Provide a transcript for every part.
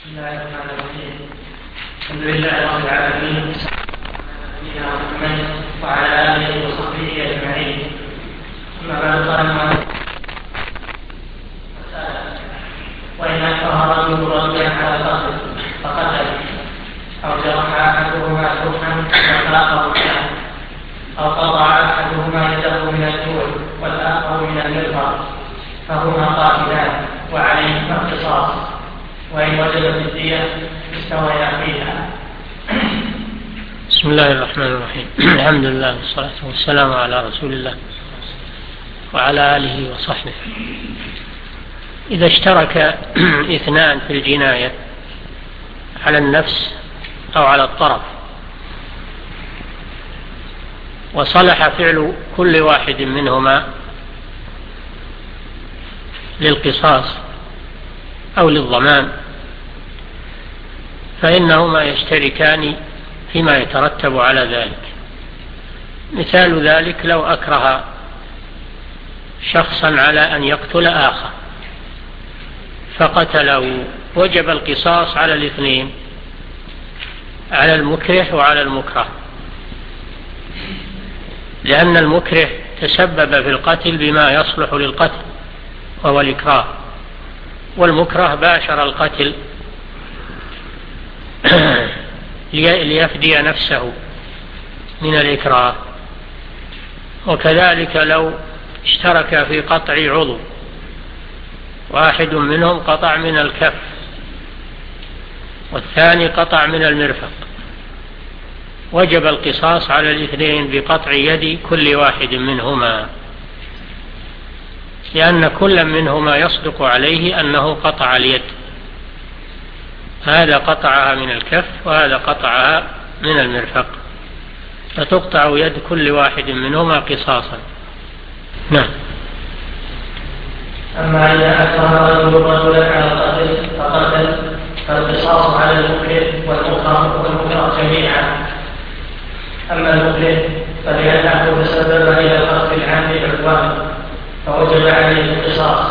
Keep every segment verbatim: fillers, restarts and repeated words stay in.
بسم الله الرحمن الرحيم. الحمد لله رب العالمين، نبينا محمد وعلى آله وصحبه أجمعين. أما بعد، قال المؤلف: وإن أكره رجل رجلا على القتل فقتل، أو جرح أحدهما جرحا والآخر منه، أو قطع أحدهما يده من الجوع والآخر من المرفق، فهما قاتلان وعليهما القصاص، وإن وجبت الدية استويا فيها. بسم الله الرحمن الرحيم. الحمد لله والصلاة والسلام على رسول الله وعلى آله وصحبه. إذا اشترك اثنان في الجناية على النفس أو على الطرف، وصلح فعل كل واحد منهما للقصاص أو للضمان، فإنهما يشتركان فيما يترتب على ذلك. مثال ذلك: لو أكره شخصا على أن يقتل آخر فقتله، وجب القصاص على الاثنين، على المكره وعلى المكره، لأن المكره تسبب في القتل بما يصلح للقتل وهو الإكراه، والمكره باشر القتل ليفدي نفسه من الإكراه. وكذلك لو اشترك في قطع عضو، واحد منهم قطع من الكف والثاني قطع من المرفق، وجب القصاص على الاثنين بقطع يد كل واحد منهما، لأن كل منهما يصدق عليه أنه قطع اليد، هذا قطعها من الكف وهذا قطعها من المرفق، فتقطع يد كل واحد منهما قصاصا. نعم. أما إذا أكره رجل رجلا على القتل فقتل، فالقصاص على المكره والمكره جميعا. أما المكره فلأنه تسبب إلى القتل العام بالعدوان فوجب عليه القصاص،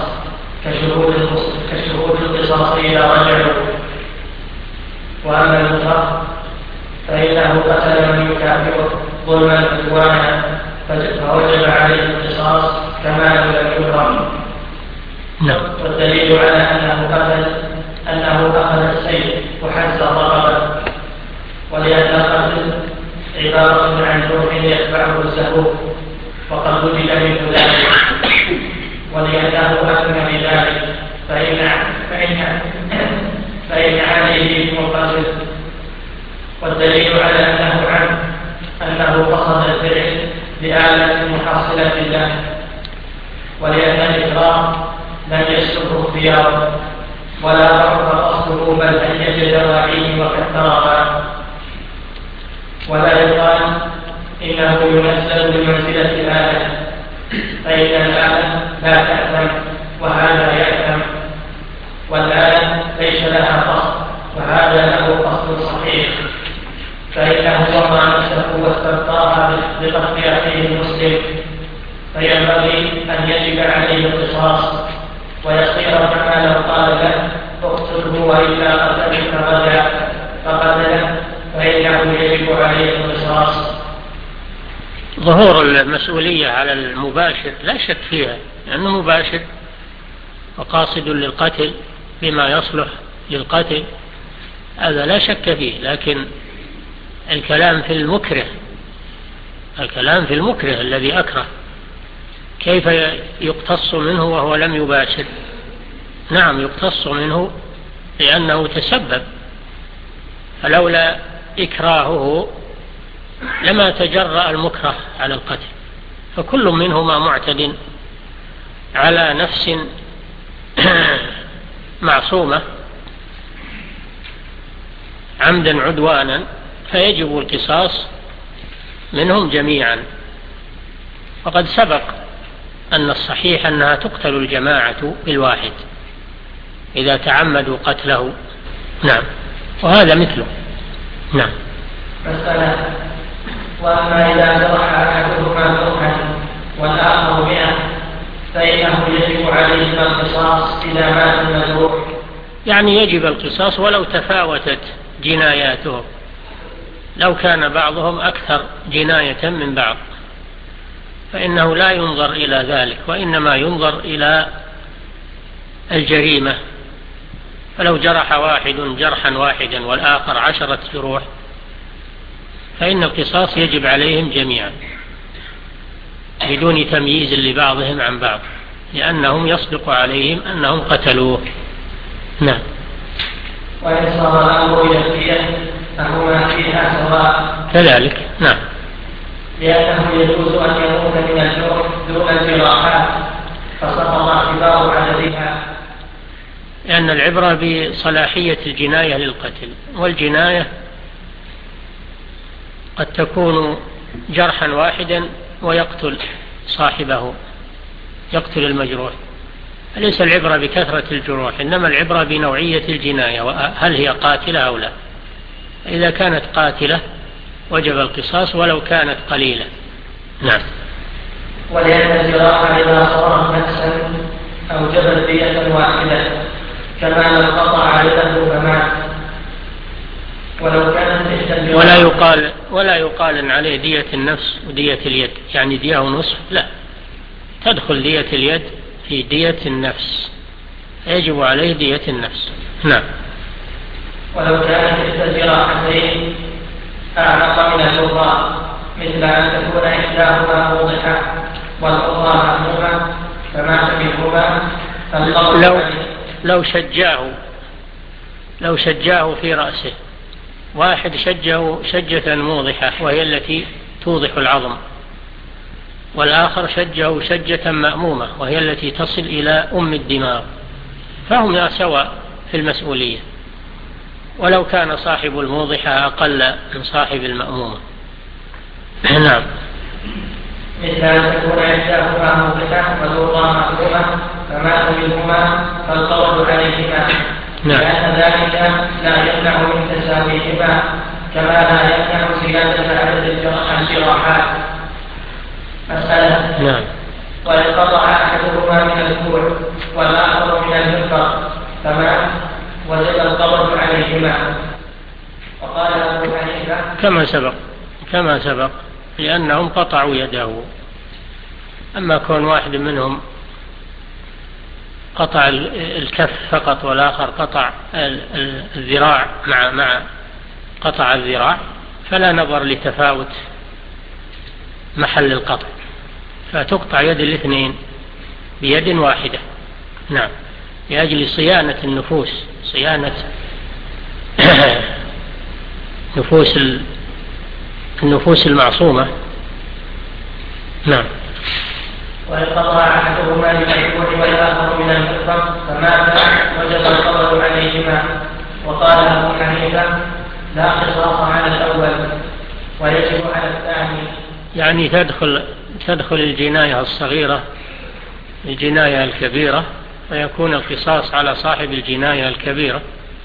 كشهود القصاص إذا رجعوا. وأما المكره فإنه قتل من يكافئه ظلما عدوانا فوجب عليه القصاص كما لم يكرم. والدليل على أنه قتل أنه أخذ السيف وحز الرقبة، ولأن القتل عبارة عن جرح يتبعه الزهوق وقد وجد منه ذلك، ولأنه أثم بذلك فإن فإن فإن عليه اسم القتل. والدليل على أنه عم أنه قصد الفعل بآلة محصلة له، ولأن الإكراه لم يسلكه اختياره ولا ضعف قصده، بل هيج دواعيه وكثرها. ولا يقال إنه ينزل بمنزلة الآلة، فإن الآلة لا تأثم وهذا يأثم، والآلة ليس لها قصد وهذا له قصد صحيح، فإنه وضع نفسه واستبقاها بقتل أخيه المسلم، فينبغي أن يجب عليه القصاص، ويصير كما لو قال له: اقتله وإلا قتلك غدا فقتله، فإنه يجب عليه القصاص. ظهور المسؤولية على المباشر لا شك فيها، لأنه مباشر وقاصد للقتل بما يصلح للقتل، هذا لا شك فيه. لكن الكلام في المكره، الكلام في المكره الذي أكره، كيف يقتص منه وهو لم يباشر؟ نعم يقتص منه لأنه تسبب، فلولا إكراهه لما تجرأ المكره على القتل، فكل منهما معتد على نفس معصومة عمدا عدوانا، فيجب القصاص منهم جميعا. وقد سبق أن الصحيح أنها تقتل الجماعة بالواحد إذا تعمدوا قتله. نعم. وهذا مثله. نعم. مسألة: وأما إذا جرح أحدهما جرحا والآخر مئة فإنه يجب عليهما القصاص إذا مات المجروح، يعني يجب القصاص ولو تفاوتت جناياتهم، لو كان بعضهم أكثر جناية من بعض فإنه لا ينظر إلى ذلك، وإنما ينظر إلى الجريمة. فلو جرح واحد جرحا واحدا والآخر عشرة جروح فإن القصاص يجب عليهم جميعا بدون تمييز لبعضهم عن بعض، لأنهم يصدق عليهم أنهم قتلوه. نعم. وإن صار الأمر إلى الدية فهما فيها سواء كذلك. نعم. لأنه يجوز أن يموت من الجرح دون الجراحات فسقط اعتبار عددها، لأن العبرة بصلاحية الجناية للقتل، والجناية قد تكون جرحا واحدا ويقتل صاحبه، يقتل المجروح. ليس العبرة بكثرة الجروح، إنما العبرة بنوعية الجناية وهل هي قاتلة أو لا. إذا كانت قاتلة وجب القصاص ولو كانت قليلة. نعم. ولأن الجراحة إذا صارت نفسا أوجبت دية واحدة كما لو قطع يده فمات. ولو كانت إحدى ولا يقال ولا يقال إن عليه دية النفس ودية اليد، يعني دية ونصف، لا، تدخل دية اليد في دية النفس، يجب عليه دية النفس. نعم. ولو كانت إحدى الجراحتين أعمق من الأخرى، مثل أن تكون إحداهما موضحة والأخرى مهمومة فمات منهما فالقول لو لو شجاه لو شجاه في رأسه، واحد شجه شجة موضحة وهي التي توضح العظم، والآخر شجه شجة مأمومة وهي التي تصل إلى أم الدماغ، فهم سواء في المسؤولية، ولو كان صاحب الموضحة أقل من صاحب المأمومة. نعم. مثل أن تكون إحداهما موضحة والأخرى مأمومة فمات منهما فالقول عليهما، لأن ذلك لا يمنع من تساويهما كما لا يمنع زيادة عدد الجراحات. مسألة. نعم. وإن قطع أحدهما من الكوع والآخر من المنفر فمات وجب القبض عليهما. وقال أبو حنيفة كما سبق كما سبق لأنهم قطعوا يده. أما كون واحد منهم قطع الكف فقط والآخر قطع الذراع مع مع قطع الذراع فلا نظر لتفاوت محل القطع، فتقطع يد الاثنين بيد واحدة. نعم. لأجل صيانة النفوس، صيانة نفوس النفوس المعصومة. نعم. وإن قطع أحدهما من الكوع والآخر من المنفر فمات وجب القبض عليهما. وقال أبو حنيفة لا قصاص على الأول ويجب على الثاني. يعني تدخل تدخل الجناية الصغيرة الجناية الكبيرة، ويكون القصاص على صاحب الجناية الكبيرة،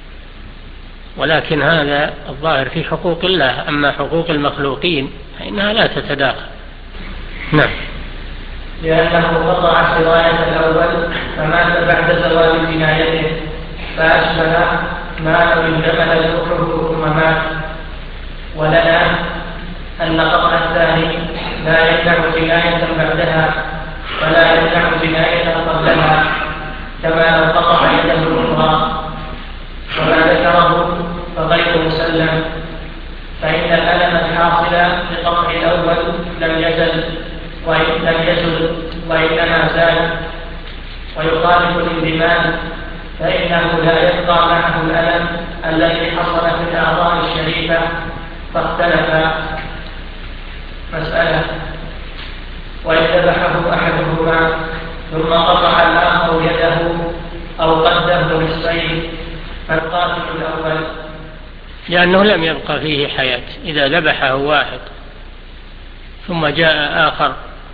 ولكن هذا الظاهر في حقوق الله. أما حقوق المخلوقين فإنها لا تتداخل. نعم. لأنه قطع السراية الأول فمات بعد زوال جنايته فأشبه ما لو انجمل جرحه ثم مات. ولنا أن قطع الثاني لا يمنع جناية بعدها ولا يمنع جناية قبلها كما لو قطع يده الأخرى. وما ذكره فغير مسلم، فإن الألم الحاصل بقطع الأول لم يزل وإن لم يزل وإنما زال. ويخالف الانضمام فإنه لا يبقى معه الألم الذي حصل في الأعضاء الشريفة فاختلف. مسألة. وإن ذبحه أحدهما ثم قطع الآخر يده أو قدمه بالسيف فالقاتل الأول، لأنه لم يبقى فيه حياة. إذا ذبحه واحد ثم جاء آخر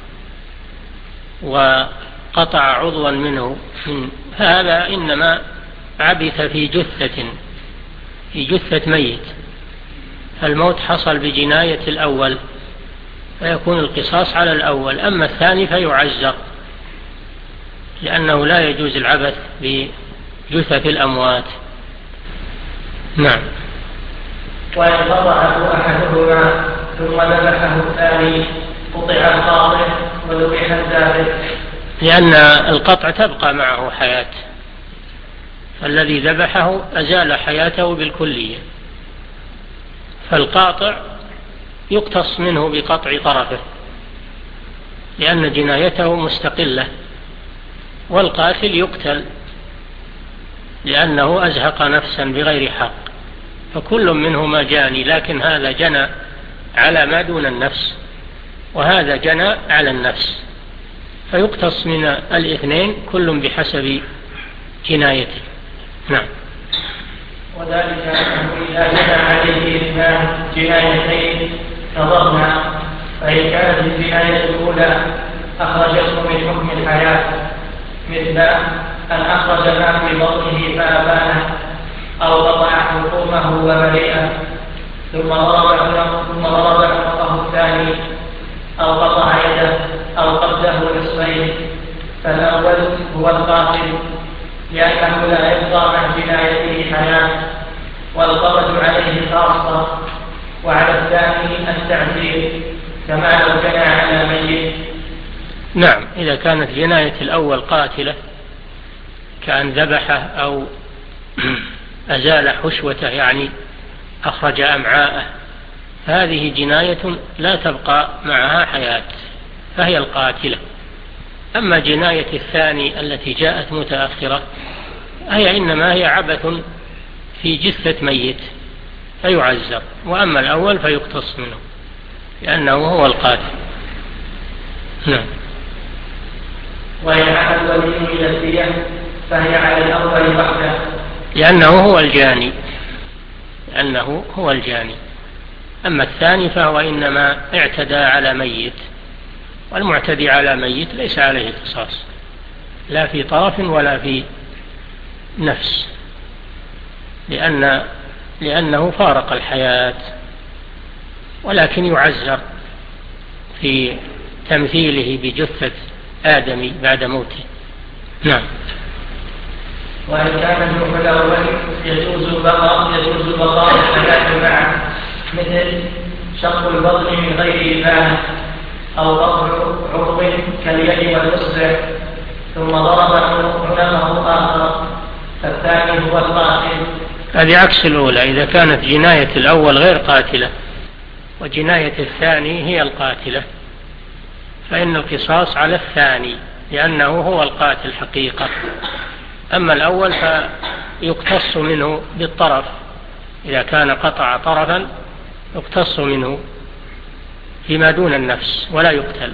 وقطع عضوا منه هذا إنما عبث في جثة في جثة ميت، الموت حصل بجناية الأول فيكون القصاص على الأول. أما الثاني فيعزر، لأنه لا يجوز العبث جثث الأموات. نعم. وإن قطعه أحدهما ثم ذبحه الثاني قطع القاطع وذبح الذابح، لأن القطع تبقى معه حياة، فالذي ذبحه أزال حياته بالكلية، فالقاطع يقتص منه بقطع طرفه لأن جنايته مستقلة، والقاتل يقتل لأنه أزهق نفسا بغير حق، فكل منهما جاني، لكن هذا جنى على ما دون النفس وهذا جنى على النفس، فيقتص من الاثنين كل بحسب جنايته. نعم. وذلك أنه إذا جنى عليه اثنان جنايتين نظرنا، فإن كانت الجناية الأولى أخرجته من حكم الحياة مثل أن أخرج ما في بطنه فأبانه أو قطع حكومه وبرئه ثم ضرب ثم ضرب عنقه الثاني أو قطع يده أو قبضه نصفين، فالأول هو القاتل لأنه لا يبقى عن جنايته حياة، والقبض عليه خاصة، وعلى الثاني التعزير كما لو جنى على ميت. نعم. إذا كانت جناية الأول قاتلة كأن ذبحه أو أزال حشوته يعني أخرج أمعاءه، هذه جناية لا تبقى معها حياة فهي القاتلة. أما جناية الثاني التي جاءت متأخرة هي إنما هي عبث في جثة ميت فيعزر، وأما الأول فيقتص منه لأنه هو القاتل. نعم. وإن عاد الولي إلى الدية فهي على الأول وحده لأنه هو الجاني لأنه هو الجاني أما الثاني فهو إنما اعتدى على ميت، والمعتدي على ميت ليس عليه قصاص لا في طرف ولا في نفس، لأن لأنه فارق الحياة، ولكن يعزر في تمثيله بجثة آدمي بعد موته. نعم. وإن كان الجرح الأول يجوز البقاء يجوز البقاء الحياة معه، مثل شق البطن من غير إبانة أو قطع عضو كاليد والإصبع ثم ضرب عنقه آخر، فالثاني هو القاتل. هذه عكس الأولى، إذا كانت جناية الأول غير قاتلة وجناية الثاني هي القاتلة فإن القصاص على الثاني لأنه هو القاتل حقيقة. أما الأول فيقتص منه بالطرف، إذا كان قطع طرفا يقتص منه فيما دون النفس ولا يقتل.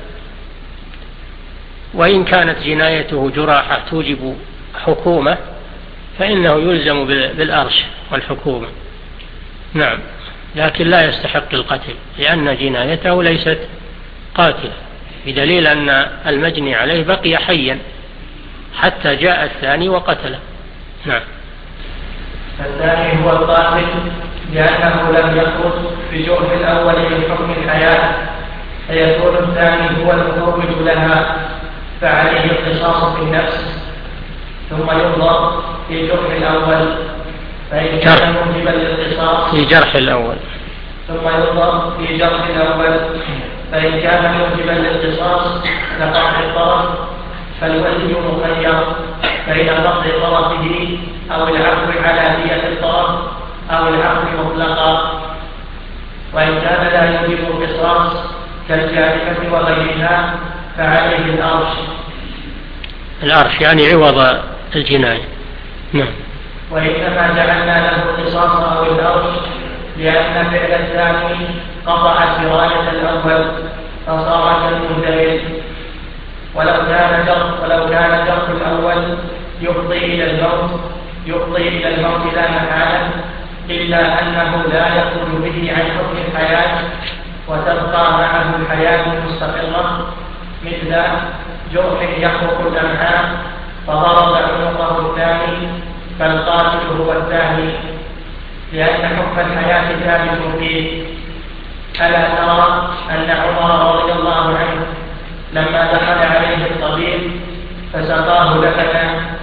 وإن كانت جنايته جراحة توجب حكومة فإنه يلزم بالأرش والحكومة. نعم. لكن لا يستحق القتل لأن جنايته ليست قاتلة، بدليل أن المجني عليه بقي حيا حتى جاء الثاني وقتله. نعم. الثاني هو القاتل لأنه لم يخرج بجرح الأول من حكم الحياة، فيكون الثاني هو المخرج لها، فعليه القصاص في النفس، ثم ينظر في جرح الأول فإن كان موجبا للقصاص في جرح الأول ثم ينظر في جرح الأول فإن كان موجبا للقصاص لقطع الطرف، فالولي مخير بين قطع طرفه أو العفو على دية الطرف أو العفو مطلقا. وإن كان لا يوجب القصاص كالجارحة وغيرها فعليه الأرش. الأرش يعني عوض الجناية. نعم. وإنما جعلنا له القصاص أو الأرش لأن فعل الثاني قطع سراية الأول فصار كالمندمج، ولو كان جرح ولو كان جرح الأول يفضي إلى الموت يفضي إلى الموت لا محالة، إلا أنه لا يخرج به عن حكم الحياة وتبقى معه الحياة مستقرة، مثل جرح يخرق الأمعاء فضرب عنقه الثاني فالقاتل هو الثاني، لأن حكم الحياة ثابت فيه. ألا ترى أن عمر رضي الله عنه لما دخل عليه الطبيب فسقاه لبنا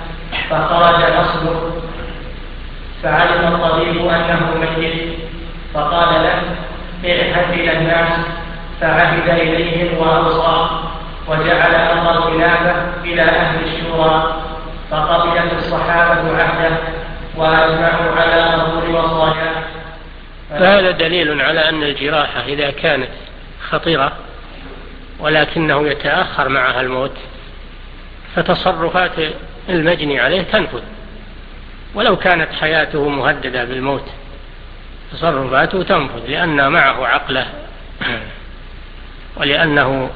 فخرج نصبه، فعلم الطبيب أنه ميت، فقال له اذهب إلى الناس، فعهد إليهم وأوصى، وجعل أمر الخلافة إلى أهل الشورى، فقبلت الصحابة عهده وأجمعوا على قبول وصاياه. فهذا دليل على أن الجراحة إذا كانت خطيرة ولكنه يتأخر معها الموت فتصرفات المجني عليه تنفذ، ولو كانت حياته مهددة بالموت تصرفاته تنفذ، لأن معه عقله ولأنه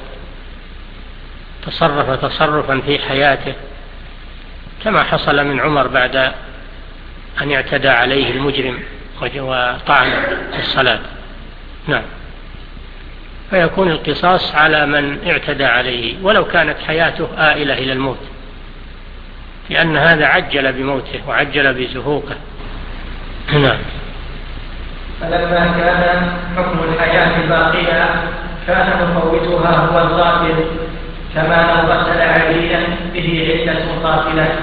تصرف تصرفا في حياته كما حصل من عمر بعد أن اعتدى عليه المجرم وطعن في الصلاة. نعم. فيكون القصاص على من اعتدى عليه ولو كانت حياته آئلة إلى الموت، لأن هذا عجل بموته وعجل بزهوقه. نعم. فلما كان حكم الحياة باقيا كان مفوتها هو القاتل، كما لو قتل عليا به عدة قاتلة.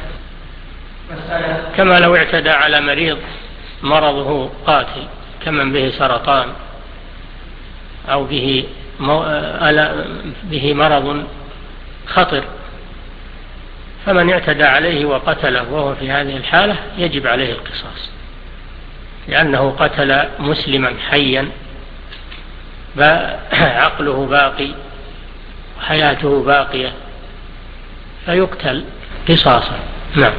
كما لو اعتدى على مريض مرضه قاتل كمن به سرطان أو به به مرض خطر، فمن اعتدى عليه وقتله وهو في هذه الحالة يجب عليه القصاص، لأنه قتل مسلما حيا عقله باقي وحياته باقية فيقتل قصاصا. نعم.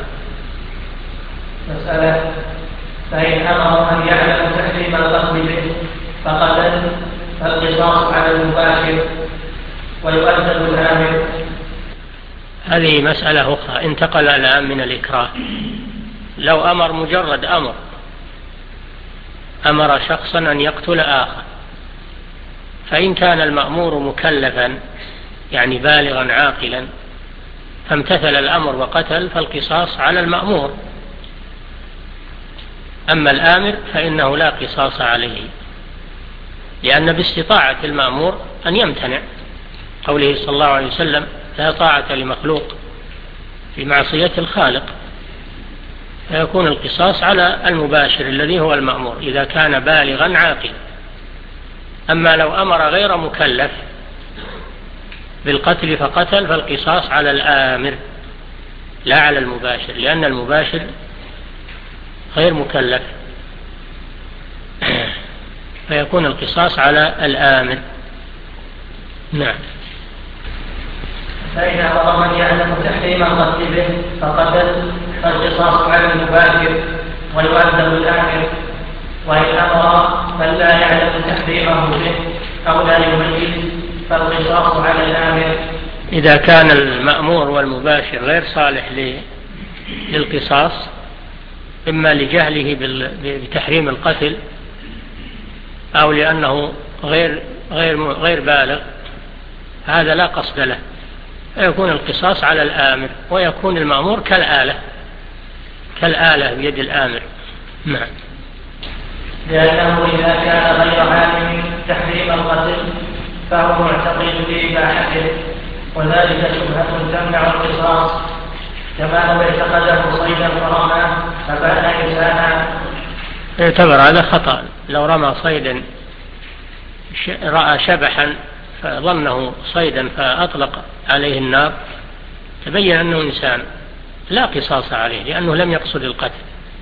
مسألة: فإن أمر أن يعلم تحريم القتل به فقتل فالقصاص على المباشر ويؤدب الآمر. هذه مسألة أخرى، انتقل الآن من الإكراه. لو أمر مجرد أمر أمر شخصا أن يقتل آخر، فإن كان المأمور مكلفا يعني بالغا عاقلا فامتثل الأمر وقتل فالقصاص على المأمور. أما الآمر فإنه لا قصاص عليه، لأن باستطاعة المأمور أن يمتنع، قوله صلى الله عليه وسلم: لا طاعة لمخلوق في معصية الخالق. فيكون القصاص على المباشر الذي هو المأمور إذا كان بالغا عاقلا. أما لو أمر غير مكلف بالقتل فقتل فالقصاص على الآمر لا على المباشر، لأن المباشر غير مكلف، فيكون القصاص على الآمر. نعم. فإن أمر من يعلم تحريم القتل به فقتل فالقصاص على المباشر ويؤدب الآمر، وإن أمر من لا يعلم تحريمه به أو لا يميز فالقصاص على الآمر. إذا كان المأمور والمباشر غير صالح للقصاص، إما لجهله بتحريم القتل أو لأنه غير غير غير بالغ، هذا لا قصد له، فيكون القصاص على الآمر، ويكون المأمور كالآلة كالآلة بيد الآمر. نعم. لأنه إذا كان غير عالم تحريم القتل فهو معتقد بإباحته، وذلك شبهة تمنع القصاص، كما لو اعتقده صيدا فرماه فبان إنسانا. يعتبر هذا خطأ. لو رمى صيدا رأى شبحا فظنه صيدا فأطلق عليه النار تبين أنه إنسان، لا قصاص عليه لأنه لم يقصد القتل،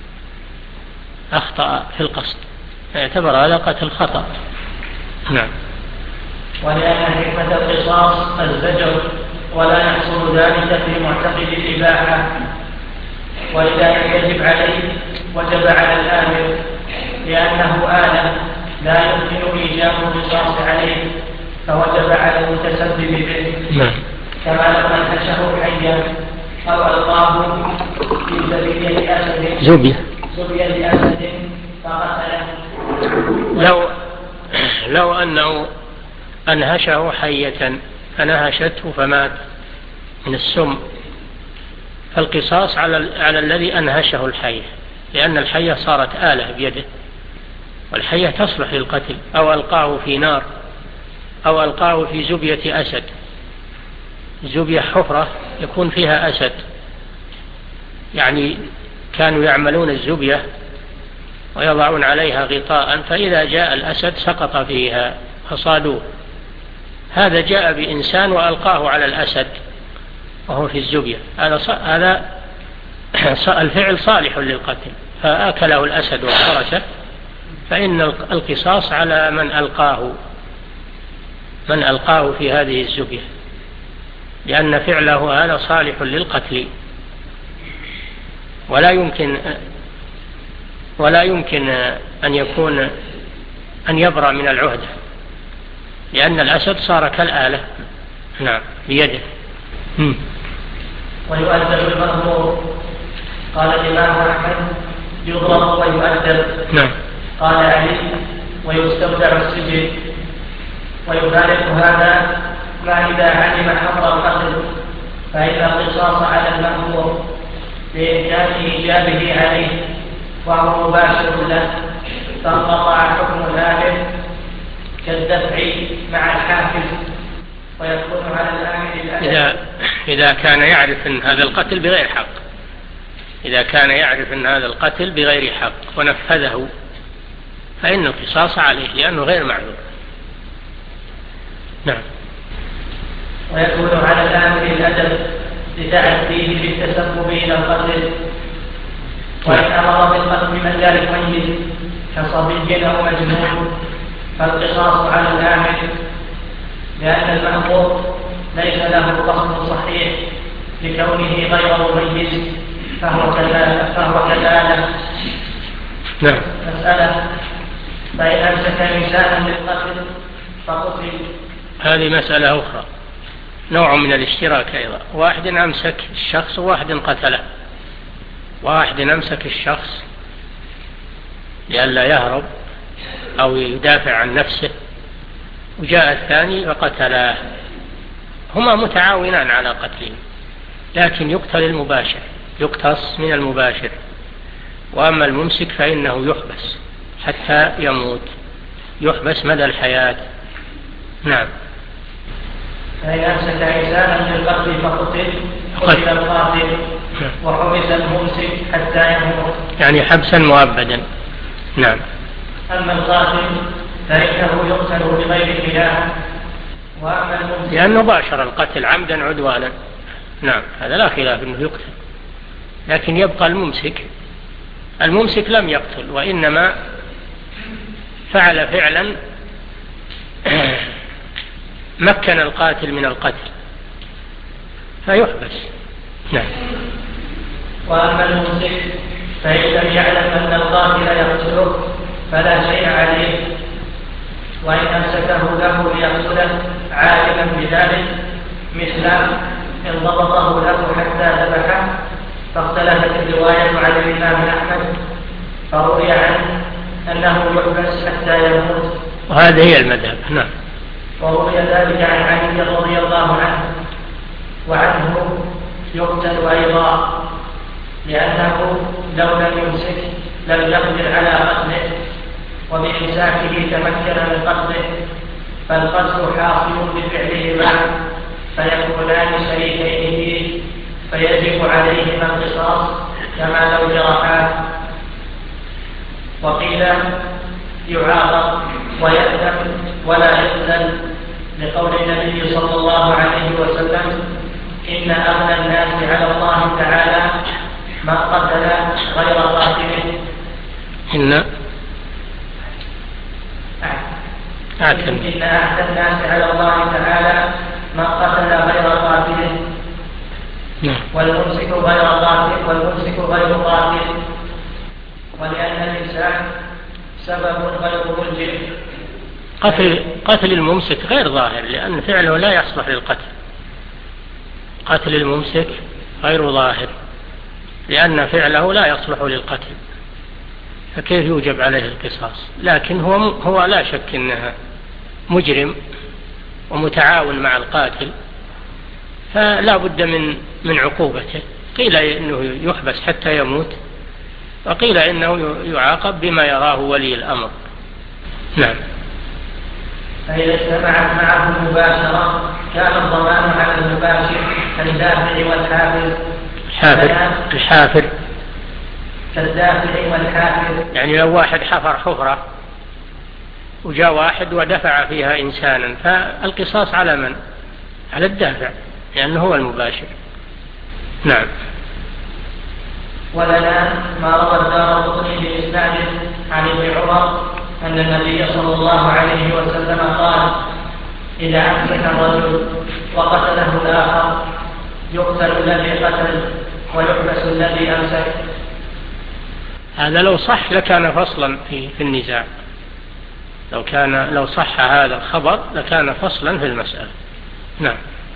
أخطأ في القصد، يعتبر هذا قتل خطأ. نعم. ولأن حكمة القصاص الزجر، ولا يحصل ذلك في معتقد الإباحة، وإذا يجب عليه وجب على الآمر، لأنه آلة لا يمكن إيجاب القصاص عليه، فوجب على المتسبب به. نعم. كما لو أنهشه حيا أو ألقاه في زبية أسد زبية زبية أسد فقتله. لو لو أنه أنهشه حية فنهشته فمات من السم، فالقصاص على على الذي أنهشه الحية، لأن الحية صارت آلة بيده، والحية تصلح للقتل. أو ألقاه في نار، أو ألقاه في زبية أسد. زبية حفرة يكون فيها أسد، يعني كانوا يعملون الزبية ويضعون عليها غطاء، فإذا جاء الأسد سقط فيها فصادوه. هذا جاء بإنسان وألقاه على الأسد وهو في الزبية، هذا هذا الفعل صالح للقتل، فأكله الأسد وخرسه، فإن القصاص على من ألقاه من ألقاه في هذه الزبية، لأن فعله هذا صالح للقتل، ولا يمكن ولا يمكن أن يكون أن يبرأ من العهدة، لأن الأسد صار كالآلة نعم بيده. ويؤدب المأمور. قال الإمام أحمد يضرب ويؤدب. نعم. قال علي ويستودع السجن. ويفارق هذا ما إذا علم حظر القتل، فإن القصاص على المأمور بإمكان إيجابه عليه وهو مباشر له، فانقطع حكم الآمر كالدفع مع الحافظ، ويكون على الآمر إذا إذا كان يعرف أن هذا القتل بغير حق إذا كان يعرف أن هذا القتل بغير حق ونفذه، فإن القصاص عليه لأنه غير معذور. نعم. ويكون على الآمر الأدب لتعديه بالتسبب إلى القتل، وإن أمر بالقتل من لا يميز كصبي أو مجنون فالقصاص على الآمر، لأن المأمور ليس له قصد صحيح لكونه غير مميز، فهو كذلك فهو كذلك. نعم. مسألة: فإن أمسك إنسانا للقتل فقتل. هذه مسألة أخرى، نوع من الاشتراك أيضا. واحد أمسك الشخص وواحد قتله، واحد أمسك الشخص لئلا يهرب أو يدافع عن نفسه، وجاء الثاني فقتله. هما متعاونان على قتله، لكن يقتل المباشر، يقتص من المباشر، وأما الممسك فإنه يحبس حتى يموت، يحبس مدى الحياة. نعم. فإن أمسك إنسانا للقتل فقتل قتل القاتل وحبس الممسك حتى يموت، يعني حبسا مؤبدا. نعم. أما القاتل فإنه يقتل بغير خلاف، وأما الممسك لأنه باشر القتل عمدا عدوانا. نعم، هذا لا خلاف أنه يقتل، لكن يبقى الممسك. الممسك لم يقتل، وإنما فعل فعلا مكن القاتل من القتل فيحبس. نعم. وأما الممسك فإن لم يعلم أن القاتل يقتله فلا شيء عليه، وإن أمسكه له ليقتله عالما بذلك، مثل إن ضبطه له حتى ذبحه، فاختلفت الرواية عن الإمام أحمد، فروي عنه أنه يحبس حتى يموت، وهذه هي المذهب. نعم. وروي ذلك عن علي رضي الله عنه، وعنه يقتل أيضا، لأنه لو لم يمسك لم يقدر على قتله، وبإمساكه تمكن من قتله، فالقتل حاصل بفعلهما فيكونان شريكين فيه، فيجب عليهما القصاص كما لو جرحا. وقيل يعاقب ويأثم ولا يقتل، لقول النبي صلى الله عليه وسلم: إن أغنى الناس على الله تعالى من قتل غير قاتل. إن أعتم إن أعتى الناس على الله تعالى من قتل غير قاتل، والممسك غير قاتل والممسك غير قاتل، ولأن الإنسان سبب غير ملجئ. قتل قتل الممسك غير ظاهر، لأن فعله لا يصلح للقتل. قتل الممسك غير ظاهر، لأن فعله لا يصلح للقتل، فكيف يوجب عليه القصاص؟ لكن هو هو لا شك أنه مجرم ومتعاون مع القاتل، فلا بد من من عقوبته. قيل إنه يحبس حتى يموت، وقيل إنه يعاقب بما يراه ولي الأمر. نعم. فإذا اجتمعت معه المباشرة كان الضمان على المباشر كالدافع والحافظ. الحافر الحافر كالدافع والحافر. يعني لو واحد حفر حفرة وجاء واحد ودفع فيها إنسانا فالقصاص على من؟ على الدافع لأنه هو المباشر. نعم. ولنا ما روى الدارقطني بإسناد عن ابن عمر أن النبي صلى الله عليه وسلم قال: إذا أمسك الرجل وقتله الآخر يقتل الذي قتل ويحبس الذي أمسك. هذا لو صح لكان فصلا في في النزاع. لو كان لو صح هذا الخبر لكان فصلا في المسألة. نعم.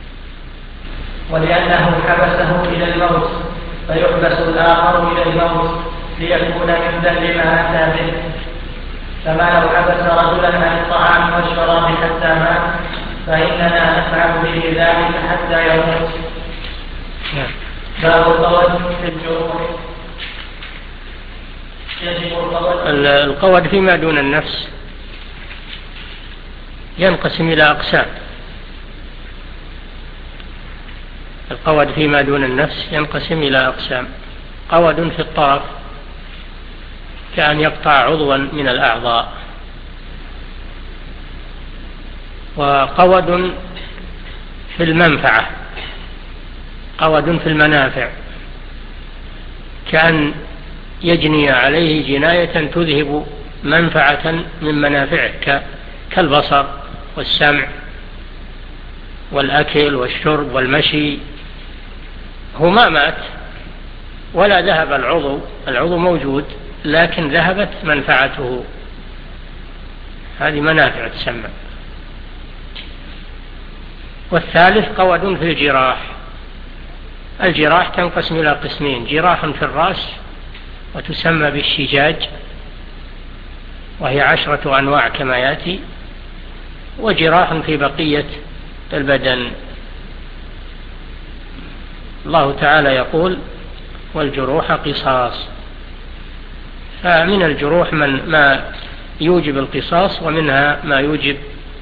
ولأنه حبسه إلى الموت فيحبس الآخر إلى الموت ليكون مثلا لما أتى به. كما لو حبس رجلا عن الطعام والشراب حتى مات فإننا نفعل به ذلك حتى يموت. نعم. باب القود في الجروح. يجب القود. القود فيما دون النفس ينقسم إلى أقسام. القود فيما دون النفس ينقسم إلى أقسام. قود في الطرف كأن يقطع عضوا من الأعضاء، وقود في المنفعة، قود في المنافع كأن يجني عليه جناية تذهب منفعة من منافعه كالبصر والسمع والأكل والشرب والمشي. هو ما مات ولا ذهب العضو، العضو موجود لكن ذهبت منفعته. هذه منافع تسمى. والثالث قود في الجراح. الجراح تنقسم إلى قسمين: جراح في الرأس وتسمى بالشجاج وهي عشرة أنواع كما يأتي، وجراح في بقية البدن. الله تعالى يقول: والجروح قصاص. فمن الجروح من ما يوجب القصاص ومنها ما يوجب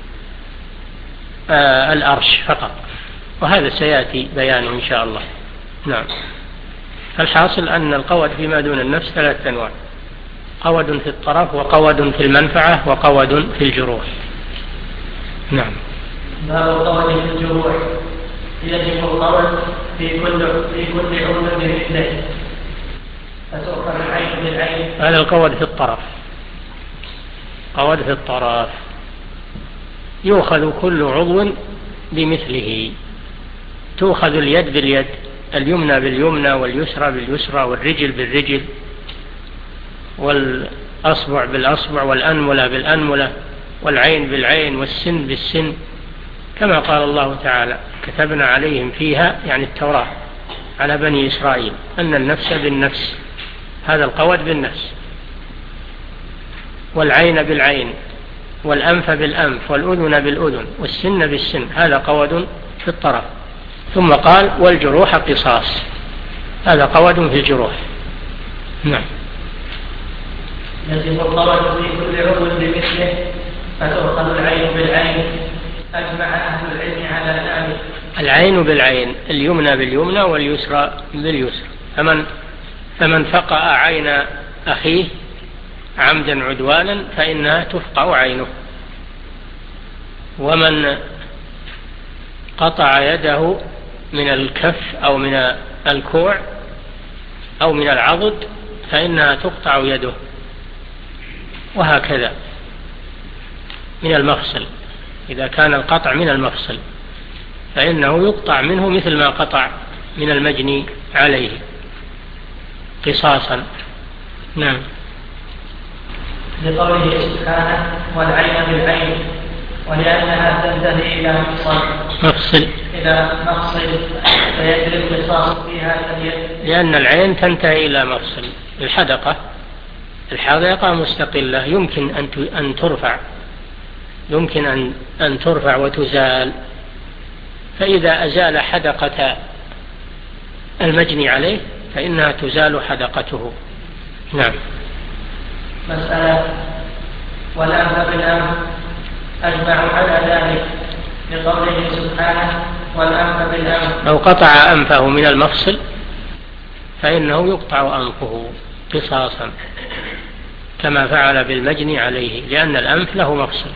آه الأرش فقط، وهذا سيأتي بيانه إن شاء الله. نعم. فالحاصل أن القود فيما دون النفس ثلاثة أنواع: قود في الطرف وقود في المنفعة وقود في الجروح. نعم. باب القود في الجروح. يجب القود في كل في كل عضو بمثله فتؤخذ العين بالعين. هذا القود في الطرف. قود في الطرف يؤخذ كل عضو بمثله. تؤخذ اليد باليد، اليمنى باليمنى واليسرى باليسرى والرجل بالرجل والأصبع بالأصبع والأنملة بالأنملة والعين بالعين والسن بالسن، كما قال الله تعالى: كتبنا عليهم فيها، يعني التوراة، على بني إسرائيل أن النفس بالنفس. هذا القود بالنفس. والعين بالعين والأنف بالأنف والأذن بالأذن والسن بالسن، هذا قود في الطرف. ثم قال: والجروح قصاص. هذا قود في الجروح. نعم. يجب القود في كل عضو بمثله فتؤخذ العين بالعين. أجمع أهل العلم على ذلك. العين بالعين، اليمنى باليمنى واليسرى باليسرى. فمن فمن فقأ عين أخيه عمدا عدوانا فإنها تفقأ عينه. ومن قطع يده من الكف أو من الكوع أو من العضد فإنها تقطع يده. وهكذا من المفصل، إذا كان القطع من المفصل فإنه يقطع منه مثل ما قطع من المجني عليه قصاصا. نعم. لقوله سبحانه: والعين بالعين، ولأنها تنتهي إلى مفصل مفصل إلى مفصل فيجري القصاص في هذا اليد. لأن العين تنتهي إلى مفصل. الحدقة الحدقة مستقلة يمكن أن ترفع يمكن أن أن ترفع وتزال، فإذا أزال حدقة المجني عليه فإنها تزال حدقته. نعم. مسألة: والأنف بالأنف أجمع على ذلك لقوله سبحانه: والأنف بالأنف. لو قطع أنفه من المفصل فإنه يقطع أنفه قصاصا كما فعل بالمجني عليه، لأن الأنف له مفصل،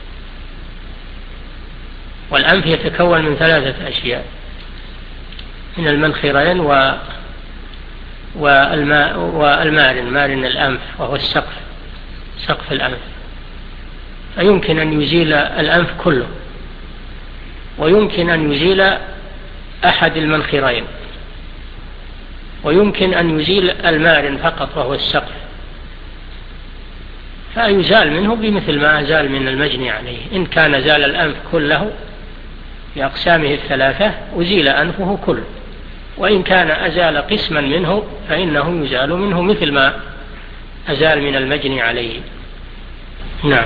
والأنف يتكون من ثلاثة أشياء: من المنخرين و والماء والمارن، مارن الأنف وهو السقف، سقف الأنف، فيمكن أن يزيل الأنف كله، ويمكن أن يزيل أحد المنخرين، ويمكن أن يزيل المارن فقط وهو السقف، فيزال منه بمثل ما أزال من المجني عليه. إن كان زال الأنف كله بأقسامه الثلاثة أزيل أنفه كله، وإن كان أزال قسما منه فإنه يزال منه مثل ما أزال من المجني عليه. نعم.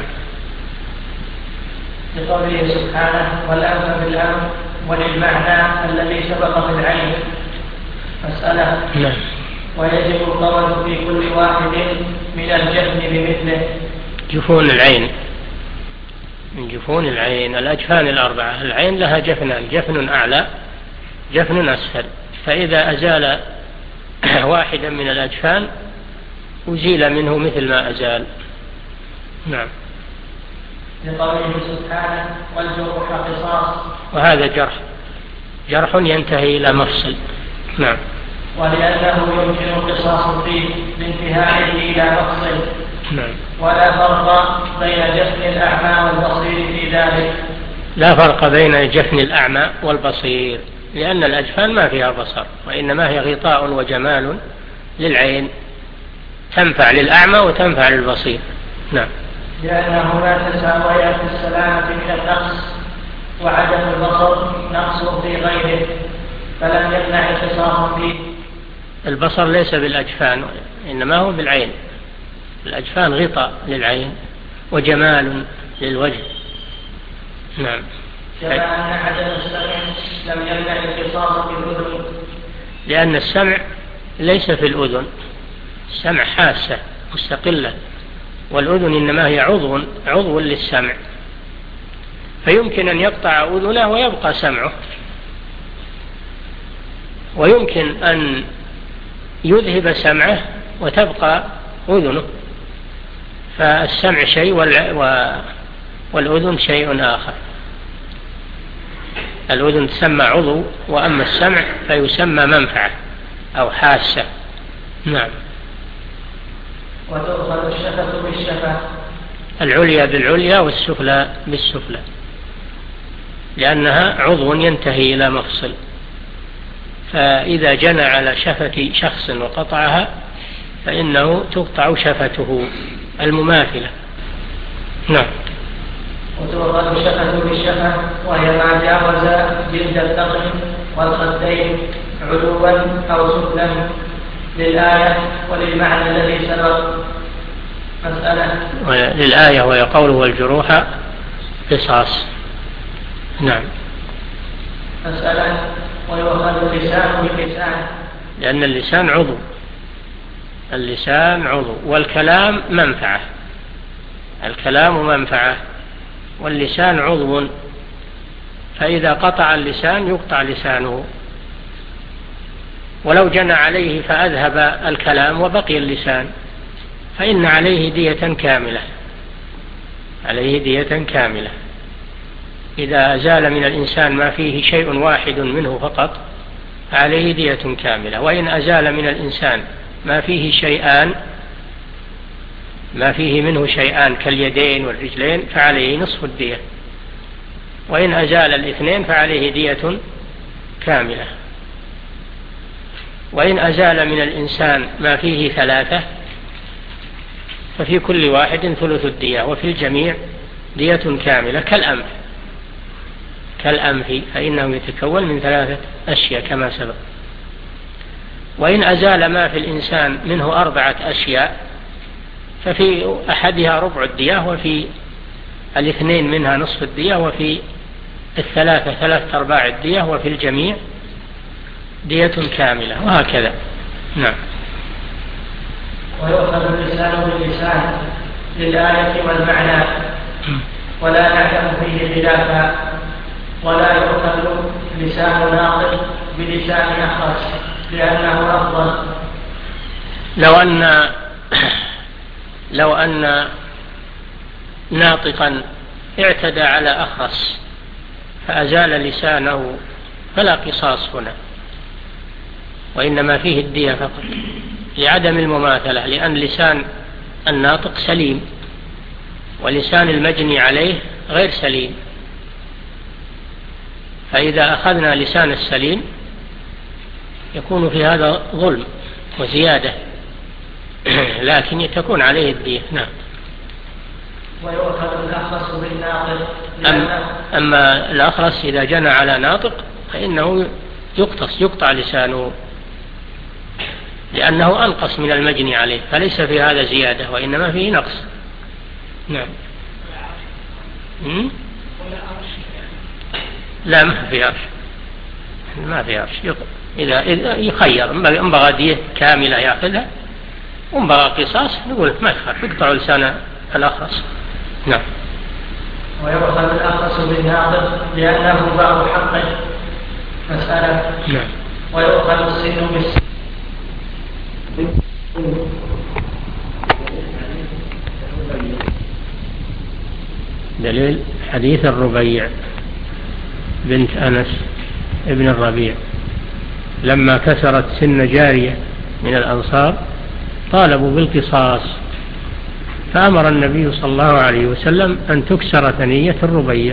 لقوله سبحانه: والأنف بالأنف وللمعنى الذي سبق في العين. مسألة. نعم. ويجب القول في كل واحد من الجفن بمثله. جفون العين، من جفون العين الأجفان الأربعة. العين لها جفنان: جفن أعلى، جفن أسفل، فإذا أزال واحدا من الأجفان أزيل منه مثل ما أزال. نعم. لقوله سبحانه: والجرح قصاص. وهذا جرح، جرح ينتهي إلى مفصل. نعم. ولأنه يمكن القصاص فيه بانتهائه إلى مفصل. نعم. ولا فرق بين جفن الأعمى والبصير في ذلك. لا فرق بين جفن الأعمى والبصير، لأن الأجفان ما فيها بصر، وإنما هي غطاء وجمال للعين، تنفع للأعمى وتنفع للبصير. نعم. لأنهما تساويا في السلامة من النقص، وعدم البصر نقص في غيره، فلم يمنع القصاص فيه. البصر ليس بالأجفان، إنما هو بالعين. الأجفان غطاء للعين وجمال للوجه. نعم. كما أن عدم السمع لم يمنع القصاص في الأذن، لأن السمع ليس في الأذن، السمع حاسة مستقلة، والأذن إنما هي عضو عضو للسمع، فيمكن أن يقطع أذنه ويبقى سمعه، ويمكن أن يذهب سمعه وتبقى أذنه، فالسمع شيء والأذن شيء آخر. الأذن تسمى عضو، وأما السمع فيسمى منفعة أو حاسة. نعم. وتؤخذ الشفة بالشفة، العليا بالعليا والسفلى بالسفلى، لأنها عضو ينتهي إلى مفصل، فإذا جنى على شفة شخص وقطعها فإنه تقطع شفته المماثلة. نعم. وتؤخذ الشفة بالشفة، وهي ما جاوز جلد الذقن والخدين علوا أو سفلا، للآية وللمعنى الذي سبق. مسألة. للآية وهي قوله: والجروح قصاص. نعم. مسألة. ويؤخذ اللسان باللسان، لأن اللسان عضو، اللسان عضو، والكلام منفعة، الكلام منفعة، واللسان عضو، فإذا قطع اللسان يقطع لسانه، ولو جنى عليه فأذهب الكلام وبقي اللسان فإن عليه دية كاملة، عليه دية كاملة. إذا أزال من الإنسان ما فيه شيء واحد منه فقط فعليه دية كاملة، وإن أزال من الإنسان ما فيه شيئان، ما فيه منه شيئان كاليدين والرجلين فعليه نصف الدية، وإن أزال الاثنين فعليه دية كاملة، وإن أزال من الإنسان ما فيه ثلاثة ففي كل واحد ثلث الدية، وفي الجميع دية كاملة. كالأنف، كالأنف فإنه يتكون من ثلاثة أشياء كما سبق. وإن أزال ما في الإنسان منه أربعة أشياء ففي أحدها ربع الدية، وفي الاثنين منها نصف الدية، وفي الثلاثة ثلاثة أرباع الدية، وفي الجميع دية كاملة، وهكذا. نعم. ويؤخذ اللسان باللسان للآية والمعنى، ولا نعلم فيه خلافا، ولا يؤخذ لسان ناطق بلسان أخرس لأنه أفضل، لو أن لو أن ناطقا اعتدى على أخرس فأزال لسانه فلا قصاص هنا، وإنما فيه الدية فقط لعدم المماثلة، لأن لسان الناطق سليم ولسان المجني عليه غير سليم، فإذا أخذنا لسان السليم يكون في هذا ظلم وزيادة لكن تكون عليه الدية. نعم. ويؤخذ الأخرس بالناطق. أم أما الأخرس إذا جنى على ناطق فإنه يقتص يقطع لسانه لأنه أنقص من المجني عليه، فليس في هذا زيادة وإنما فيه نقص. نعم. لا ما في عرش، ما في عرش. إذا يخير إن بغى دية كاملة يأخذها وإن بغى قصاص نقول ما يخاف يقطع لسان الأخرس. نعم. ويؤخذ الأخرس بالناطق لأنه بعض حقه. مسألة. نعم. ويؤخذ السن بالسن. دليل حديث الربيع بنت أنس ابن الربيع لما كسرت سن جارية من الأنصار طالبوا بالقصاص، فأمر النبي صلى الله عليه وسلم أن تكسر ثنية الربيع،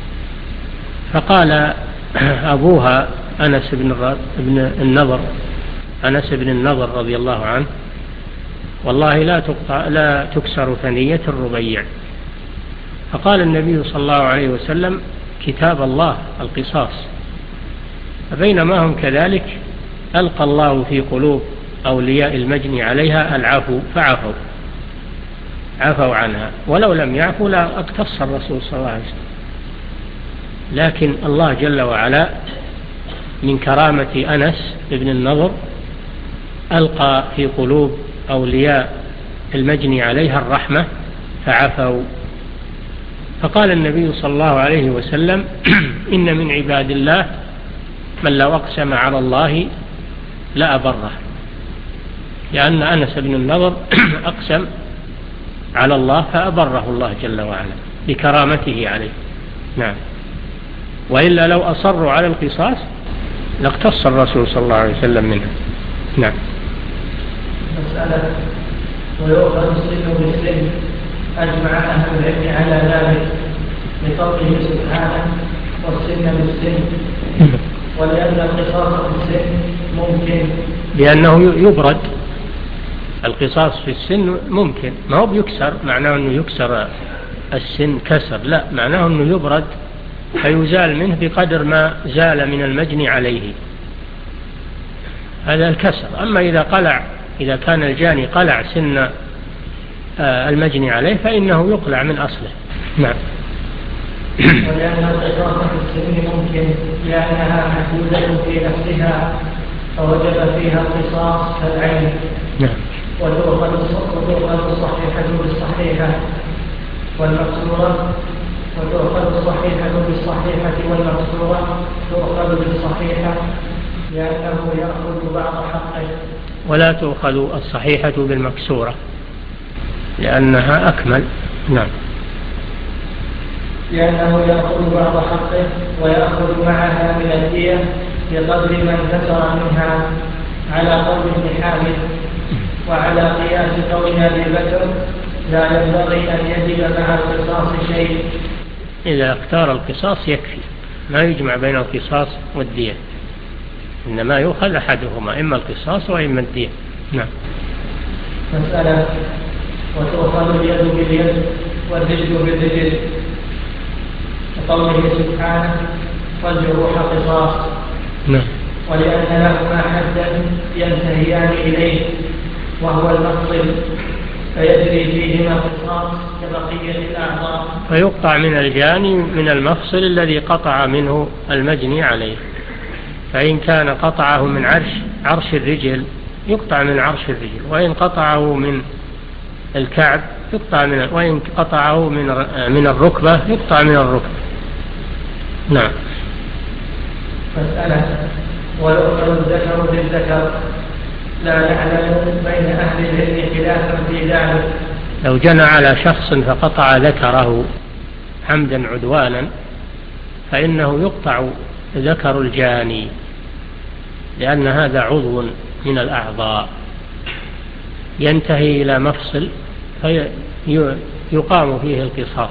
فقال أبوها أنس بن النضر أنس بن النضر رضي الله عنه والله لا تقطع لا تكسر ثنية الربيع. فقال النبي صلى الله عليه وسلم كتاب الله القصاص. فبينما هم كذلك ألقى الله في قلوب أولياء المجني عليها العفو فعفوا عفوا عنها، ولو لم يعفوا لا اقتص الرسول صلى الله عليه وسلم. لكن الله جل وعلا من كرامة أنس بن النضر ألقى في قلوب أولياء المجني عليها الرحمة فعفوا. فقال النبي صلى الله عليه وسلم إن من عباد الله من لو أقسم على الله لأبره، لأن أنس بن النضر أقسم على الله فأبره الله جل وعلا بكرامته عليه. نعم. وإلا لو أصروا على القصاص لاقتص الرسول صلى الله عليه وسلم منها. نعم. مسألة. ويؤخذ السن بالسن. أجمع أهل العلم على ذلك لفضله سبحانه والسن بالسن، ولأن القصاص بالسن ممكن لأنه يبرد. القصاص في السن ممكن، ما هو بيكسر معناه أنه يكسر السن كسر، لا معناه أنه يبرد فيزال منه بقدر ما زال من المجني عليه، هذا الكسر. أما إذا قلع إذا كان الجاني قلع سن المجني عليه فإنه يقلع من أصله. نعم. ولأن القصاص في السن ممكن لأنها محدودة في نفسها فوجب فيها القصاص كالعين. نعم. وتؤخذ الصحيحة بالصحيحة والمكسورة وتؤخذ الصحيحة بالصحيحة والمكسورة تؤخذ بالصحيحة لأنه يأخذ بعض حقه، ولا تؤخذ الصحيحة بالمكسورة لأنها أكمل. نعم. لأنه يأخذ بعض حقه ويأخذ معها من الدية بقدر من كسر منها على قول ابن حامد، وعلى قياس قول أبي بكر لا ينبغي أن يجب مع القصاص شيء. إذا اختار القصاص يكفي، ما يجمع بين القصاص والدية، إنما يؤخذ أحدهما إما القصاص وإما الدية. نعم. مسألة. وتؤخذ اليد باليد والرجل بالرجل وقوله سبحانه والجروح قصاص. نعم. ولأن لهما حدا ينتهيان إليه وهو المفصل فيجري فيهما قصاص كبقية الأعضاء. فيقطع من الجاني من المفصل الذي قطع منه المجني عليه، فإن كان قطعه من عرش عرش الرجل يقطع من عرش الرجل، وإن قطعه من الكعب يقطع من، وإن قطعه من من الركبة يقطع من الركبة. نعم. مسألة. ويؤخذ الذكر بالذكر لا نعلم بين أهل العلم خلافا في ذلك. لو جنى على شخص فقطع ذكره عمدا عدوانا فإنه يقطع ذكر الجاني، لأن هذا عضو من الأعضاء ينتهي إلى مفصل فيقام فيه القصاص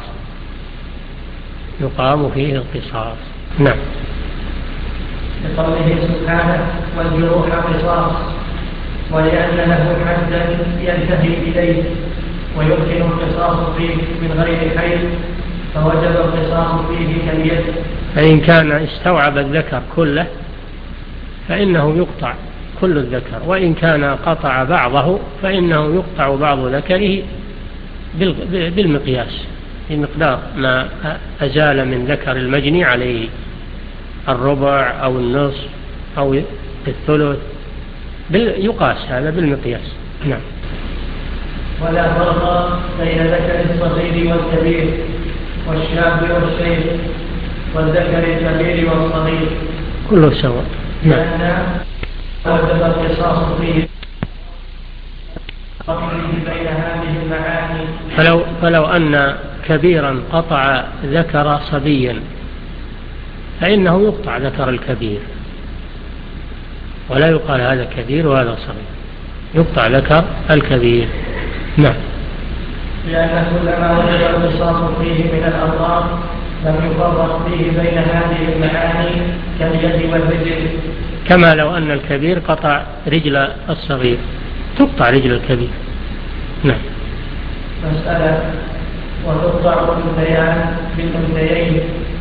يقام فيه القصاص. نعم. لقوله سبحانه والجروح قصاص، ولأن له حدا ينتهي إليه ويمكن القصاص فيه من غير حيث فوجب القصاص فيه كاليد. فإن كان استوعب الذكر كله فإنه يقطع كل الذكر، وإن كان قطع بعضه فإنه يقطع بعض ذكره بالمقياس بمقدار ما أزال من ذكر المجني عليه، الربع أو النصف أو الثلث، يقاس هذا بالمقياس. نعم. ولا فرق بين ذكر الصغير والكبير والشاب والشيخ والذكر الكبير والصغير كله سواء. نعم. لأن وجب القصاص فيه بين هذه المعاني. فلو, فلو أن كبيرا قطع ذكر صبيا فإنه يقطع ذكر الكبير، ولا يقال هذا كبير وهذا صغير، يقطع ذكر الكبير. نعم. لأن كلما وجب القصاص فيه من الأضرار لم يفرق فيه بين هذه المعاني كاليد والرجل. كما لو أن الكبير قطع رجل الصغير تقطع رجل الكبير. نعم. مسألة وتقطع الأنثيان بالأنثيين.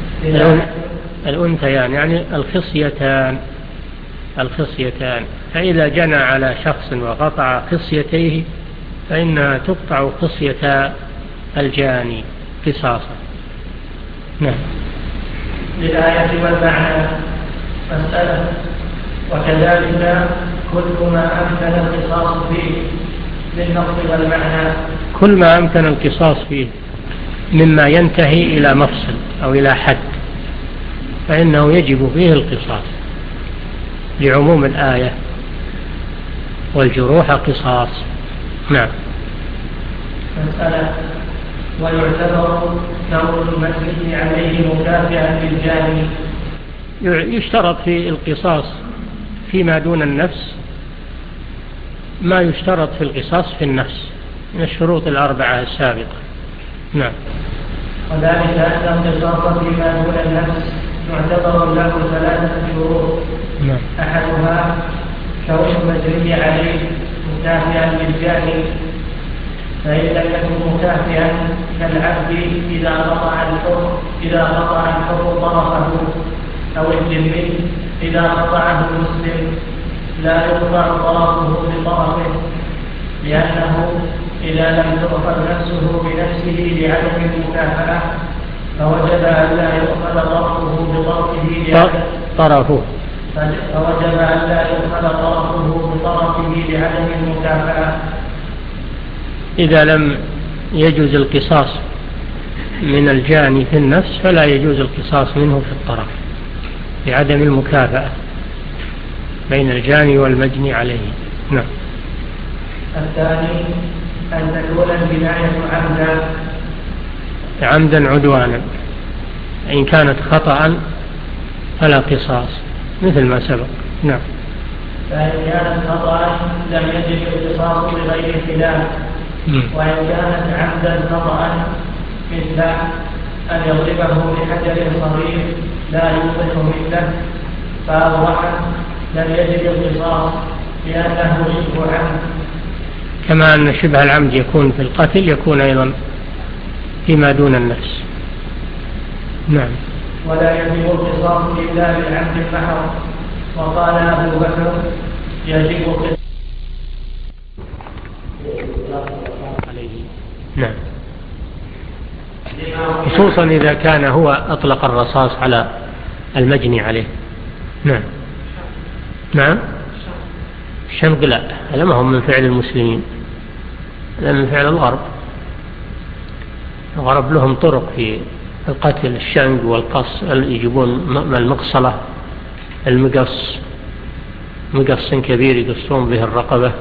الأنثيان يعني الخصيتان الخصيتان فإذا جنى على شخص وقطع خصيتيه فإنها تقطع خصية الجاني قصاصا. نعم. للآية والمعنى. مسألة وكذلك كل ما أمكن القصاص فيه للنص والمعنى. كل ما أمكن القصاص فيه مما ينتهي إلى مفصل أو إلى حد فإنه يجب فيه القصاص لعموم الآية والجروح قصاص. نعم. مسألة ويعتبر كون المجني عليه مكافئا للجاني. يشترط في القصاص فيما دون النفس ما يشترط في القصاص في النفس من الشروط الأربعة السابقة. نعم. وذلك أن القصاص فيما دون النفس يعتبر له ثلاثة شروط. نعم. أحدها كون المجني عليه مكافئا للجاني، فإن لم يكن مكافئا كالعبد إذا قطع الحر إذا قطع الحر طرفه أو الذمي إذا قطعه المسلم لا يقطع طرفه بطرفه، لأنه إذا لم تؤخذ نفسه بنفسه لعدم المكافأة فوجب أن لا يؤخذ طرفه بطرفه لعدم طرفه فوجب أن لا يؤخذ طرفه بطرفه لعدم المكافأة. إذا لم يجوز القصاص من الجاني في النفس فلا يجوز القصاص منه في الطرف لعدم المكافأة بين الجاني والمجني عليه. نعم. الثاني أن تكون الجناية عمدا عمدا عدوانا، إن كانت خطأ فلا قصاص مثل ما سبق. نعم. فإن كانت خطأ لم يجب القصاص بغير خلاف، وإن كانت عمدا خطأ مثل أن يضربه بحجر صغير لا يوضح مثله فأوضح لم يجب القصاص لأنه شبه عمد. كما أن شبه العمد يكون في القتل يكون أيضا فيما دون النفس. نعم. ولا يجب القصاص إلا بالعمد المحض. وقال أبو بكر يجب القصاص. نعم. خصوصا إذا كان هو أطلق الرصاص على المجني عليه. نعم. نعم. الشنق لا، هذا ما هو من فعل المسلمين، هذا من فعل الغرب. الغرب لهم طرق في القتل، الشنق والقص، يجيبون المقصلة، المقص، مقص كبير يقصون به الرقبة،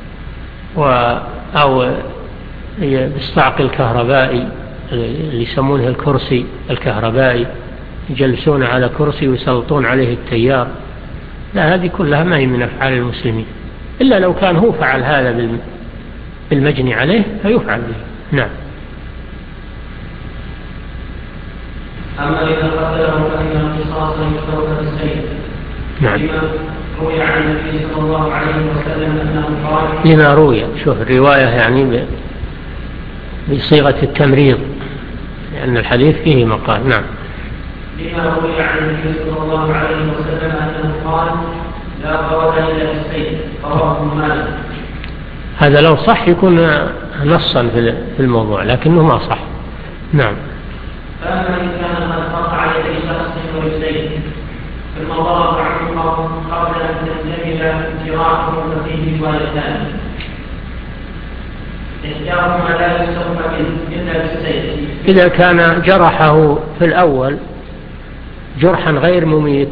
أو بالصعق الكهربائي اللي يسمونه الكرسي الكهربائي، يجلسون على كرسي ويسلطون عليه التيار. لا، هذه كلها ما هي من أفعال المسلمين، إلا لو كان هو فعل هذا بالمجني عليه فيفعل به. نعم. أما إذا قتله فإن القصاص يشترط بالسيف. نعم. روي عن النبي صلى الله عليه وسلم أنه قال لما روي، شوف الرواية يعني بصيغة التمريض، لأن الحديث فيه مقال. نعم. لما روي عن النبي صلى الله عليه وسلم أنه قال لا قوة إلا بالسيف، رواه مالك. هذا لو صح يكون نصا في الموضوع، لكنه ما صح. نعم. فأما إن كان قد قطع يدي شخص بالسيف ثم ضرب عنه قبل أن تنتهي جراحه ففيه روايتان، إحداهما لا يستوفى إلا بالسيف. إذا كان جرحه في الأول جرحا غير مميت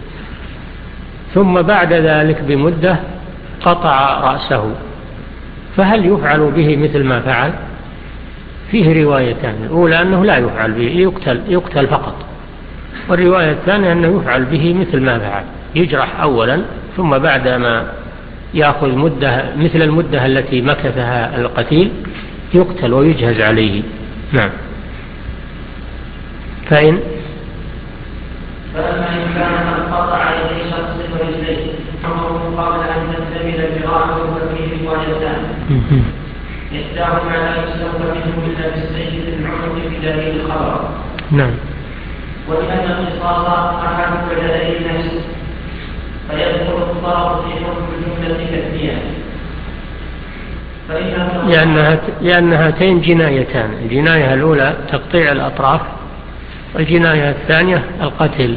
ثم بعد ذلك بمدة قطع رأسه، فهل يفعل به مثل ما فعل؟ فيه روايتان، الأولى أنه لا يفعل به، يقتل, يقتل فقط، والرواية الثانية أنه يفعل به مثل ما فعل، يجرح أولا ثم بعد ما يأخذ مدة مثل المدة التي مكثها القتيل يقتل ويجهز عليه. نعم. فإن فأما إن كان قد قطع يدي شخص ورجليه حمره قبل أن تنتمل جراحه ففيه روايتان، إحداهما لا يستوفى منه إلا بالسيف العنق بدليل الخبر. نعم. ولأن القصاص أحد بدلي النفس فيدخل الضرر في حكم الجملة كالدية، لأن لأن هاتين جنايتان، الجناية الأولى تقطيع الأطراف، والجناية الثانية القتل،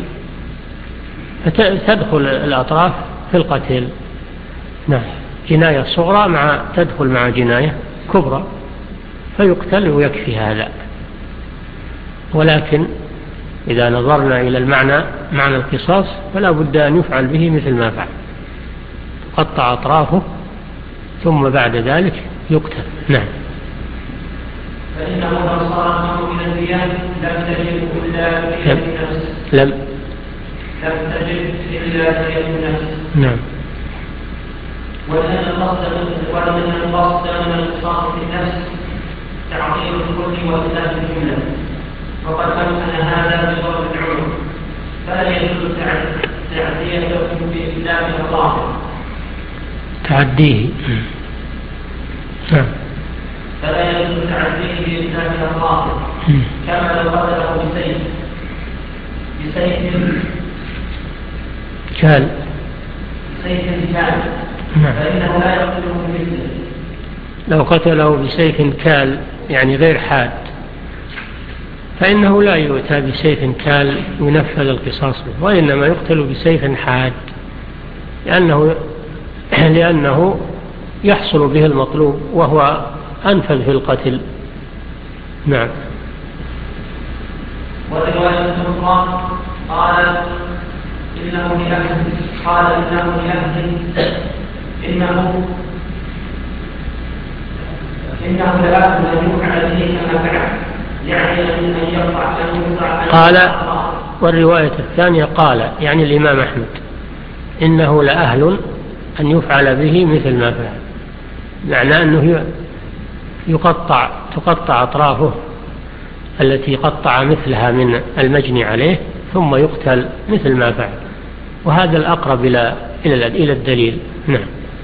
فتدخل الأطراف في القتل. نعم. جناية صغرى مع تدخل مع جناية كبرى فيقتل ويكفي هذا. ولكن إذا نظرنا إلى المعنى معنى القصاص فلا بد أن يفعل به مثل ما فعل، قطع أطرافه ثم بعد ذلك يقتل. نعم. فإنه لو صار الأمر من الديان لم تجد إلا دية النفس. لم لم تجد إلا دية النفس. نعم. ولأن القصد ولأن القصد من القصاص في النفس تعطيل الكل وإتلاف الجملة، وقد أمكن هذا بضرب العنق، فلا يجوز تعديته بإتلاف الظاهر. تعديه. نعم. فلا يجوز تعديه بإتلاف الظاهر، كما لو قتله بسيف بسيف كال سيف كال فإنه لا يقتله بمثله. لو قتله بسيف كال يعني غير حاد فإنه لا يؤتى بسيف كال ينفذ القصاص به، وإنما يقتل بسيف حاد، لأنه لأنه يحصل به المطلوب وهو أنفذ في القتل. نعم. والرواية الأخرى قال إنه لأهل قال إنه لأهل إنه إنه لأهل أن يفعل به كما فعل، يعني أن يقطع أن يقطع. قال، والرواية الثانية قال يعني الإمام أحمد إنه لأهل أن يفعل به مثل ما فعل، معناه أنه يقطع تقطع أطرافه التي قطع مثلها من المجني عليه ثم يقتل مثل ما فعل، وهذا الأقرب إلى إلى الدليل. نعم.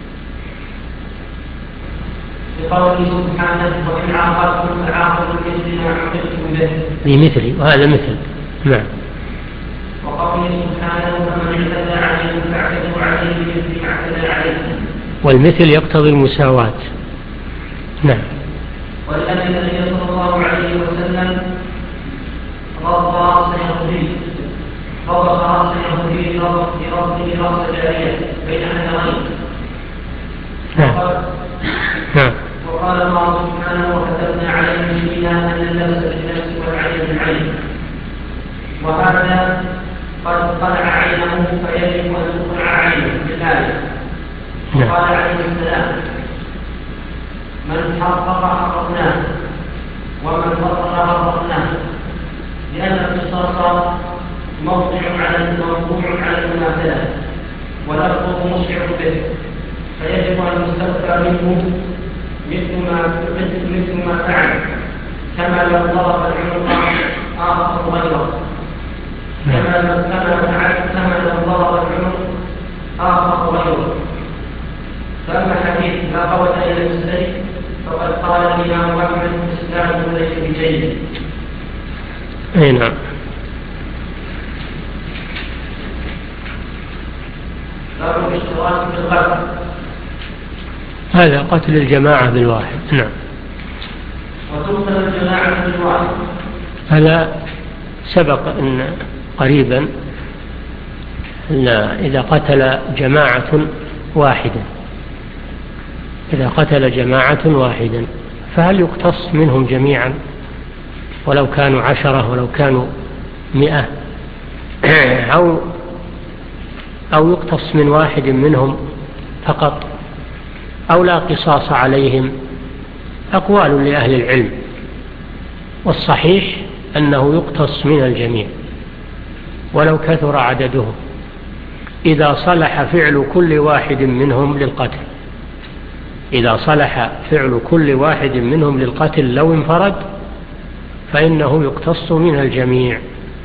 بقوله سبحانه وإن عاقبتم فعاقبوا بمثل ما عوقبتم به، بمثل، وهذا مثل. نعم. وقوله سبحانه فمن اعتدى عليه فاعتدوا عليه بمثل ما اعتدى عليه، والمثل يقتضي المساواة. نعم. ولأن النبي صلى الله عليه وسلم رضى راس يهودي رضى راس يهودي بربه راس جارية بين نهرين. نعم. نعم. وقال الله سبحانه وكتبنا عليهم فيها أن النفس بالنفس والعين بالعين، وهذا قد طلع عينه فيجب أن تقلع عينه بالآية. وقال عليه السلام: من حقق حققناه ومن فطر فطرناه، لأن القصاص موضع على موضوع على المماثلة واللفظ مشرع به، فيجب أن يستغفر منه مثل ما مثل ما فعل، كما لو ضرب العنق آخر غيره، كما لو فعل كما لو ضرب العنق آخر غيره. فأما حديث لا قوة إلا بالسيف فقد قال الإمام أحمد: إسلامه ليس بجيد. أي نعم. باب الاشتراك في القتل. هذا قتل الجماعة بالواحد. نعم. وتقتل الجماعة بالواحد. هذا سبق أن قريبا أن إذا قتل جماعة واحدا إذا قتل جماعة واحدا فهل يقتص منهم جميعا ولو كانوا عشرة ولو كانوا مئة أو أو يقتص من واحد منهم فقط أو لا قصاص عليهم؟ أقوال لأهل العلم، والصحيح أنه يقتص من الجميع ولو كثر عددهم إذا صلح فعل كل واحد منهم للقتل. إذا صلح فعل كل واحد منهم للقتل لو انفرد فإنه يقتص من الجميع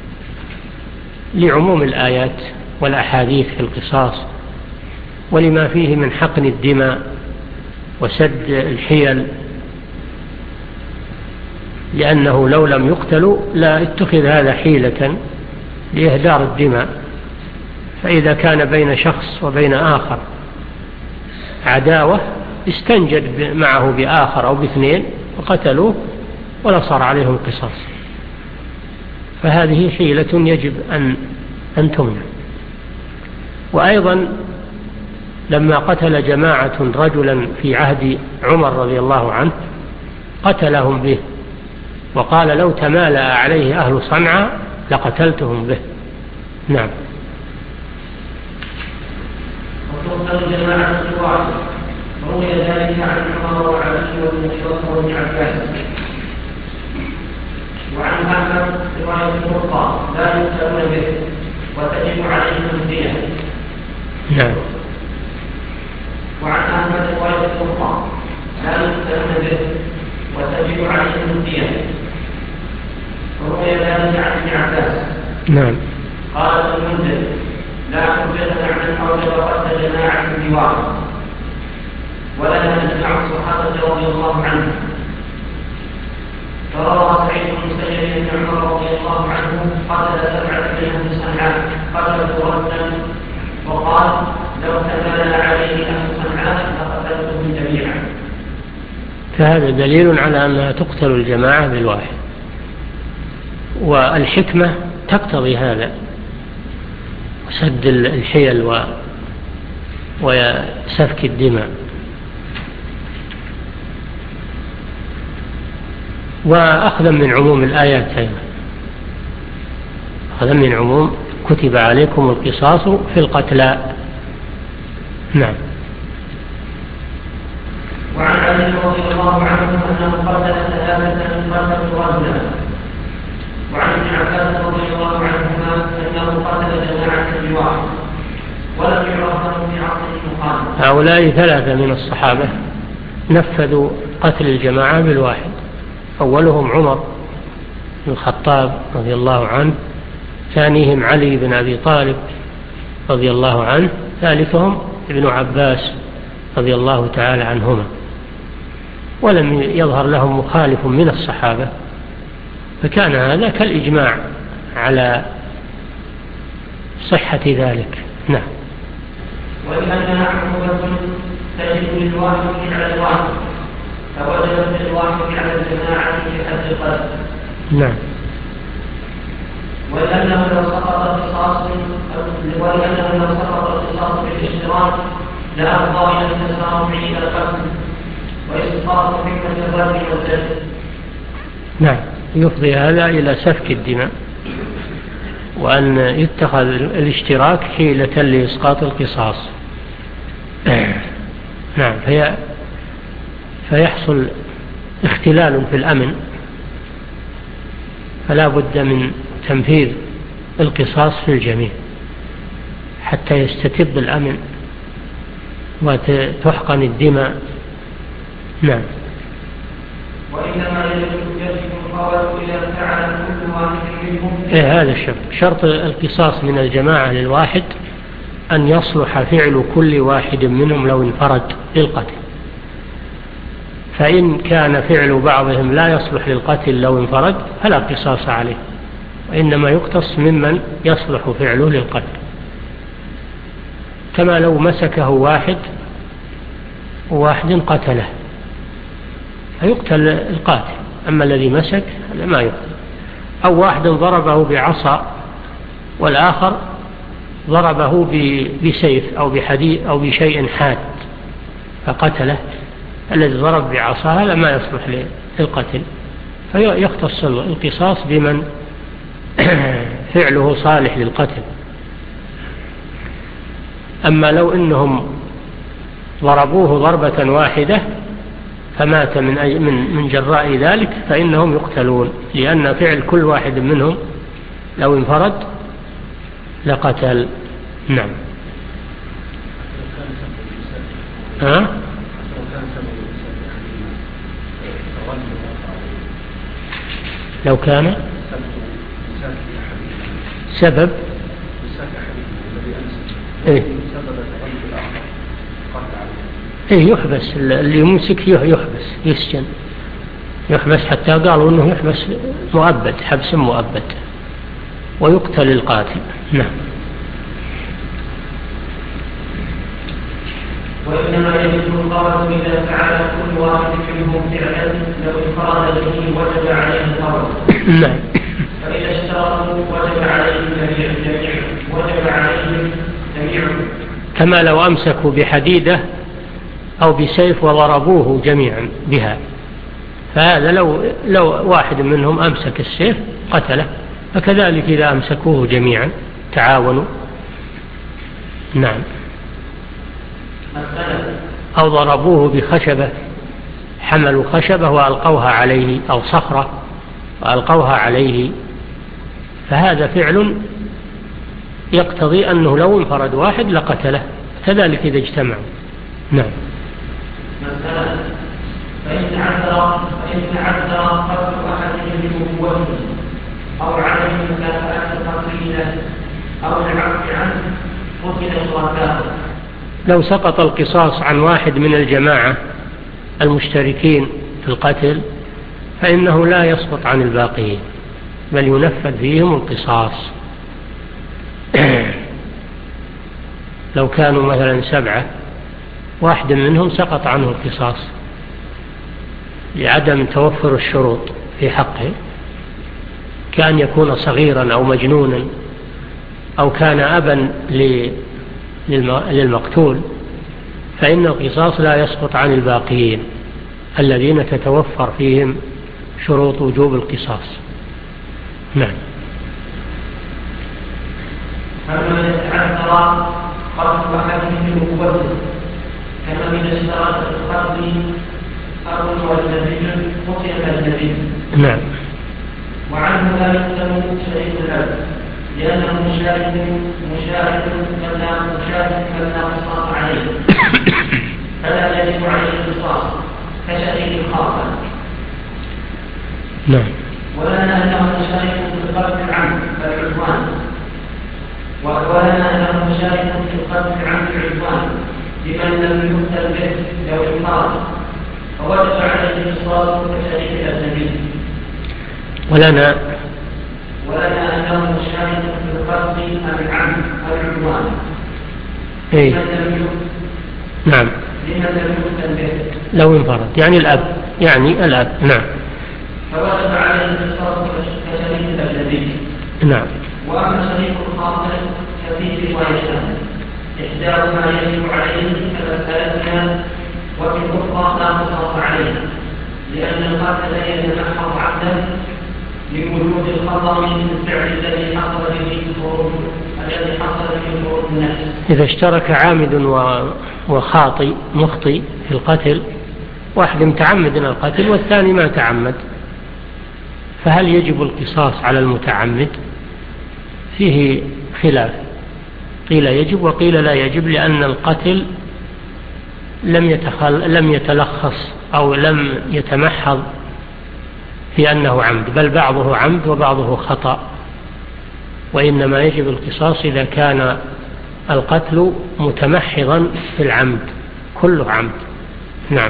لعموم الآيات والأحاديث في القصاص، ولما فيه من حقن الدماء وسد الحيل، لأنه لو لم يقتلوا لا اتخذ هذا حيلة لإهدار الدماء. فإذا كان بين شخص وبين آخر عداوة استنجد معه بآخر أو باثنين وقتلوه ولا صار عليهم قصاص، فهذه حيلة يجب أن أن تمنع. وأيضا لما قتل جماعة رجلا في عهد عمر رضي الله عنه قتلهم به، وقال: لو تمالأ عليه أهل صنعاء لقتلتهم به. نعم. وتقتل جماعة الواحد، روي ذلك عن عمر وعلي والمشرف بن عباس. وعن أحمد رواية مرقى: لا يقتلون به وتجب عليهم الدية. نعم. وعن أحمد رواية مرقى: لا يقتلون به وتجب عليهم الدية. وروي ذلك عن ابن عباس. نعم. قال ابن المنذر: لا حجة عن أوجب قتل جماعة بواحد، ولا نجمع الصحابة رضي الله عنهم. فروى سعيد بن مسيب بن عمر رضي الله عنه قتل سبعة من أهل صنعاء قتلوا رجلا، وقال: لو تمالى عليه أهل صنعاء لقتلتهم جميعا. فهذا دليل على أنها تقتل الجماعة بالواحد، والحكمة تقتضي هذا، سد الحيل و... وسفك الدماء. وأخذا من عموم الآيات أيضا، أخذا من عموم كتب عليكم القصاص في القتلى. نعم. وعن علي رضي الله عنه أنه قتل ثلاثة قتلوا رجلا. وعن ابن عباس رضي الله عنهما أنه قتل جماعة بواحد ولم يعرفوا في عصر مقام. هؤلاء ثلاثة من الصحابة نفذوا قتل الجماعة بالواحد، أولهم عمر بن الخطاب رضي الله عنه، ثانيهم علي بن أبي طالب رضي الله عنه، ثالثهم ابن عباس رضي الله تعالى عنهما. ولم يظهر لهم مخالف من الصحابة، فكان هذا كالإجماع على صحة ذلك. نعم. ولأنها عقوبة تجب للواحد على الواحد، فوجبت للواحد على الجماعة في حد القتل. نعم. ولأنه لو سقط القصاص ولأنه لو سقط القصاص بالاشتراك لأفضى إلى التسارع إلى القتل وإسقاط حكمة الرد والجد. نعم، يفضي هذا إلى سفك الدماء وأن يتخذ الاشتراك حيلة لإسقاط القصاص. نعم. في فيحصل اختلال في الأمن، فلا بد من تنفيذ القصاص في الجميع حتى يستتب الأمن وتحقن الدماء. نعم. وإنما يجب القول إذا فعل كل واحد منهم. إيه هذا الشرط، شرط القصاص من الجماعة للواحد أن يصلح فعل كل واحد منهم لو انفرد للقتل، فإن كان فعل بعضهم لا يصلح للقتل لو انفرد فلا قصاص عليه، وإنما يقتص ممن يصلح فعله للقتل، كما لو مسكه واحد وواحد قتله فيقتل القاتل، أما الذي مسك هذا ما يقتل. أو واحد ضربه بعصا والآخر ضربه بسيف أو بحديد أو بشيء حاد فقتله، الذي ضرب بعصا هذا ما يصلح للقتل، فيختص القصاص بمن فعله صالح للقتل. أما لو إنهم ضربوه ضربة واحدة فمات من من من جراء ذلك فإنهم يقتلون، لأن فعل كل واحد منهم لو انفرد لقتل. نعم. ها؟ لو كان سبب إيه؟ إيه يحبس، اللي يمسك يحبس يسجن، يحبس حتى قالوا أنه يحبس مؤبد، حبس مؤبد، ويقتل القاتل. نعم. وإنما يجب القول إذا فعل كل واحد منهم فعلا لو انفرد به وجب عليه القول. نعم. فإذا اشترطوا وجب عليهم جميعا، وجب عليهم جميعا. كما لو أمسكوا بحديدة أو بسيف وضربوه جميعا بها، فهذا لو لو واحد منهم أمسك السيف قتله، فكذلك إذا أمسكوه جميعا تعاونوا. نعم. أو ضربوه بخشبة، حملوا خشبة وألقوها عليه أو صخرة وألقوها عليه، فهذا فعل يقتضي أنه لو انفرد واحد لقتله، كذلك إذا اجتمعوا. نعم. مثلا فإن تعذر فإن تعذر قتل أحد من قوته أو عدم مكافأة قتيله أو العفو عنه قتل شركاؤه. لو سقط القصاص عن واحد من الجماعة المشتركين في القتل فإنه لا يسقط عن الباقيين، بل ينفذ فيهم القصاص. لو كانوا مثلا سبعة، واحد منهم سقط عنه القصاص لعدم توفر الشروط في حقه، كان يكون صغيرا أو مجنونا أو كان أبا للمقتول، فإن القصاص لا يسقط عن الباقيين الذين تتوفر فيهم شروط وجوب القصاص. نعم. أما يتعذر قتل أحد من قوته كما من اشتراط القتل أرض والنبي قتل النبي. نعم. وعنه لا يقتل شريك الأب لأنه مشارك مشارك فلا مشارك فلا قصاص عليه، فلا يجب عليه القصاص كشريك الخاطئ. نعم. ولنا أنه مشارك في القتل العمد فالعدوان، ولنا أنه مشارك في القتل العمد العدوان لمن لم يقتل به لو انفرد، فوجب عليه القصاص كشريك الأجنبي. ولنا ولنا أنه مشارك في القتل العمد العدوان إيه؟ لمن لم نعم. لمن لم يقتل به لو انفرد، يعني الأب، يعني الأب. نعم. فوجب عليه القصاص كشريك الأجنبي. نعم. وأما شريك الخاطئ ففيه روايتان، إحداهما يجب عليه كمسألتنا، وفي الأخرى لا قصاص عليه، لأن القاتل يتمحض عبدا لوجود الخطر من الفعل الذي حصل به الفروض الذي حصل به فروض النفس. إذا اشترك عامد وخاطئ مخطئ في القتل، واحد متعمد القتل والثاني ما تعمد، فهل يجب القصاص على المتعمد؟ فيه خلاف، قيل يجب وقيل لا يجب، لأن القتل لم يتخل لم يتلخص أو لم يتمحض في أنه عمد، بل بعضه عمد وبعضه خطأ، وإنما يجب القصاص إذا كان القتل متمحضا في العمد، كله عمد. نعم.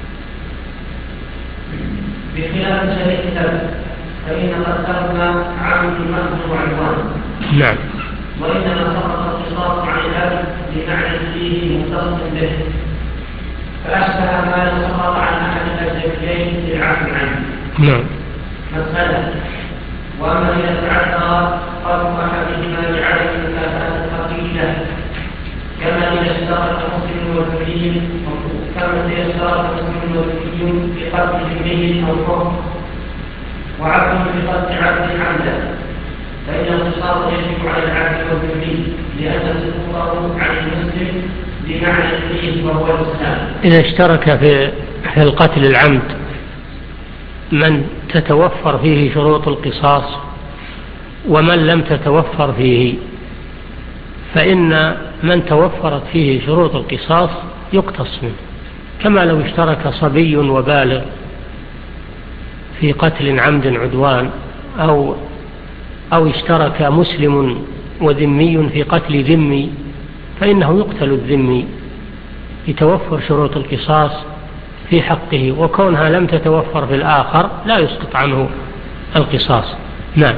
بخلاف شريك السبب فإن قتلنا عمد مأخذ وعدوان. نعم. وإنما سقط القصاص عن الأب بمعنى فيه مختص به، فأشبه ما لو سقط عن أحد الزوجين بالعفو عنه. نعم. مسألة: وأما إذا تعذر قتل أحدهما بعدم المكافأة الثقيلة كما إذا اشترك مسلم وذري كما إذا اشترك مسلم وذري في قتل ذمي أو كفر وعبد في قتل عبد عمدا، فإن القصاص يجب على العبد والذري لأن سقوطه عن المسلم بمعنى فيه وهو الإسلام. إذا اشترك في في القتل العمد من تتوفر فيه شروط القصاص ومن لم تتوفر فيه، فإن من توفرت فيه شروط القصاص يقتص منه، كما لو اشترك صبي وبالغ في قتل عمد عدوان، أو أو اشترك مسلم وذمي في قتل ذمي، فإنه يقتل الذمي يتوفر شروط القصاص في حقه، وكونها لم تتوفر في الآخر لا يسقط عنه القصاص. نعم.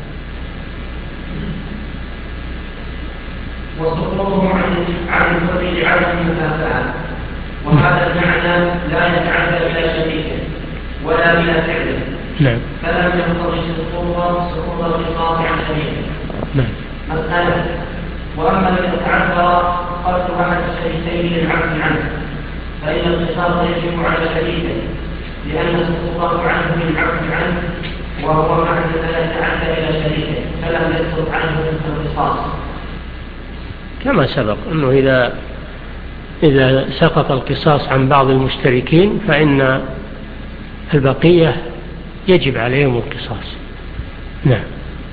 وسقوطه عن الفريق عدم المكافأة، وهذا المعنى لا يتعدى إلى شريكه ولا إلى فعله. نعم. فلم يقتضي سقوط سقوط القصاص عن شريكه. نعم. مسألة: وأما إذا تعذر قتل أحد الشريكين للعفو عنه فإن القصاص يجب على شريكه، لأن سقوطه عنه بالعفو عنه وهو معنى لا يتعدى إلى شريكه، فلم يسقط عنه القصاص. كما سبق أنه إذا إذا سقط القصاص عن بعض المشتركين فإن البقية يجب عليهم القصاص. نعم.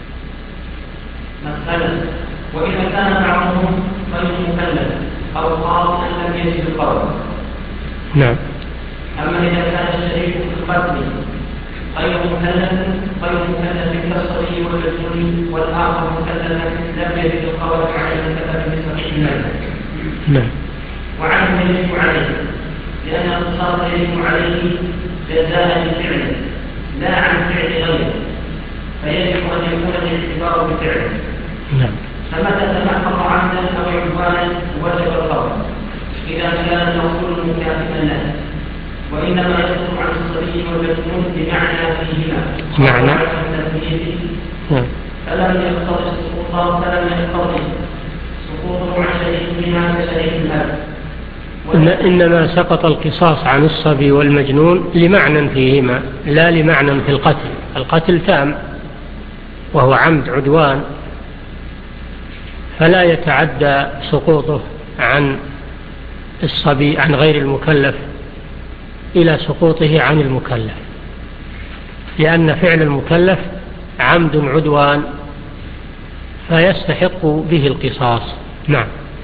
مسألة: وإذا كان بعضهم غير مكلف أو قاض أن لم يجد القول. نعم. أما إذا كان الشريك في القتل غير مكلف غير مكلف كالصبي والمجنون والآخر مكلف لم يجد القول على المكلف بصحيح المذهب. نعم. وعنه يجب عليه، لأن القصاص يجب عليه جزاء لفعله لا عن فعل غيره، فيجب أن يكون الاعتبار بفعله. نعم. فمتى تمحض عمدا أو عدوانا وجب القول إذا كان المقتول مكافئا له، وإنما يصدر عن الصبي والمجنون بمعنى فيهما معنى نعم. فلم يقتضي سقوطه فلم يقتضي سقوطه عن شريكهما كشريك الأب. إن إنما سقط القصاص عن الصبي والمجنون لمعنى فيهما لا لمعنى في القتل. القتل تام وهو عمد عدوان، فلا يتعدى سقوطه عن الصبي عن غير المكلف إلى سقوطه عن المكلف، لأن فعل المكلف عمد عدوان فيستحق به القصاص. نعم.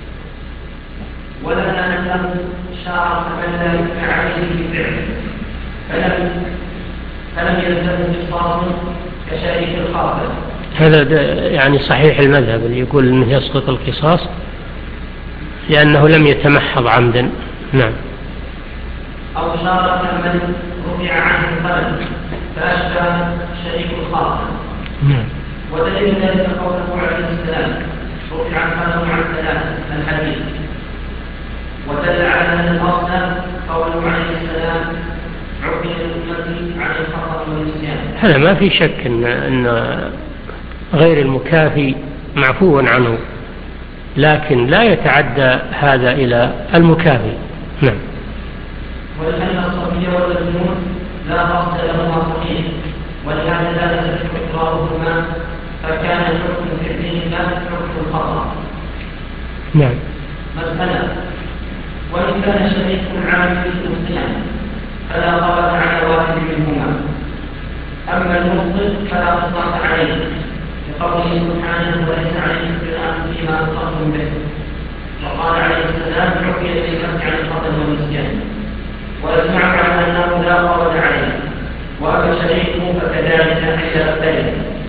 ولا نعلم شارع من لا يدفع عليه بفعله فلم فلم يلزم قصاص كشريك الخاطر. هذا يعني صحيح المذهب اللي يقول انه يسقط القصاص لأنه لم يتمحض عمدا. نعم. أو شارك من رفع عنه القلم فأشبه شريك الخاطر. نعم. ودليل ذلك قوله عليه السلام: رفع القلم عن ثلاثة الحديث. ودل على أن الأصل قوله عليه السلام: عفي الأمة عن الخطأ والنسيان. هذا ما في شك أن, أن غير المكافي معفو عنه، لكن لا يتعدى هذا إلى المكافي. نعم. ولأن الصبي والمجنون لا قصد لهما صحيح ولهذا لا يصح إقرارهما، فكان الحكم في فعلهما حكم الخطأ. نعم. مسألة: وإن كان شريك عام مسلما فلا غلط على واحد منهما، أما المبطل فلا قصاص عليه، لقوله سبحانه: وليس عليكم جناح فيما أخطأتم به. وقال عليه السلام: حكي للمسح عن الخطأ والنسيان. وأجمع على أنه لا غلط عليه، وأما شريكه فكذلك إلى الثالث.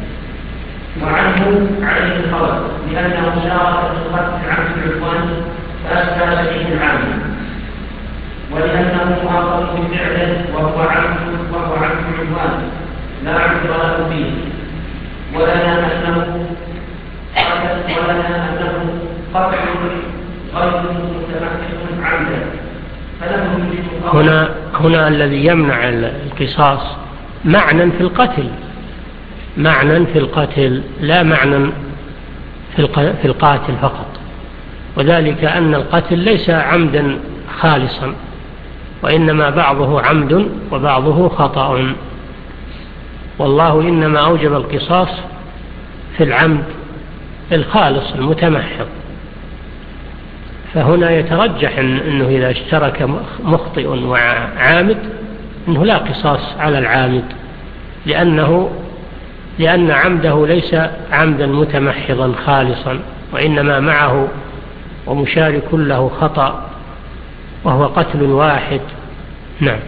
وعنه عليه الخلط لأنه شارك في القتل عن العدوان فأشبه شريك العام، ولأنه مؤاخذ بفعله وهو عبد وهو عبد العدوان لا عبد له فيه، ولنا أنه ولنا أنه قطع غير متمكن عمدا، فله هنا هنا الذي يمنع القصاص معنى في القتل، معنى في القتل لا معنى في القاتل فقط، وذلك أن القتل ليس عمدا خالصا، وإنما بعضه عمد وبعضه خطأ، والله إنما أوجب القصاص في العمد الخالص المتمحض. فهنا يترجح أنه إذا اشترك مخطئ وعامد أنه لا قصاص على العامد، لأنه لأن عمده ليس عمدا متمحضا خالصا، وإنما معه ومشارك له خطأ وهو قتل واحد. نعم.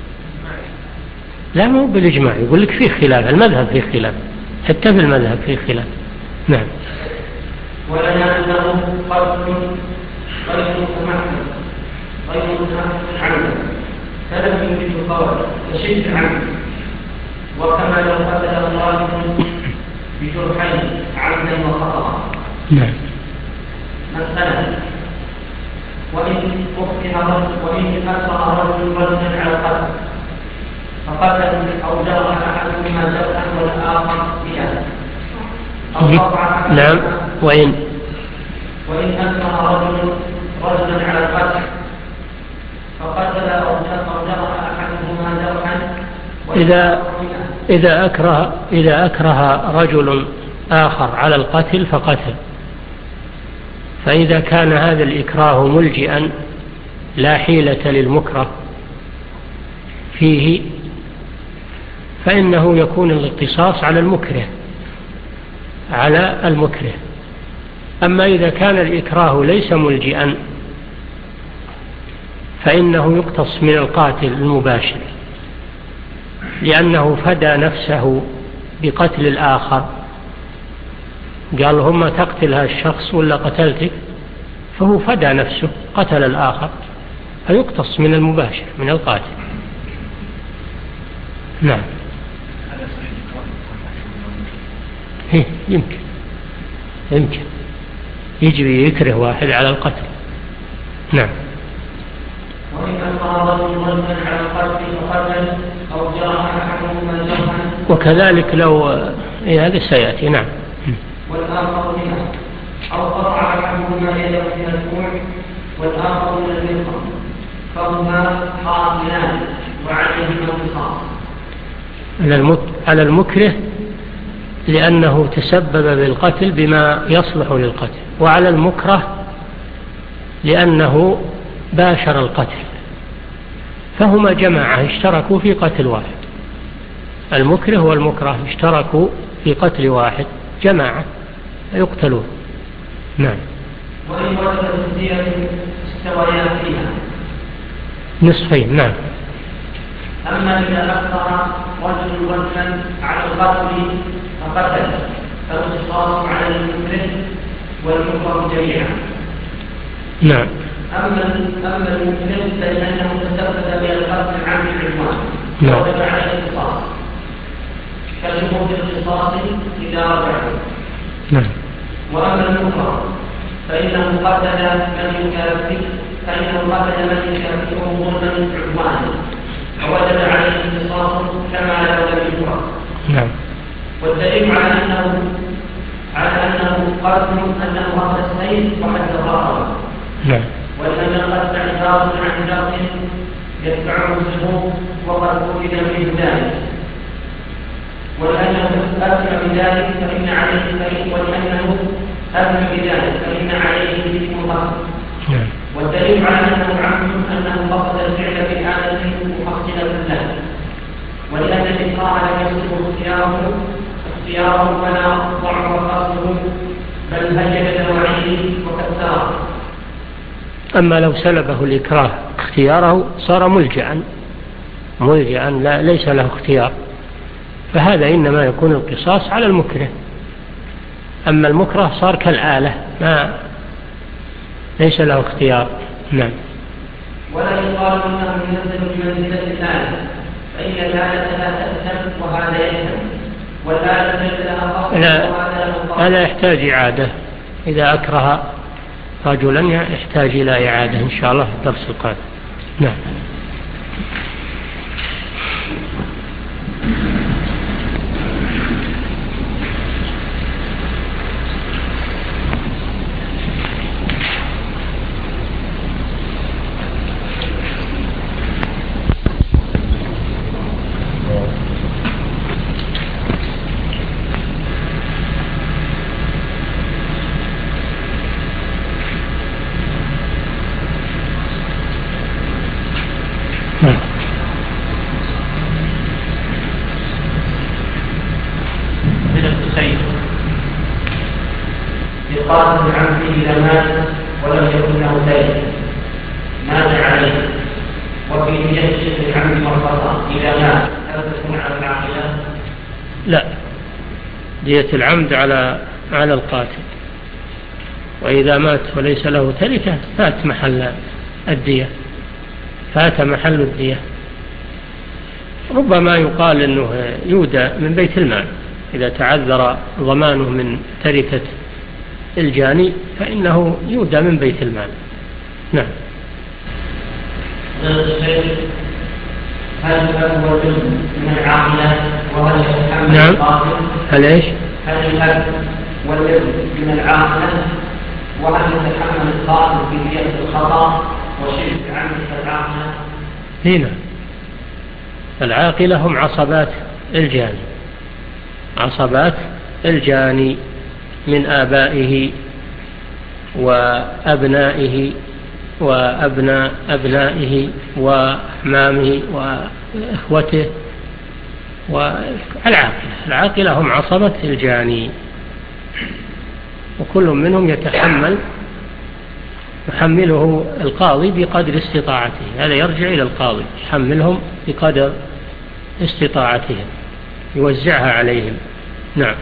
لا مو بالإجماع، يقول لك فيه خلاف، المذهب فيه خلاف، حتى في المذهب فيه خلاف. نعم. ولنا أنه قتل غير متمحض غير متمحض عمدا، فلم يوجد القول كشبه العمد، وكما لو قتل الله بجرحين عمدا وخطأ. نعم. مثلا: وإن أكره وإن أكره رجل رجلا على القتل فقتل أو جرح أحدهما جرحا والآخر بيئة أو قطع. نعم. وإن وإن أكره رجل رجلا على القتل فقتل أو جرح أحدهما جرحا إذا إذا أكره إذا أكره رجل آخر على القتل فقتل، فإذا كان هذا الإكراه ملجئا لا حيلة للمكره فيه فإنه يكون الاقتصاص على المكره على المكره. أما إذا كان الإكراه ليس ملجئا فإنه يقتص من القاتل المباشر، لأنه فدى نفسه بقتل الآخر، قال هم تقتل هذا الشخص ولا قتلتك، فهو فدى نفسه قتل الآخر، فيقتص من المباشر من القاتل. نعم. هي يمكن يمكن يجري يكره واحد على القتل. نعم. وكذلك لو إيه هذا سيأتي. نعم. والآخر منها أو قطع أحدهما يده من الكوع والآخر من المنقر فهما قاتلان وعليهما القصاص. على المكره لأنه تسبب بالقتل بما يصلح للقتل، وعلى المكره لأنه باشر القتل، فهما جماعة اشتركوا في قتل واحد. المكره والمكره اشتركوا في قتل واحد جماعة يقتلون. نعم. وإن وجدت الدية استويا فيها نصفين. نعم. أما إذا أكثر رجل رجلا على القتل فقتل فالقصاص على المكره والمكره جميعا. نعم. أما أما المكره فإنه تسبب بالقتل عن العدوان ووجب عليه القصاص كالشهود بالقصاص إذا رجعوا. نعم. وأما المكره فإنه قتل من يكافئ فإنه قتل من يكافئه ظلما عدوانا ووجب عليه القصاص كما لو لم يكره. نعم. والدليل على أنه على أنه قتل أنه أخذ السيف وحد الرقبة. نعم. وأن القتل عبارة عن شخص يدفعه السموم وقد وجد منه ذلك، أثم بذلك فإن عليه فإن ولأنه أثم بذلك فإن عليه إثم القتل. والدليل على أنه عمد أنه قصد الفعل بحالة محصلة له، ولأن الإكراه لم يصدق اختياره اختياره فلا ضعف قصده بل هجر نوعيه وكثره. أما لو سلبه الإكراه اختياره صار ملجأ ملجأ لا ليس له اختيار، فهذا إنما يكون القصاص على المكره. أما المكره صار كالآلة ما ليس له اختيار. نعم. ولا يقال أنه ينزل بمنزلة الآلة، فإن الآلة لا تأثم وهذا يأثم، والآلة ليس لها قصد وهذا له قصد. هذا يحتاج إعادة، إذا أكره رجلا يحتاج إلى إعادة إن شاء الله في الدرس القادم. نعم. قاتل عمده إذا مات ولم يكن له دين مات عليه، وفي دية العمد والخطأ إذا مات هل تكون على العاقلة؟ لا، دية العمد على على القاتل، وإذا مات وليس له تركة فات محل الدية فات محل الدية. ربما يقال أنه يودى من بيت المال إذا تعذر ضمانه من تركة الجاني، فإنه يودى من بيت المال. نعم. هل الأب والابن من العاقلة وهل يتحمل نعم. القاتل؟ هل إيش؟ هل الأب والابن من العاقلة وهل يتحمل القاتل في دية الخطأ وشبه عمد العاقلة؟ هنا العاقلة هم عصبات الجاني، عصبات الجاني من آبائه وأبنائه وأبناء أبنائه وأحمامه وإخوته. والعاقلة العاقلة هم عصبة الجاني، وكل منهم يتحمل يحمله القاضي بقدر استطاعته. هذا يرجع إلى القاضي، يحملهم بقدر استطاعتهم، يوزعها عليهم. نعم.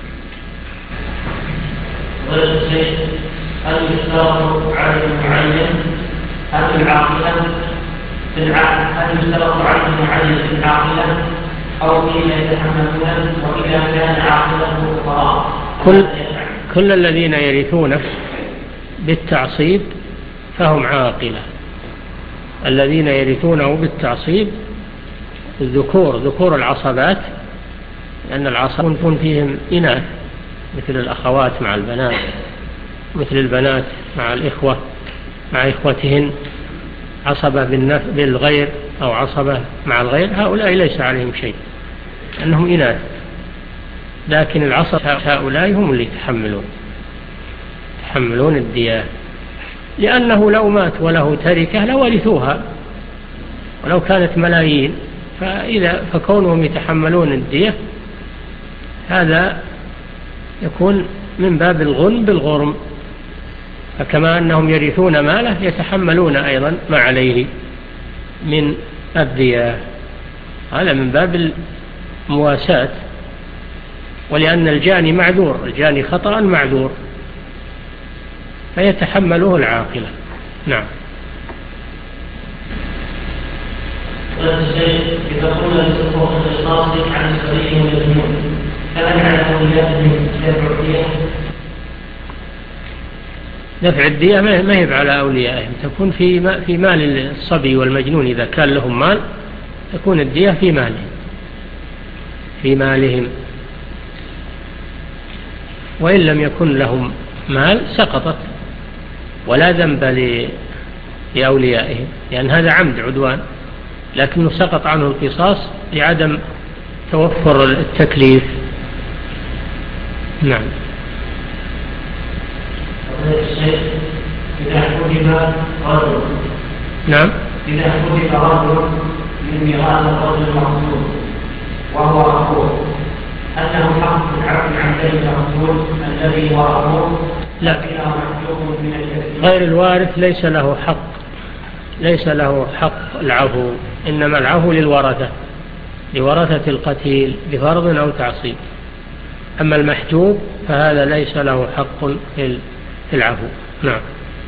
هل يشترط عدد معين هل العاقلة في العقل هل يشترط عدد معين في العاقلة أو فيما يتحملون، وإذا كان عاقلته فقراء؟ كل كل الذين يرثون بالتعصيب فهم عاقلة. الذين يرثونه بالتعصيب الذكور ذكور العصبات، لأن العصبات يكون فيهم إناث مثل الأخوات مع البنات، مثل البنات مع الإخوة مع إخوتهن، عصبة بالغير أو عصبة مع الغير، هؤلاء ليس عليهم شيء أنهم إناث. لكن العصبة هؤلاء هم اللي يتحملون يتحملون الدية، لأنه لو مات وله تركة لورثوها ولو كانت ملايين. فإذا فكونهم يتحملون الدية هذا يكون من باب الغنم بالغرم، فكما أنهم يرثون ماله يتحملون أيضا ما عليه من الدية، هذا من باب المواساة. ولأن الجاني معذور، الجاني خطأ معذور، فيتحمله العاقلة. نعم. والشيء إذا قلنا لسقوط الإشخاص عن السبيل والمجنون فهل على أولياء من دفع الدية؟ دفع الدية ما يجب على أوليائهم، تكون في في مال الصبي والمجنون. إذا كان لهم مال تكون الدية في مالهم في مالهم وإن لم يكن لهم مال سقطت ولا ذنب لأوليائهم، لأن هذا عمد عدوان، لكنه سقط عنه القصاص لعدم توفر التكليف نعم. إذا حجب رجل نعم. إذا حجب رجل من ميراث الرجل المقصود وهو أخوه هل له حق في العفو عن ذلك المقصود الذي هو أخوه؟ لا، غير الوارث ليس له حق، ليس له حق العفو، إنما العفو للورثة، لورثة القتيل بفرض أو تعصيب. أما المحجوب فهذا ليس له حق في العفو. نعم.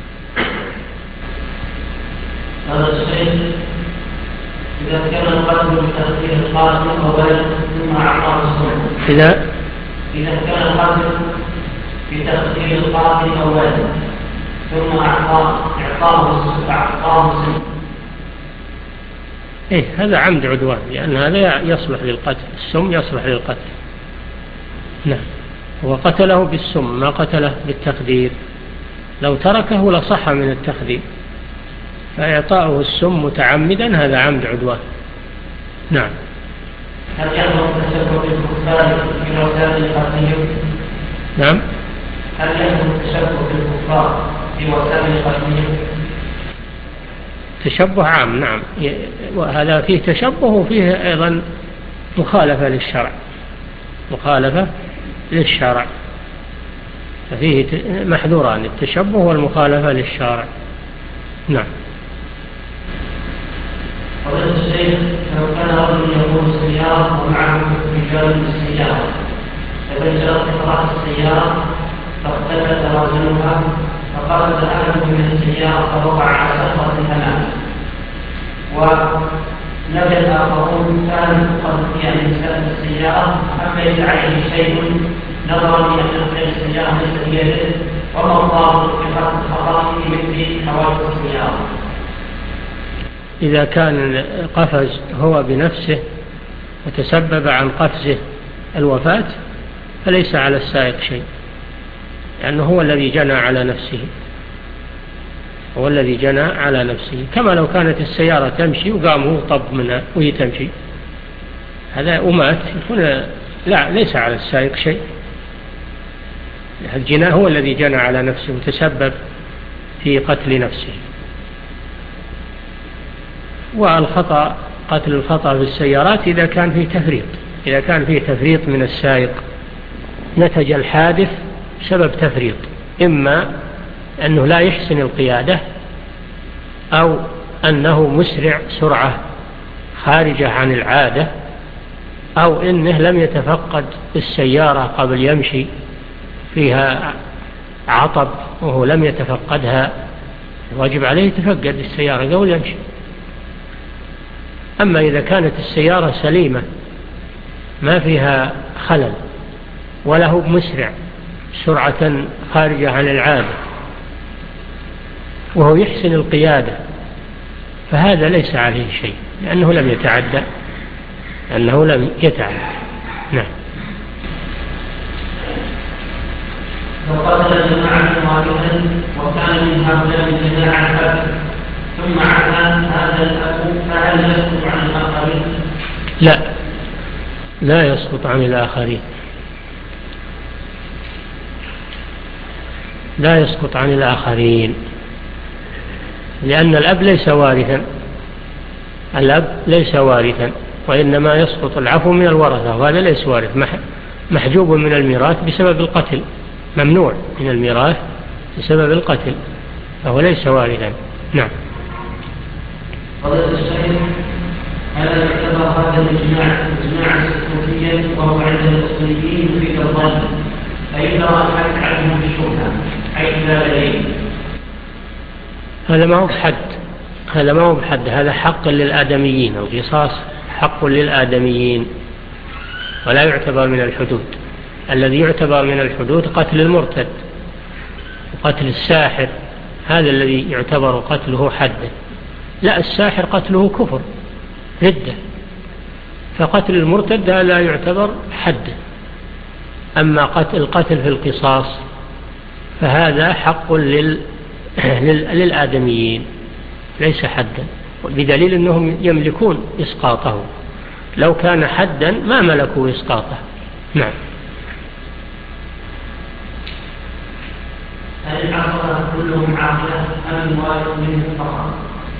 هذا الشيء إذا كان القتل بتقدير القاتل أولا ثم أعطاه السنة. إذا إذا كان القتل بتقدير القاتل أولا ثم أعطاه أعطاه السنة. إيه، هذا عمد عدوان، لأن هذا يصلح للقتل، السم يصلح للقتل. نعم. وقتله بالسم ما قتله بالتقدير، لو تركه لصح من التقدير، فإعطاؤه السم متعمدا هذا عمد عدوان. نعم. هل يحرم التشبه بالكفار في وسائل قتلهم؟ نعم. هل يحرم التشبه بالكفار في وسائل قتلهم؟ تشبه عام، نعم، وهذا فيه تشبه وفيه أيضا مخالفة للشرع، مخالفة للشرع، ففيه محذوران، التشبه والمخالفة للشرع. نعم. قلت الشيخ لو كان رجل يقود السيارة ومعه رجال بالسيارة فبجرت قطعة السيارة فاختلت توازنها فقصد أحد من السيارة فوقع على صخرة أمامه ونجا الآخرون كانوا قد يعني سالت السيارة أما ليس عليه شيء نظرا لأن خير السيارة ليس بيده وما الضابط في خط الخطأ في مثل حوادث السيارة؟ إذا كان القفز هو بنفسه وتسبب عن قفزه الوفاة فليس على السائق شيء، لأنه هو الذي جنى على نفسه، هو الذي جنى على نفسه، كما لو كانت السيارة تمشي وقام هو طب منها وهي تمشي هذا ومات، يكون لا ليس على السائق شيء، الجنى هو الذي جنى على نفسه وتسبب في قتل نفسه. والخطأ قتل الخطأ في السيارات إذا كان فيه تفريط، إذا كان فيه تفريط من السائق نتج الحادث سبب تفريط، إما أنه لا يحسن القيادة أو أنه مسرع سرعة خارجة عن العادة أو أنه لم يتفقد السيارة قبل يمشي فيها عطب وهو لم يتفقدها، واجب عليه يتفقد السيارة قبل يمشي. أما إذا كانت السيارة سليمة ما فيها خلل وله مسرع سرعة خارجة عن العادة وهو يحسن القيادة فهذا ليس عليه شيء، لأنه لم يتعدى، لأنه لم يتعدى. نعم. وقتل جماعة واحدا وكان من هؤلاء الجماعة الأب ثم عفى هذا الأب فهل يسقط عن الآخرين؟ لا، لا يسقط عن الآخرين، لا يسقط عن الآخرين، لأن الأب ليس وارثا، الأب ليس وارثا، وإنما يسقط العفو من الورثة، وهذا ليس وارث، محجوب من الميراث بسبب القتل، ممنوع من الميراث بسبب القتل، فهو ليس وارثا. نعم. فضيلة الشيخ هل يعتبر هذا الإجماع إجماعا سكوتيا وهو عند الأصوليين في الظن فيقرأ الحد عنه بالشبهة حيث لا دليل؟ هذا ما هو بحد، هذا ما هو بحد، هذا حق للآدميين، القصاص حق للآدميين ولا يعتبر من الحدود. الذي يعتبر من الحدود قتل المرتد وقتل الساحر، هذا الذي يعتبر قتله حدا. لا، الساحر قتله كفر ردة، فقتل المرتد لا يعتبر حدا. أما قتل القتل في القصاص فهذا حق لل... للآدميين ليس حدا، بدليل أنهم يملكون إسقاطه، لو كان حدا ما ملكوا إسقاطه. نعم. كلهم عاقلة أم الوارث منهم فقط؟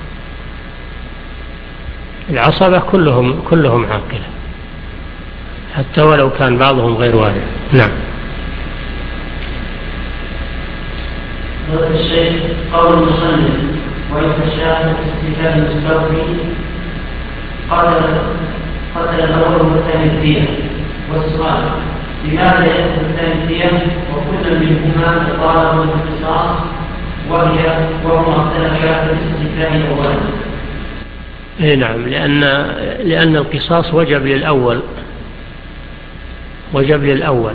العصبة كلهم كلهم عاقلة حتى ولو كان بعضهم غير وارث. نعم. هذا الشيء قول المصنف ويتشاهد استثناء المستوفي قتل قتل الأول والثاني الدية. والسؤال لماذا يأخذ الثاني الدية وكل منهما طالب القصاص وهي وهو اختلفا في الاستثناء الأول؟ اي نعم، لأن لأن القصاص وجب للأول وجب للأول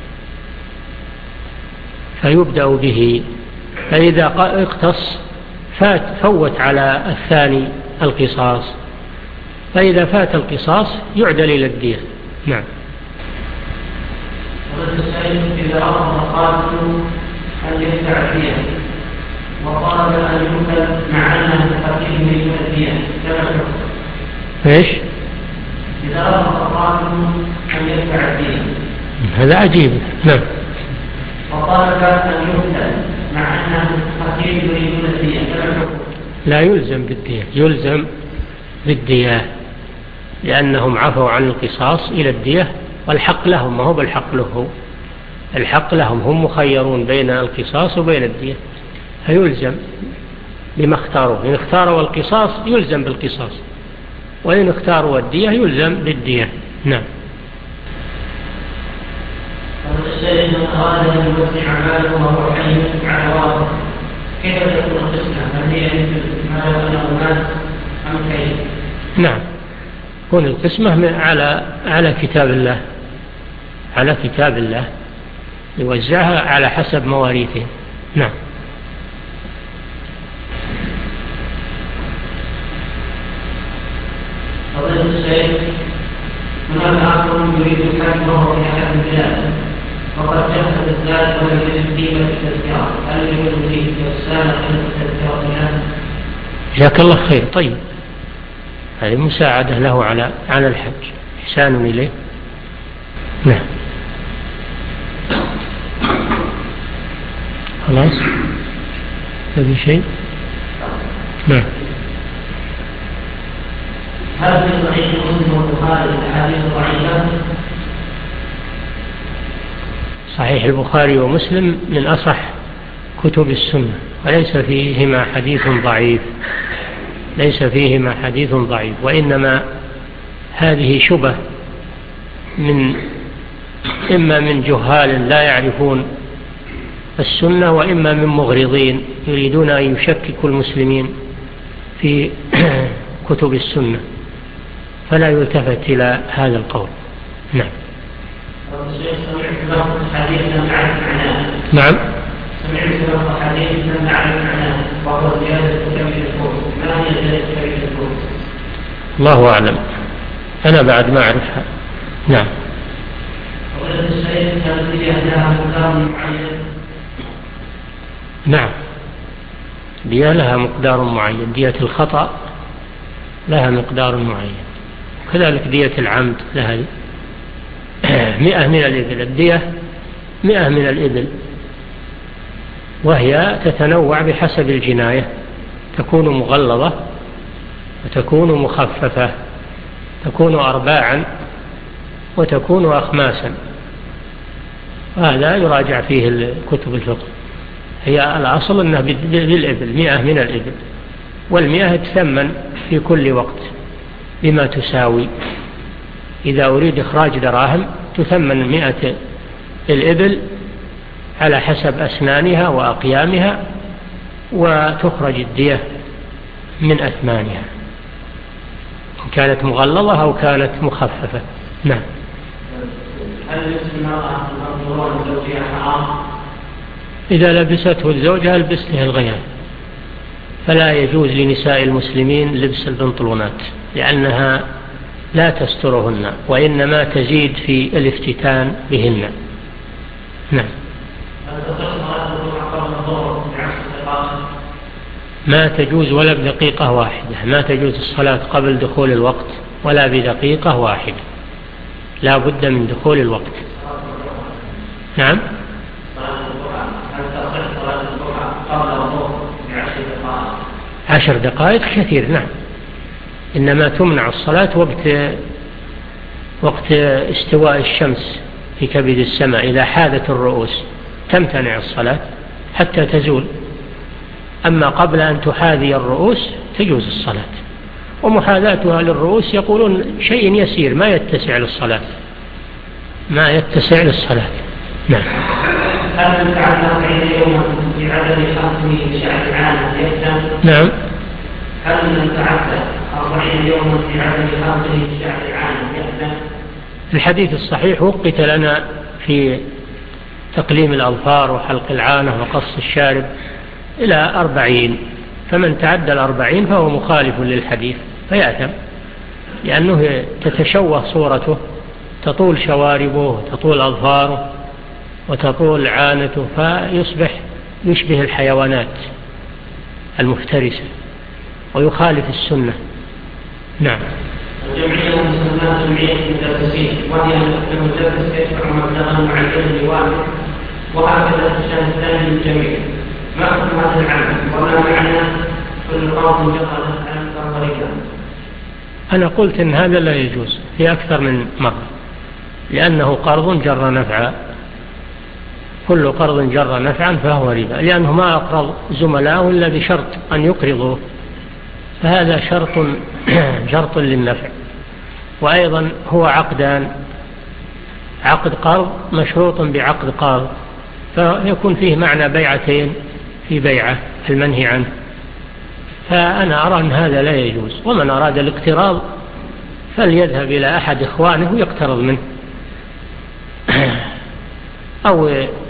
فيبدأ به، فإذا اقتص فات فوت على الثاني القصاص، فإذا فات القصاص يعدل إلى الدية. نعم. إذا أراد قاتل أن يدفع فيها وطالب أن يقتل مع أنه تقيم من الدية كما تقول. إيش؟ إذا أراد قاتل أن يدفع الدية هذا عجيب. نعم. وطالب أن يقتل مع أنه تقيم من الدية كما تقول. لا يلزم بالدية، يلزم بالدية لأنهم عفوا عن القصاص إلى الدية، والحق لهم، ما هو بالحق له، الحق لهم، هم مخيرون بين القصاص وبين الدية، فيلزم بما اختاروا. إن اختاروا القصاص يلزم بالقصاص، وإن اختاروا الدية يلزم بالدية. نعم. الشيء من أراد أن يوسع ماله وهو حي على واقع كيف تكون القسمة؟ هل هي مثل ما لو أنه مات أم كيف؟ نعم، تكون القسمة على على كتاب الله، على كتاب الله يوزعها على حسب مواريثه. نعم. فضيلة الشيخ، هناك آخر يريد الحج وهو في أحد البلاد وقد جهز الزاد ولم يجد قيمة التذكرة، هل يجوز فيه إرسال قيمة التذكرة؟ جزاك الله خير. طيب، هذه مساعدة له على على الحج، إحسان إليه. نعم. خلاص هذا شيء. نعم. هل في صحيح مسلم والبخاري الأحاديث ضعيفة؟ صحيح البخاري ومسلم من أصح كتب السنة، وليس فيهما حديث ضعيف، ليس فيهما حديث ضعيف، وإنما هذه شبه من إما من جهال لا يعرفون السنة، وإما من مغرضين يريدون أن يشككوا المسلمين في كتب السنة، فلا يلتفت إلى هذا القول. نعم. نعم. سمعت لفظ حديث لم نعرف معناه وهو زيادة كبير الفوز، ما هي زيادة كبير الفوز؟ الله أعلم، أنا بعد ما أعرفها. نعم. وقلت الشيء كانت لي لها مقدار معين. نعم، دية لها مقدار معين، دية الخطأ لها مقدار معين، كذلك دية العمد لها مئة من الإبل. الدية مئة من الإبل، وهي تتنوع بحسب الجناية، تكون مغلظة وتكون مخففة، تكون أرباعا وتكون أخماسا، وهذا يراجع فيه كتب الفقه. هي الأصل أنها بالإبل، مئة من الإبل، والمئة تثمن في كل وقت بما تساوي. إذا أريد إخراج دراهم تثمن مئة الإبل على حسب أسنانها وأقيامها، وتخرج الدية من أثمانها إن كانت مغلظة أو كانت مخففة. نعم. هل المرأة المنظورة لزوجها حرام؟ إذا لبسته الزوجة لبسته الغيان، فلا يجوز لنساء المسلمين لبس البنطلونات، لأنها لا تسترهن، وإنما تزيد في الافتتان بهن. نعم. ما تجوز ولا بدقيقة واحدة، ما تجوز الصلاة قبل دخول الوقت ولا بدقيقة واحدة، لا بد من دخول الوقت. نعم. عشر دقائق كثير. نعم، إنما تمنع الصلاة وقت وقت استواء الشمس في كبد السماء. إذا حاذت الرؤوس تمتنع الصلاة حتى تزول، أما قبل أن تحاذي الرؤوس تجوز الصلاة. ومحاذاتها للرؤوس يقولون شيء يسير ما يتسع للصلاة، ما يتسع للصلاة. نعم. هل نتعلم أربعين يوما بعدد خمسة شهر عام يقدم؟ نعم. هل نتعلم أربعين يوما بعدد خمسة شهر عام يقدم؟ الحديث الصحيح وقت لنا في تقليم الأظفار وحلق العانة وقص الشارب إلى أربعين، فمن تعدى الأربعين فهو مخالف للحديث فيأثم، لأنه تتشوه صورته، تطول شواربه تطول أظفاره وتطول عانته، فيصبح يشبه الحيوانات المفترسة ويخالف السنة. نعم. الجمعية المسلمات جمعية المدرسين، وهي المدرس يدفع مبلغا معينا لوالده، وهكذا الشأن الثاني للجميع. ما حكم هذا العمل وما معنى كل قوم جرى عن طريقا؟ أنا قلت إن هذا لا يجوز في أكثر من مرة، لأنه قرض جر نفعا، كل قرض جر نفعا فهو ربا، لأنه ما أقرض زملاءه إلا بشرط أن يقرضوه، فهذا شرط شرط للنفع. وأيضا هو عقدان، عقد قرض مشروط بعقد قرض، فيكون فيه معنى بيعتين في بيعة المنهي عنه، فأنا أرى أن هذا لا يجوز. ومن أراد الاقتراض فليذهب إلى أحد إخوانه ويقترض منه، أو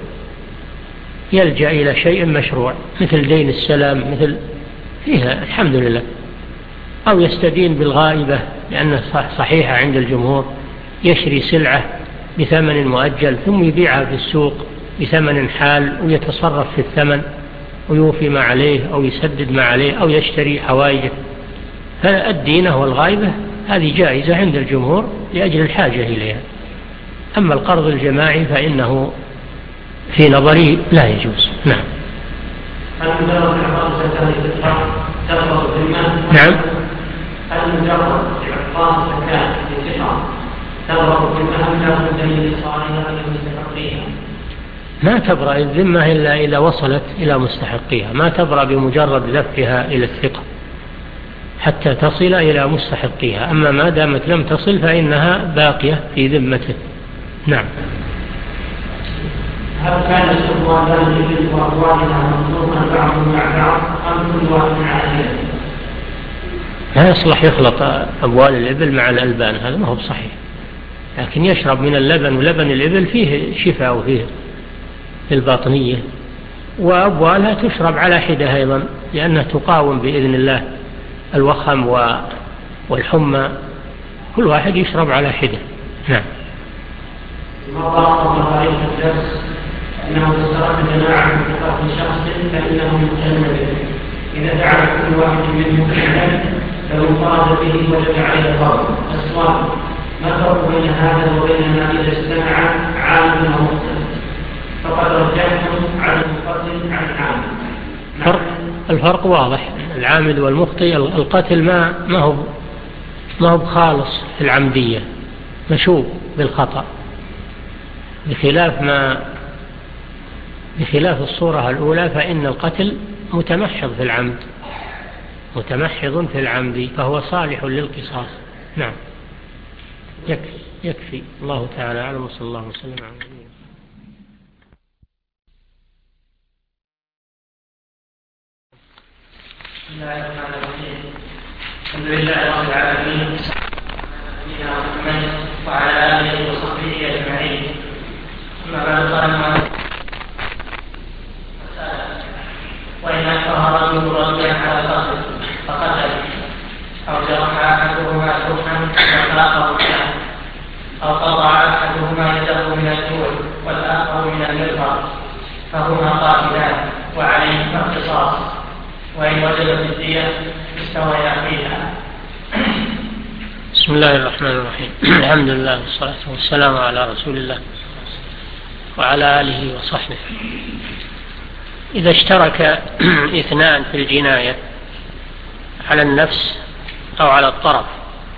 يلجأ إلى شيء مشروع مثل دين السلام، مثل فيها الحمد لله، أو يستدين بالغائبة لأنه صحيحة عند الجمهور، يشري سلعة بثمن مؤجل ثم يبيعها في السوق بثمن حال ويتصرف في الثمن ويوفي ما عليه أو يسدد ما عليه أو يشتري حوائجه. فالدينة والغائبة هذه جائزة عند الجمهور لأجل الحاجة إليها. أما القرض الجماعي فإنه في نظري لا يجوز. نعم. هل مجرد إعطاء زكاة الفطر تفرض بالمال؟ نعم. هل مجرد إعطاء زكاة الفطر تفرض بالمال لا بد من إيصالها إلى مستحقيها؟ ما تبرأ الذمة إلا إذا وصلت إلى مستحقيها، ما تبرأ بمجرد لفها إلى الثقة حتى تصل إلى مستحقيها، أما ما دامت لم تصل فإنها باقية في ذمته. نعم. هل كان السؤال الإبل وأبوالها مخلوقا بعض مع بعض أم كل واحد على حدة؟ لا يصلح يخلط أبوال الإبل مع الألبان، هذا ما هو بصحيح، لكن يشرب من اللبن، ولبن الإبل فيه شفاء وفيه الباطنية، وأبوالها تشرب على حدة أيضا لأنها تقاوم بإذن الله الوخم والحمى، كل واحد يشرب على حدة. نعم. ما ضاق مغاريب الدرس أنه تسترق جماعة من قتل شخص فإنه مجنب، إذا دعا كل واحد منهم فعلا لو انفرد به وجب عليه الضرب. السؤال: ما الفرق بين هذا وبين ما إذا استمع عالم أو مختلف؟ فقد رجحتم على المقتل عن العامل. الفرق واضح، العامد والمخطئ القتل ما ما هو ما هو خالص في العمدية، مشوب بالخطأ، بخلاف ما بخلاف الصورة الأولى فإن القتل متمحض في العمد، متمحض في العمد فهو صالح للقصاص. نعم. يكفي يكفي الله تعالى أعلم، وصلى الله وسلم على نبينا. بسم الله الرحمن الرحيم. الحمد لله رب العالمين، نبينا محمد وعلى آله وصحبه أجمعين. أما بعد قال وإن أكره رجل رجلا على قتل فقتل أو جرح أحدهما جرحا والآخر كان، أو قطع أحدهما يده من الجوع والآخر من المرفق، فهما قاتلان وعليهما القصاص، وإن وجدت الدية استويا فيها. بسم الله الرحمن الرحيم. الحمد لله والصلاة والسلام على رسول الله وعلى آله وصحبه. إذا اشترك اثنان في الجناية على النفس أو على الطرف،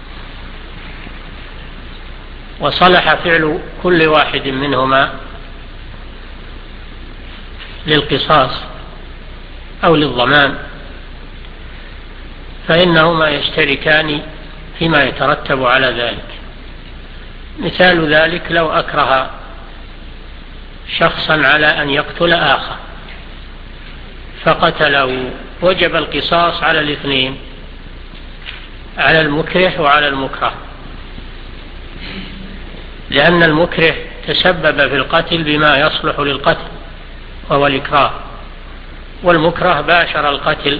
وصلح فعل كل واحد منهما للقصاص أو للضمان، فإنهما يشتركان فيما يترتب على ذلك. مثال ذلك لو أكره شخصا على أن يقتل آخر فقتله، وجب القصاص على الاثنين، على المكره وعلى المكره، لأن المكره تسبب في القتل بما يصلح للقتل وهو الإكراه، والمكره باشر القتل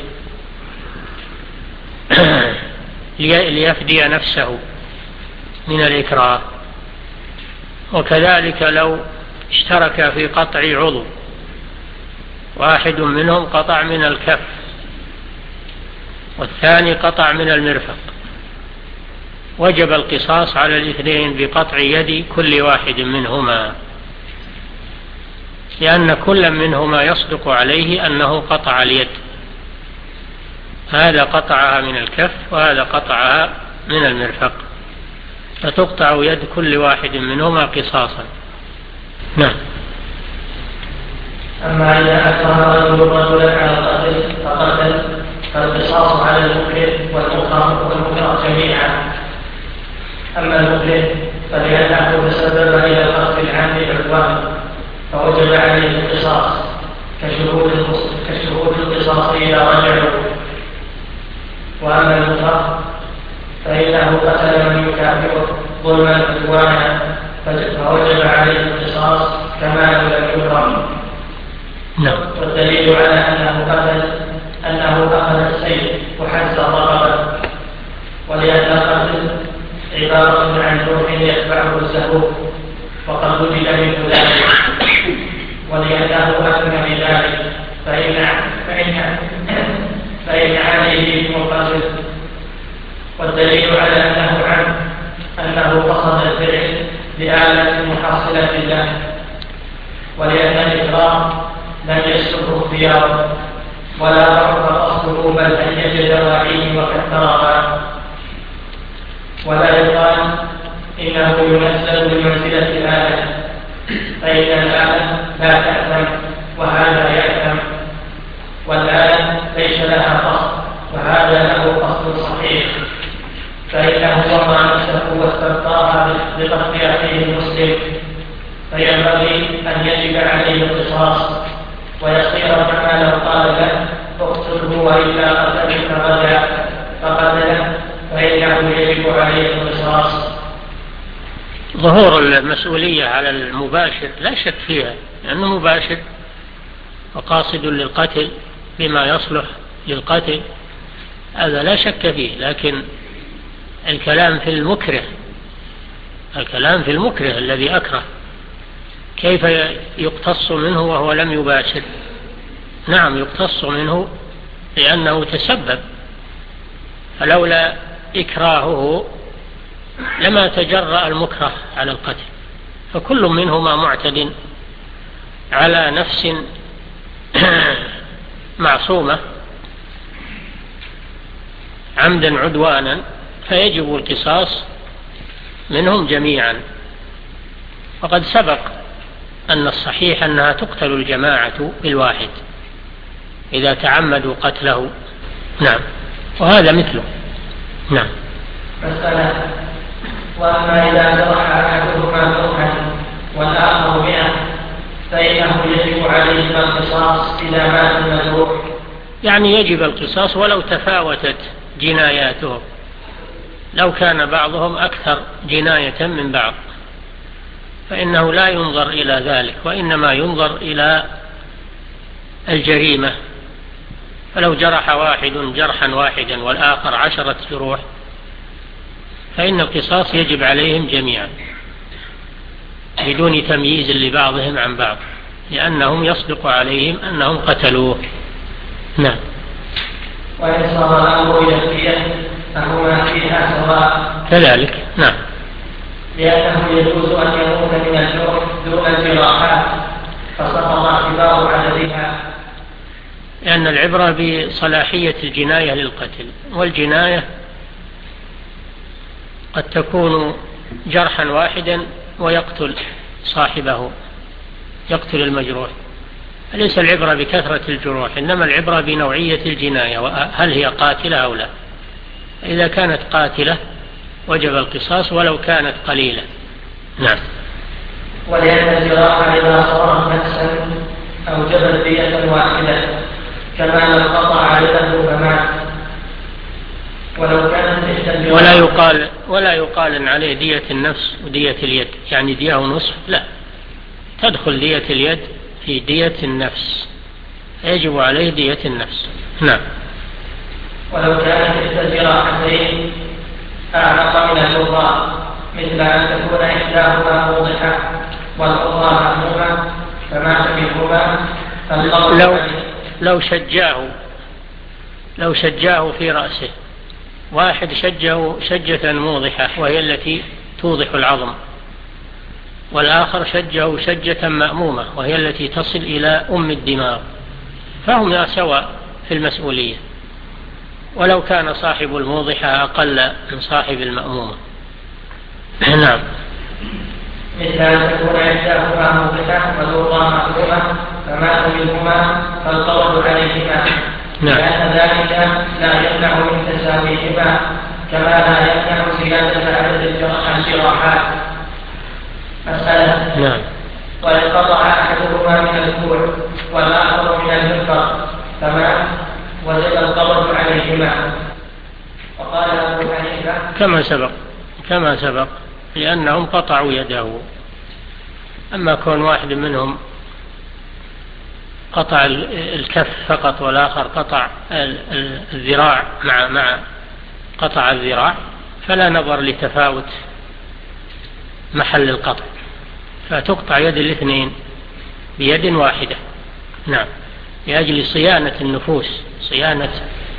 ليفدي نفسه من الإكراه. وكذلك لو اشترك في قطع عضو، واحد منهم قطع من الكف والثاني قطع من المرفق، وجب القصاص على الاثنين بقطع يد كل واحد منهما، لأن كل منهما يصدق عليه أنه قطع اليد، هذا قطعها من الكف وهذا قطعها من المرفق، فتقطع يد كل واحد منهما قصاصا. نعم. أما إذا أكره رجل رجلا على القتل فقتل فالقصاص على المكره والمكره والمكره جميعا. أما المكره فلأنه تسبب إلى القتل العام عدوان فوجب عليه القصاص كشهود القصاص إذا رجعوا. وأما المكره فإنه قتل من يكافئه ظلما عدوانا فوجب عليه القصاص كما لم يكره. نعم. والدليل على أنه قتل أنه أخذ السيف وحز الرقبة، ولأن القتل عبارة عن جرح يتبعه السهو وقد وجد منه ذلك، ولأنه أثنى بذلك فإن فإن فإن عليه اسم القتل. والدليل على أنه عم أنه قصد الفعل لآلة محصلة له، ولأن الإكراه لم يسلكه اختياره ولا ضعف قصده بل هيج دواعيه وكثرها. ولا يقال إنه ينزل بمنزلة الآلة، فإن الآلة لا تأثم وهذا يأثم، والآلة ليس لها قصد وهذا له قصد صحيح، فإنه وضع نفسه واستبقاها بقتل أخيه المسلم، فينبغي أن يجب عليه القصاص ويصير كما لو قال له اقتله وإلا قتلك غدا فقتله، فإنه يجب عليه القصاص. ظهور المسؤولية على المباشر لا شك فيها، لأنه مباشر وقاصد للقتل بما يصلح للقتل، هذا لا شك فيه. لكن الكلام في المكره، الكلام في المكره الذي أكره، كيف يقتص منه وهو لم يباشر؟ نعم يقتص منه لأنه تسبب، فلولا إكراهه لما تجرأ المكره على القتل، فكل منهما معتد على نفس معصومة عمدا عدوانا، فيجب القصاص منهم جميعا. وقد سبق أن الصحيح أنها تقتل الجماعة بالواحد إذا تعمدوا قتله. نعم. وهذا مثله. نعم. مسألة: وأما إذا جرح أحدهما جرحا والآخر مئة فإنه يجب عليهما القصاص إذا مات المجروح. يعني يجب القصاص ولو تفاوتت جناياتهم، لو كان بعضهم أكثر جناية من بعض فإنه لا ينظر إلى ذلك، وإنما ينظر إلى الجريمة. فلو جرح واحد جرحا واحدا والآخر عشرة جروح فإن القصاص يجب عليهم جميعا بدون تمييز لبعضهم عن بعض، لأنهم يصدق عليهم أنهم قتلوه. نعم. وإن صار الأمر إلى الدية فهما فيها سواء كذلك. نعم. لأنه يجوز أن يموت من الجرح دون الجراحات فسقط اعتبار عددها، لأن لأن العبرة بصلاحية الجناية للقتل، والجناية قد تكون جرحا واحدا ويقتل صاحبه، يقتل المجروح. ليس العبرة بكثرة الجروح، إنما العبرة بنوعية الجناية، وهل هي قاتلة أو لا. إذا كانت قاتلة وجب القصاص ولو كانت قليلة. نعم. ولأن الجراح إذا صارت نفسا أوجبت دية واحدة كما لو قطع يده فمات. ولو كانت إحدى ولا يقال ولا يقال إن عليه دية النفس ودية اليد، يعني دية ونصف، لا، تدخل دية اليد في دية النفس، يجب عليه دية النفس. نعم. ولو كانت إحدى الجراحتين أعمق من الأخرى، مثل أن تكون إحداهما موضحة والأخرى مهمومة فمات منهما، لو لو شجاه لو شجاه في رأسه، واحد شجه شجة موضحة وهي التي توضح العظم، والآخر شجه شجة مأمومة وهي التي تصل إلى أم الدماغ، فهم سواء في المسؤولية، ولو كان صاحب الموضحة أقل من صاحب المأمومة. نعم. مثل أن تكون إحداهما موضحة والأخرى مأمومة فمات منهما فالقول عليهما، لأن ذلك لا يمنع من تساويهما كما لا يمنع زيادة عدد الجراحات. مسألة. نعم. وإن قطع أحدهما من الكوع والآخر من المنفر فمات وجب القبض عليهما. وقال أبو حنيفة كما سبق كما سبق لأنهم قطعوا يده. أما كون واحد منهم قطع الكف فقط والآخر قطع الذراع مع مع قطع الذراع، فلا نظر لتفاوت محل القطع، فتقطع يد الاثنين بيد واحدة. نعم. لأجل صيانة النفوس، صيانة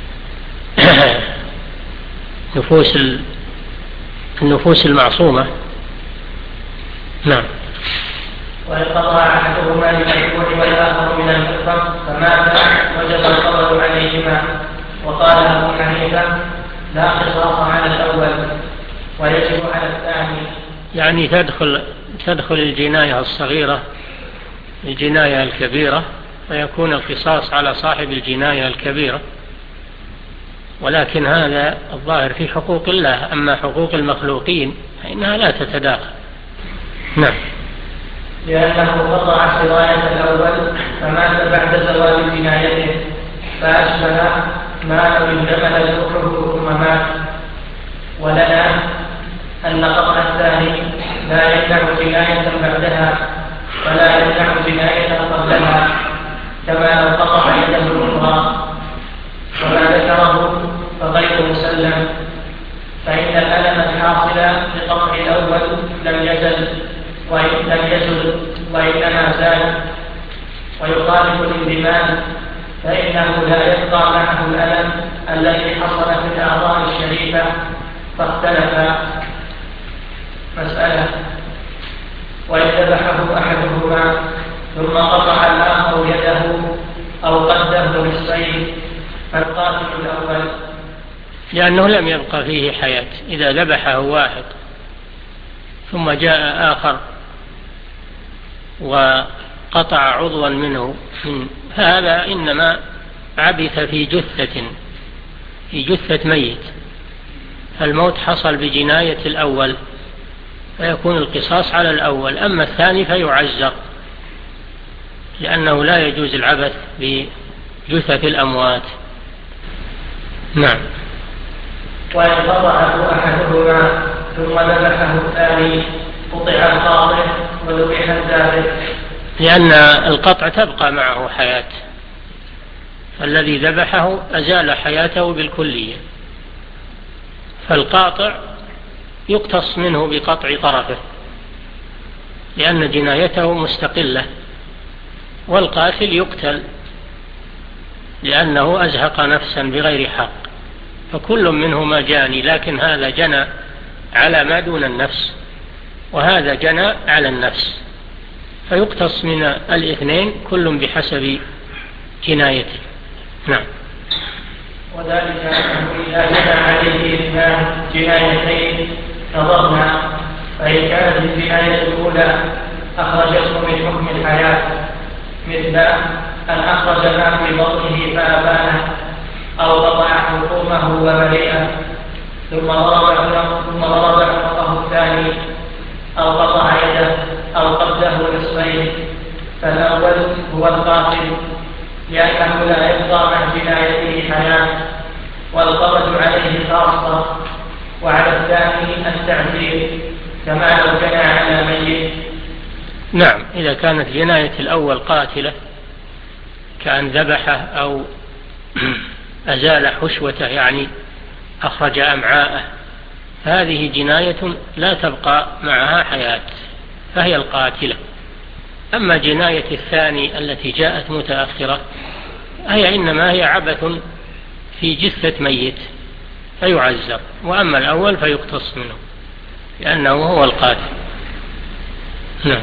نفوس النفوس المعصومة. نعم. وإن قطع أحدهما من الكوع والآخر من المنفر فمات وجب القبض عليهما. وقال أبو حنيفة لا قصاص على الأول ويجب على الثاني. يعني تدخل تدخل الجناية الصغيرة الجناية الكبيرة، ويكون القصاص على صاحب الجناية الكبيرة، ولكن هذا الظاهر في حقوق الله. أما حقوق المخلوقين فإنها لا تتداخل. نعم. لأنه قطع سراية الأول فمات بعد زوال جنايته، فأشبه ما لو اندمل ذكره ثم مات. ولنا أن قطع الثاني لا يمنع جناية بعدها ولا يمنع جناية قبلها، كما لو قطع يده الأخرى. وما ذكره فغير مسلم، فإن الألم الحاصل بقطع الأول لم يزل وإن لم يزل وإنما زال. ويخالف الانضمام، فإنه لا يبقى معه الألم الذي حصل في الأعضاء الشريفة، فاختلف. مسألة. وإن ذبحه أحدهما ثم قطع الآخر يده أو قدمه بالسيف فالقاتل الأول، لأنه لم يبقى فيه حياة. إذا ذبحه واحد ثم جاء آخر وقطع عضوا منه، هذا إنما عبث في جثة في جثة ميت، فالموت حصل بجناية الأول فيكون القصاص على الأول. أما الثاني فيعزر، لأنه لا يجوز العبث بجثث الأموات. نعم. وإن قطعه أحدهما ثم ذبحه الثاني قطع القاطع وذبح الذابح، لأن القطع تبقى معه حياة، فالذي ذبحه أزال حياته بالكلية، فالقاطع يقتص منه بقطع طرفه لأن جنايته مستقلة، والقاتل يقتل لأنه أزهق نفسا بغير حق، فكل منهما جاني، لكن هذا جنى على ما دون النفس وهذا جنى على النفس، فيقتص من الاثنين كل بحسب جنايته. نعم. وذلك أنه إذا جنى عليه اثنان جنايتين نظرنا، فإن كانت الجناية الأولى أخرجته من حكم الحياة مثل أن أخرج ما في بطنه فأبانه أو قطع حكومه وبرئه ثم ضرب ثم ضرب عنقه الثاني أو قطع يده أو قبضه نصفين، فالأول هو القاتل لأنه لا يبقى عن جنايته حياة والقبض عليه خاصة، وعلى الثاني التعزير كما لو كان على ميت. نعم، إذا كانت جناية الأول قاتلة كأن ذبحه أو أزال حشوته يعني أخرج أمعاءه، هذه جناية لا تبقى معها حياة فهي القاتلة. أما جناية الثاني التي جاءت متأخرة هي إنما هي عبث في جثة ميت فيعزر، وأما الأول فيقتص منه لأنه هو القاتل. نعم.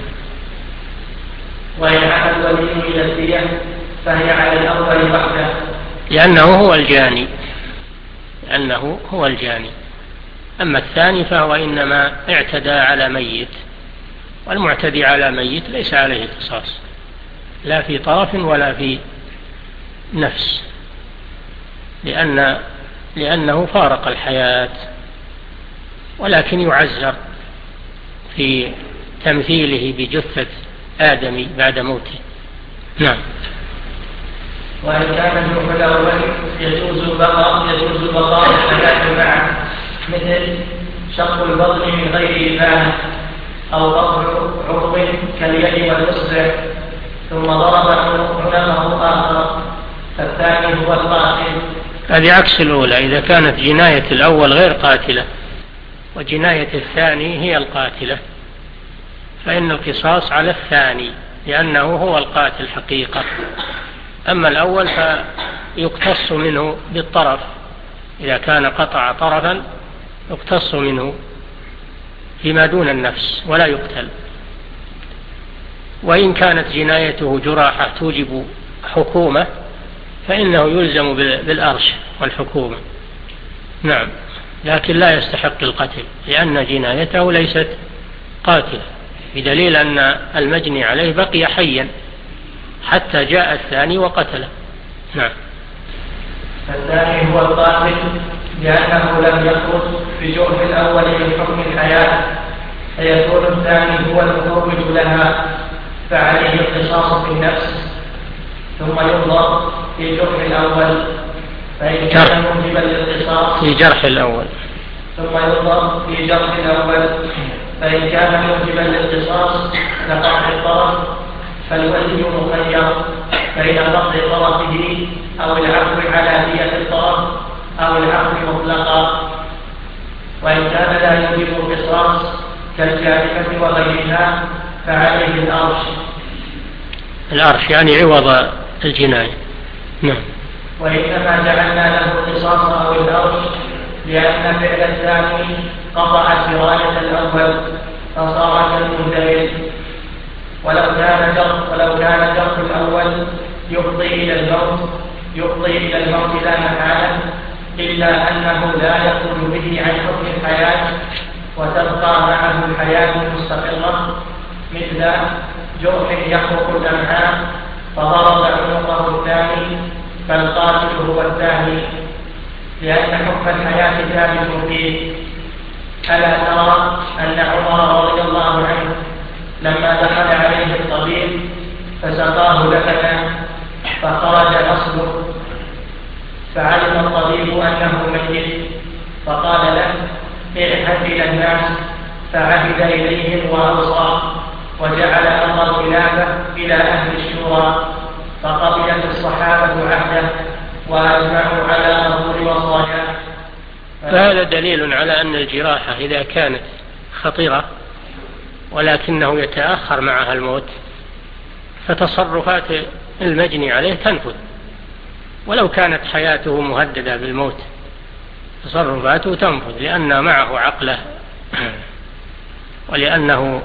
وإن عاد الولي إلى الدية فهي على الأول وحده لأنه هو الجاني لأنه هو الجاني أما الثاني فهو إنما اعتدى على ميت، والمعتدي على ميت ليس عليه قصاص لا في طرف ولا في نفس، لأن لأنه فارق الحياة، ولكن يعزر في تمثيله بجثة آدمي بعد موته. نعم. وإن كان الحكم الأول يجوز البقاء يجوز البقاء الحياة معه، مثل شق البطن من غير إبانة أو قطع عضو كاليد والإصبع ثم ضرب عنقه آخر، فالثاني هو القاتل. هذه عكس الأولى، إذا كانت جناية الأول غير قاتلة وجناية الثاني هي القاتلة فإن القصاص على الثاني لأنه هو القاتل حقيقة. أما الأول فيقتص منه بالطرف، إذا كان قطع طرفا يقتص منه فيما دون النفس ولا يقتل. وإن كانت جنايته جراحة توجب حكومة فإنه يلزم بالأرش والحكومة. نعم، لكن لا يستحق القتل لأن جنايته ليست قاتلة، بدليل أن المجني عليه بقي حيا حتى جاء الثاني وقتله. نعم. الثاني هو القاتل لأنه لم يخرج بجرم الأول من حكم الحياة، فيكون الثاني هو المخرج لها فعليه القصاص في النفس، ثم ينظر في جرح الأول فإن كان موجبا للقصاص في جرح الأول ثم ينظر في جرح الأول فإن كان موجبا للقصاص لقطع الطرف فالولي مخير بين قطع طرفه أو العفو على دية الطرف أو العفو مطلقا، وإن كان لا يوجب القصاص كالجارحة وغيرها فعليه الأرش. الأرش يعني عوض الجناية. نعم. وإنما جعلنا له القصاص أو الأرش لأن فعل الثاني قطع سراية الأول فصار كالمنتهي، ولو كان جرح ولو كان جرح الأول يفضي إلى الموت يفضي إلى الموت لا محالة، إلا أنه لا يخرج به عن حكم الحياة وتبقى معه الحياة المستقرة، مثل جرح يخرق الأمعاء فضرب عنقه الثاني فالقاتل هو الثاني، لأن حكم الحياة ثابت فيه. ألا ترى أن عمر رضي الله عنه لما دخل عليه الطبيب فسقاه لبنا فخرج أصله، فعلم الطبيب أنه ميت فقال له اذهب إلى الناس، فعهد إليهم وأوصى وجعل أمر الخلافة إلى أهل الشورى، فقبلت الصحابة عهده وأجمعوا على قبول وصاياه. فهذا دليل على أن الجراحة إذا كانت خطيرة ولكنه يتأخر معها الموت فتصرفات المجني عليه تنفذ، ولو كانت حياته مهددة بالموت تصرفاته تنفذ لأن معه عقله ولأنه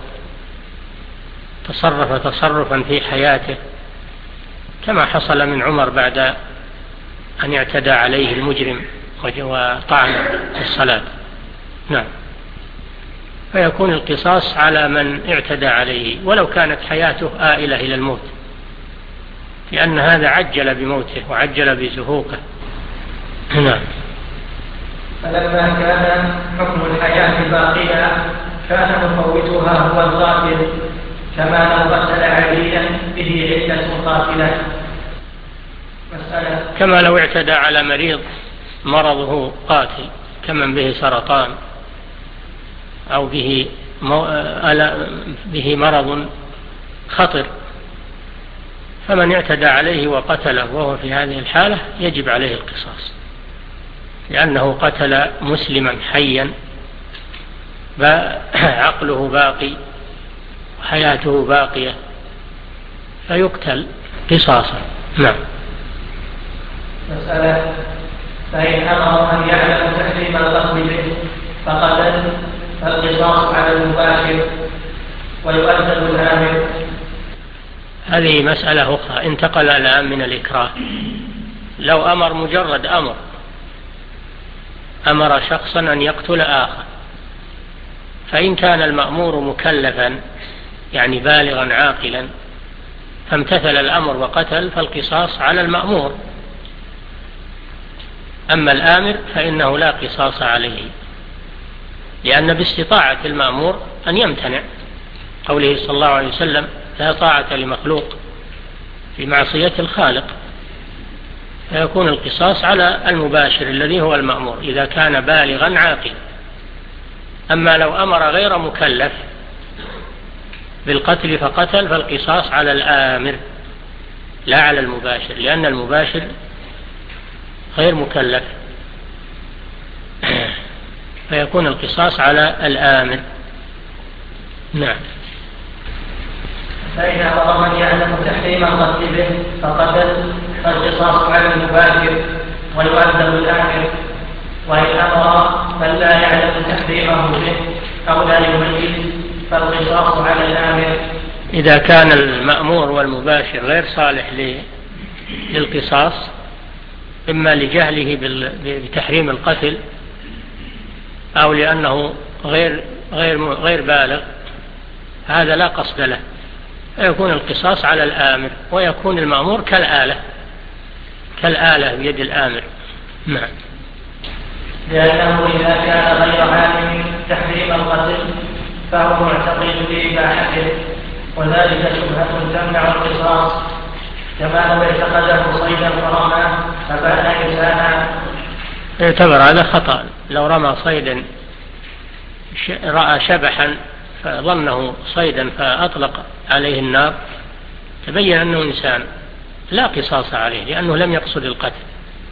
تصرف تصرفا في حياته كما حصل من عمر بعد أن يعتدى عليه المجرم وطعن في الصلاة. نعم. فيكون القصاص على من اعتدى عليه ولو كانت حياته آئلة إلى الموت، لأن هذا عجل بموته وعجل بزهوقه. نعم. فلما كان حكم الحياة باقيا كان مفوتها هو القاتل، كما لو قتل عليا به علة قاتلة. مسألة كما لو اعتدى على مريض مرضه قاتل كمن به سرطان أو به به مرض خطر، فمن اعتدى عليه وقتله وهو في هذه الحالة يجب عليه القصاص، لأنه قتل مسلما حيا عقله باقي وحياته باقية فيقتل قصاصا. نعم. مسألة فإن أمر أن يعلم تحريم القتل به فقتل فالقصاص على المباشر ويؤدب الآمر. هذه مسألة أخرى، انتقل الآن من الإكراه. لو أمر مجرد أمر أمر شخصا أن يقتل آخر، فإن كان المأمور مكلفا يعني بالغا عاقلا فامتثل الأمر وقتل فالقصاص على المأمور. أما الآمر فإنه لا قصاص عليه، لأن باستطاعة المأمور أن يمتنع، قوله صلى الله عليه وسلم لا طاعة لمخلوق في معصية الخالق، فيكون القصاص على المباشر الذي هو المأمور إذا كان بالغا عاقلا. أما لو أمر غير مكلف بالقتل فقتل فالقصاص على الآمر لا على المباشر، لأن المباشر غير مكلف، فيكون القصاص على الآمر. نعم. فإن أمر من يعلم تحريم القتل به فقتل فالقصاص على المباشر ويؤدب الآمر، وإن أمر من لا يعلم تحريمه به أو لا يميز فالقصاص على الآمر. إذا كان المأمور والمباشر غير صالح للقصاص إما لجهله بتحريم القتل أو لأنه غير غير غير بالغ، هذا لا قصد له، فيكون القصاص على الآمر ويكون المأمور كالآلة كالآلة بيد الآمر. نعم. لأنه إذا كان غير عالم تحريم القتل فهو معتقد بإباحته، وذلك شبهة تمنع القصاص، كما لو اعتقده صيدا فرماه فبان إنسانا. يعتبر هذا خطأ. لو رمى صيدا رأى شبحا فظنه صيدا فأطلق عليه النار تبين أنه إنسان، لا قصاص عليه لأنه لم يقصد القتل،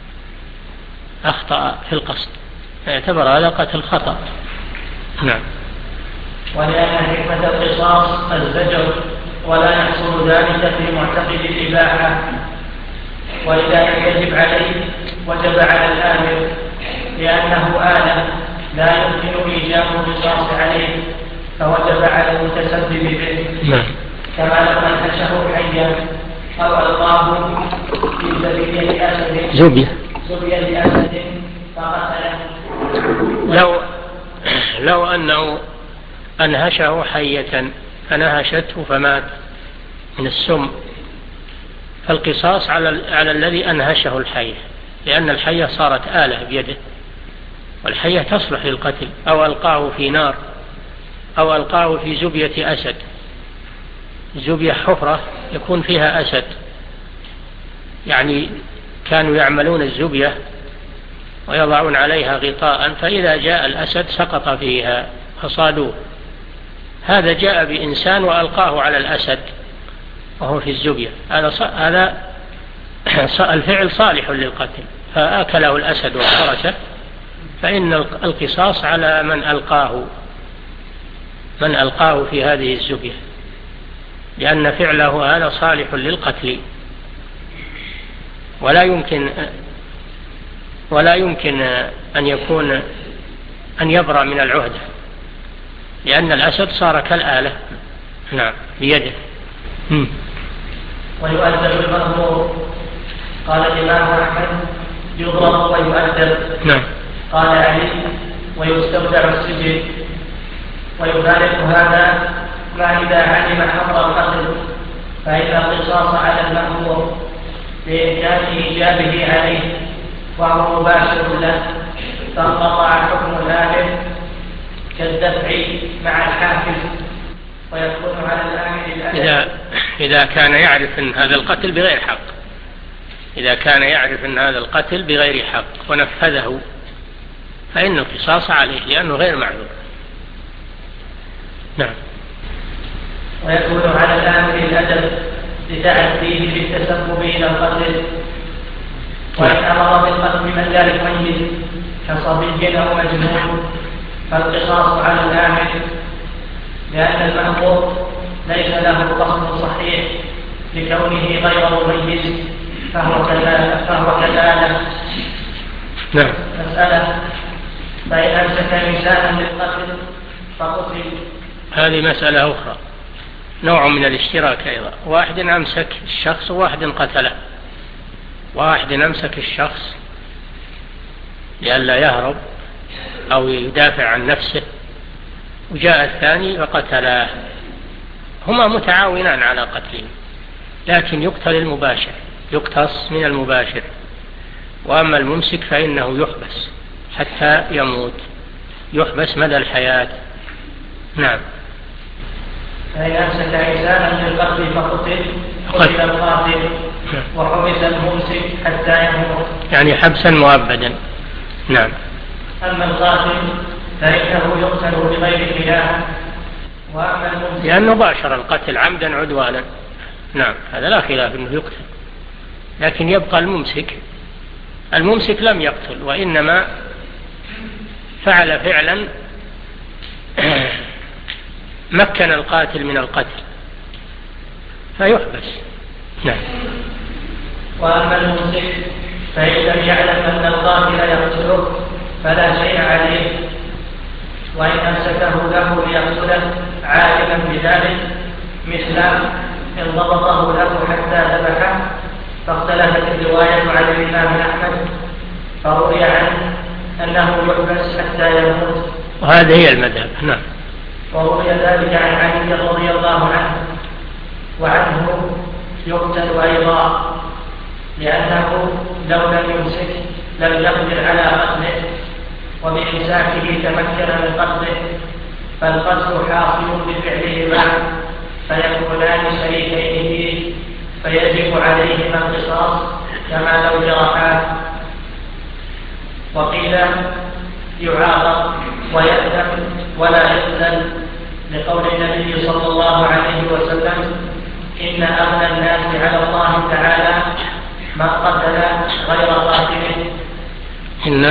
أخطأ في القصد، يعتبر هذا قتل خطأ. نعم. ولأن حكمة القصاص الزجر ولا يحصل ذلك في معتقد الإباحة، ولذلك يجب عليه وجب على الآمر لأنه آلة لا يمكن إيجاب القصاص عليه فوجب على المتسبب به. نعم. كما لو انتشه حيا أو ألقاه في زبية أسد زبية زبية أسد فقتله. لو لو أنه أنهشه حية فنهشته فمات من السم فالقصاص على على الذي أنهشه الحية، لأن الحية صارت آلة بيده والحية تصلح للقتل، أو ألقاه في نار أو ألقاه في زبية أسد. زبية حفرة يكون فيها أسد، يعني كانوا يعملون الزبية ويضعون عليها غطاء، فإذا جاء الأسد سقط فيها فصادوه. هذا جاء بإنسان وألقاه على الأسد وهو في الزبية، هذا هذا الفعل صالح للقتل فأكله الأسد وخرسه، فإن القصاص على من ألقاه من ألقاه في هذه الزبية، لأن فعله هذا صالح للقتل، ولا يمكن ولا يمكن أن يكون أن يبرأ من العهدة، لأن الأسد صار كالآلة. نعم بيده. ويؤدب المأمور. قال الإمام أحمد يضرب ويؤدب. نعم. قال علي: ويستودع السجن. ويفارق هذا ما إذا علم حظر القتل، فإن القصاص على المأمور بإمكان إيجابه عليه وهو مباشر له، فانقطع حكم الآمر كالدفع مع الحافز، ويكون على الآمر الأدب. إذا, إذا كان يعرف أن هذا القتل بغير حق إذا كان يعرف أن هذا القتل بغير حق ونفذه، فإن القصاص عليه لأنه غير معذور. نعم. ويكون على الآمر الأدب لتعديه بالتسبب إلى القتل. وإن أمر بالقتل من ذلك ميت كصبي أو مجنون فالقصاص على الآمر، لأن المأمور ليس له قصد صحيح لكونه غير مميز، فهو كذلك فهو كذلك. نعم. مسألة: فإن أمسك إنسانا بالقتل فقتل. هذه مسألة أخرى، نوع من الاشتراك أيضا. واحد أمسك الشخص وواحد قتله. واحد أمسك الشخص لئلا يهرب أو يدافع عن نفسه، وجاء الثاني فقتله. هما متعاونان على قتله، لكن يقتل المباشر، يقتص من المباشر. وأما الممسك فإنه يحبس حتى يموت، يحبس مدى الحياة. نعم. فإن أمسك إنسانا بالقتل فقتل قتل القاتل، وحبس الممسك حتى يموت، يعني حبسا مؤبدا. نعم. أما القاتل فإنه يقتل بغير خلاف. وأما الممسك لأنه باشر القتل عمدا عدوانا. نعم، هذا لا خلاف أنه يقتل. لكن يبقى الممسك الممسك لم يقتل، وإنما فعل فعلا مكن القاتل من القتل فيحبس. نعم. وأما الممسك فإن لم يعلم أن القاتل يقتله فلا شيء عليه، وإن أمسكه له ليقتله عالما بذلك، مثل إن ضبطه له حتى ذبحه، فاختلفت الرواية عن الإمام أحمد، فروي عنه أنه يحبس حتى يموت، وهذه هي المذهب. نعم. وروي ذلك عن علي رضي الله عنه، وعنه يقتل أيضا، لأنه لو لم يمسك لم يقدر على قتله، وبإمساكه تمكن من قتله، فالقتل حاصل بفعله معا، فيكونان شريكين فيه، فيجب عليهما القصاص كما لو جرحا. وقيل يعاقب ويأثم ولا يقتل، لقول النبي صلى الله عليه وسلم: إن أغنى الناس على الله تعالى ما قتل غير قاتل. إن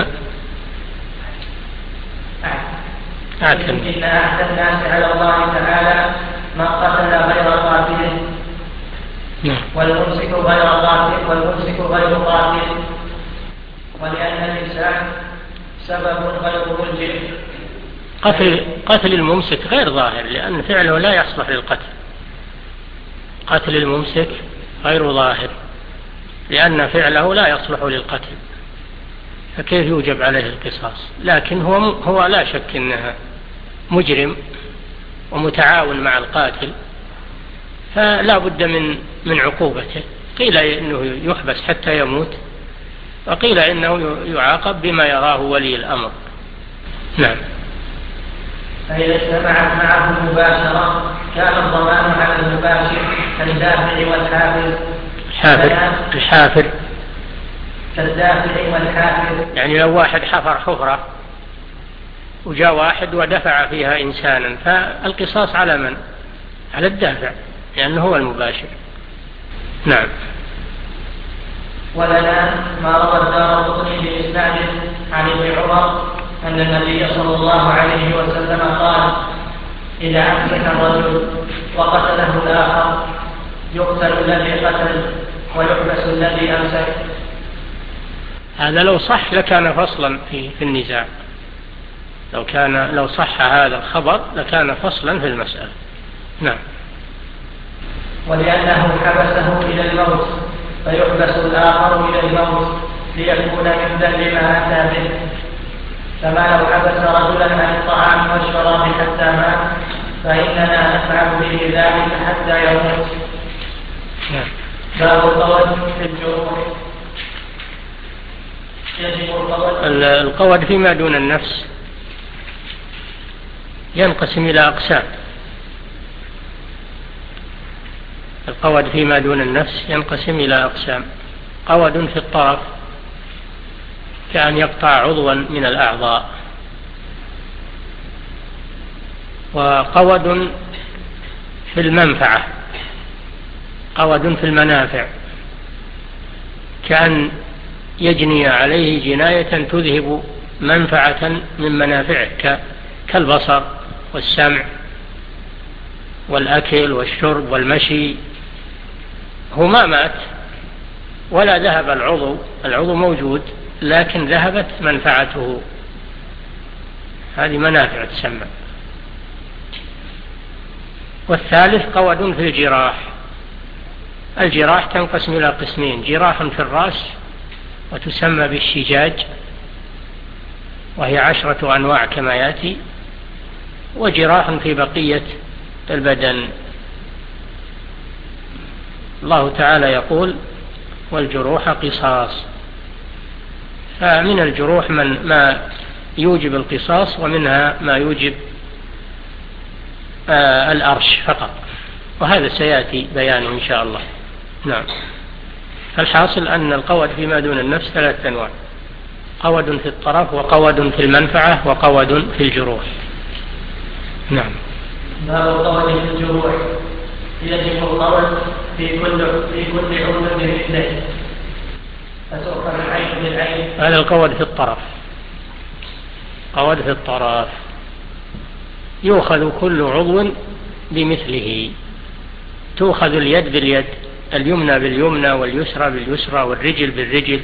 أعتم إن أحد الناس على الله تعالى ما قتل غير قاتل، والممسك غير قاتل والممسك غير قاتل، ولأن الإنسان سبب غير ملجئ. قتل قتل الممسك غير ظاهر، لأن فعله لا يصلح للقتل. قتل الممسك غير ظاهر لأن فعله لا يصلح للقتل، فكيف يوجب عليه القصاص؟ لكن هو هو لا شك أنه مجرم ومتعاون مع القاتل، فلا بد من من عقوبته. قيل إنه يحبس حتى يموت، وقيل إنه يعاقب بما يراه ولي الأمر. نعم. فإذا اجتمعت معه مباشرة كان الضمان على المباشر كالدافع والحافظ. الحافر الحافر كالدافع والحافظ، يعني لو واحد حفر حفرة وجاء واحد ودفع فيها إنسانا، فالقصاص على من؟ على الدافع، لأنه هو المباشر. نعم. ولنا ما روى الدارقطني بإسناد عن ابن عمر أن النبي صلى الله عليه وسلم قال: إذا أمسك الرجل وقتله الآخر يقتل الذي قتل ويحبس الذي أمسك. هذا لو صح لكان فصلا في في النزاع. لو كان لو صح هذا الخبر لكان فصلا في المسألة. نعم. ولأنه حبسه إلى الموت فيحبس الآخر إلى الموت، ليكون مثلا لما أتى به، كما لو حبس رجلا عن الطعام والشراب حتى مات فإننا نفعل به ذلك حتى يموت. باب القود في الجروح. يجب القود القود فيما دون النفس ينقسم إلى أقسام. القود فيما دون النفس ينقسم إلى أقسام: قود في الطرف كأن يقطع عضوا من الأعضاء، وقود في المنفعة، قود في المنافع كأن يجني عليه جناية تذهب منفعة من منافعه كالبصر والسمع والأكل والشرب والمشي. هو ما مات ولا ذهب العضو، العضو موجود لكن ذهبت منفعته، هذه منافع تسمى. والثالث قود في الجراح. الجراح تنقسم إلى قسمين: جراح في الرأس وتسمى بالشجاج وهي عشرة أنواع كما يأتي، وجراح في بقية البدن. الله تعالى يقول: والجروح قصاص. فمن الجروح من ما يوجب القصاص، ومنها ما يوجب آه الأرش فقط، وهذا سيأتي بيانه إن شاء الله. نعم. فالحاصل أن القود فيما دون النفس ثلاثة أنواع: قود في الطرف، وقود في المنفعة، وقود في الجروح. نعم. باب القود في الجروح. يجب القود في كل في كل عضو بمثله، فتؤخذ العين بالعين. هذا القود في الطرف. قود في الطرف يؤخذ كل عضو بمثله، تؤخذ اليد باليد، اليمنى باليمنى، واليسرى باليسرى، والرجل بالرجل،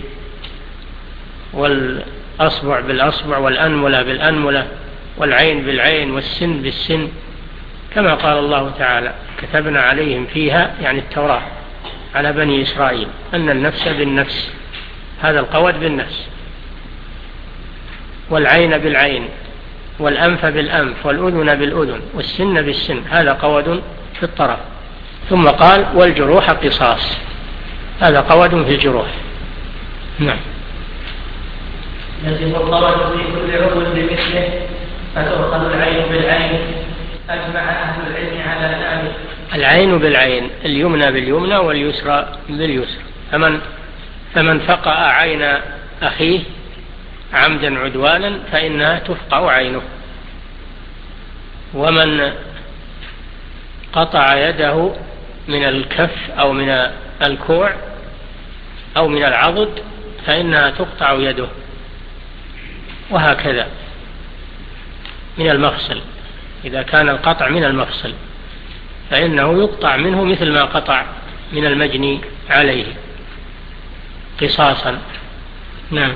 والأصبع بالأصبع، والأنملة بالأنملة، والعين بالعين، والسن بالسن، كما قال الله تعالى: كتبنا عليهم فيها، يعني التوراة، على بني إسرائيل أن النفس بالنفس، هذا القود بالنفس، والعين بالعين، والأنف بالأنف، والأذن بالأذن، والسن بالسن، هذا قود في الطرف. ثم قال: والجروح قصاص، هذا قود في الجروح. نعم. يجب القود في كل عضو بمثله، فتؤخذ العين بالعين. أجمع أهل العلم على ذلك. العين بالعين، اليمنى باليمنى، واليسرى باليسرى. فمن فمن فقأ عين أخيه عمدا عدوانا فإنها تفقأ عينه، ومن قطع يده من الكف أو من الكوع أو من العضد فإنها تقطع يده، وهكذا من المفصل. إذا كان القطع من المفصل فإنه يقطع منه مثل ما قطع من المجني عليه قصاصا. نعم.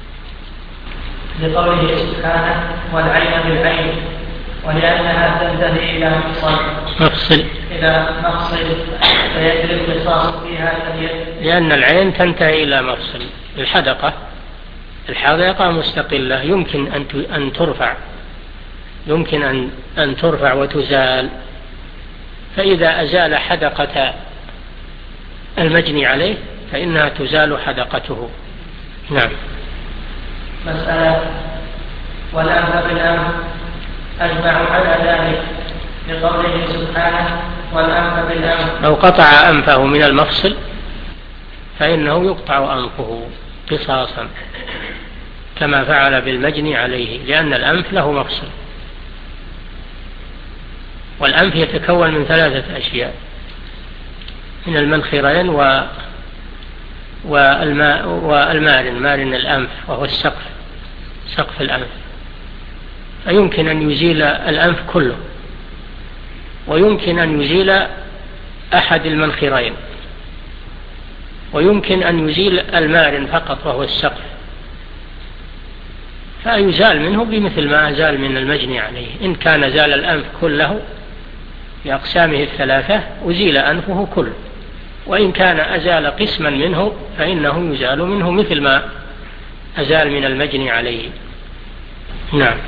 لقوله سبحانه: والعين بالعين، ولأنها تنتهي إلى مفصل مفصل إلى مفصل فيجري القصاص فيها كاليد. لأن العين تنتهي إلى مفصل. الحدقة الحدقة مستقلة، يمكن أن ترفع يمكن أن أن ترفع وتزال، فإذا أزال حدقة المجني عليه فإنها تزال حدقته. نعم. مسألة: والأنف بالأنف، أجمع على ذلك لقوله سبحانه: والأنف بالأنف. لو قطع أنفه من المفصل فإنه يقطع أنفه قصاصا كما فعل بالمجني عليه، لأن الأنف له مفصل. والأنف يتكون من ثلاثة أشياء: من المنخرين و والماء والمارن، مارن الأنف وهو السقف، سقف الأنف. فيمكن أن يزيل الأنف كله، ويمكن أن يزيل أحد المنخرين، ويمكن أن يزيل المارن فقط وهو السقف، فيزال منه بمثل ما أزال من المجني عليه. إن كان زال الأنف كله بأقسامه الثلاثة أزيل أنفه كله، وإن كان أزال قسما منه فإنه يزال منه مثل ما أزال من المجني عليه. نعم.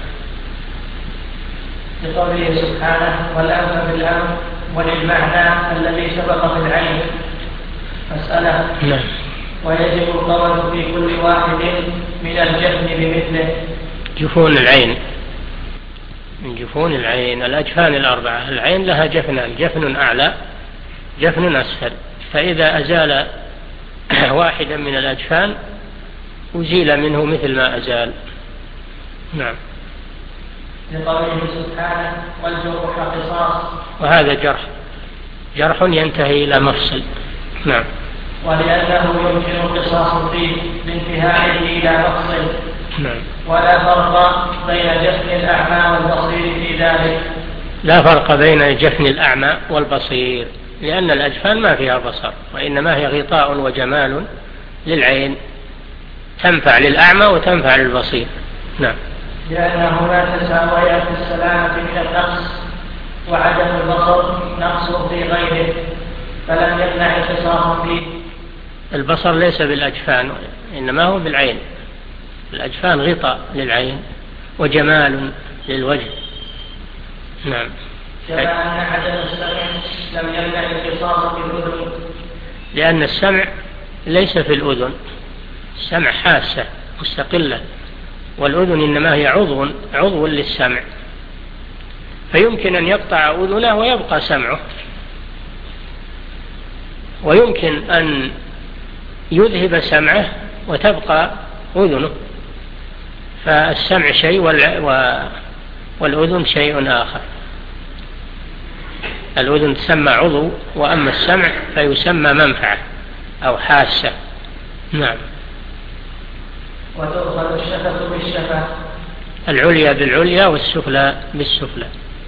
لقوله سبحانه والأنف بالأنف وللمعنى الذي سبق في العين. مسألة. نعم. ويجب القول في كل واحد من الجفن بمثله. جفون العين، من جفون العين الأجفان الأربعة. العين لها جفنان، جفن أعلى جفن أسفل، فإذا أزال واحدا من الأجفان أزيل منه مثل ما أزال. نعم. لقوله سبحانه والجروح قصاص. وهذا جرح، جرح ينتهي إلى مفصل. نعم. ولأنه يمكن القصاص فيه بانتهائه إلى مفصل. نعم. ولا فرق بين جفن الأعمى والبصير في ذلك. لا فرق بين جفن الأعمى والبصير، لأن الأجفان ما فيها بصر، وإنما هي غطاء وجمال للعين، تنفع للأعمى وتنفع للبصير. نعم. لأنه لا تساوي في السلامة من النقص، وعدم البصر نقص في غيره، فلم يمنع القصاص فيه. البصر ليس بالأجفان، إنما هو بالعين. الأجفان غطاء للعين وجمال للوجه. نعم. كما أن عدم السمع لم يمنع القصاص في الأذن، لأن السمع ليس في الأذن، السمع حاسة مستقلة، والأذن إنما هي عضو عضو للسمع، فيمكن أن يقطع أذنه ويبقى سمعه، ويمكن أن يذهب سمعه وتبقى أذنه، فالسمع شيء والأذن شيء آخر. الأذن تسمى عضو، وأما السمع فيسمى منفعة أو حاسة. نعم. وتؤخذ الشفة بالشفة، العليا بالعليا والسفلى بالسفلى،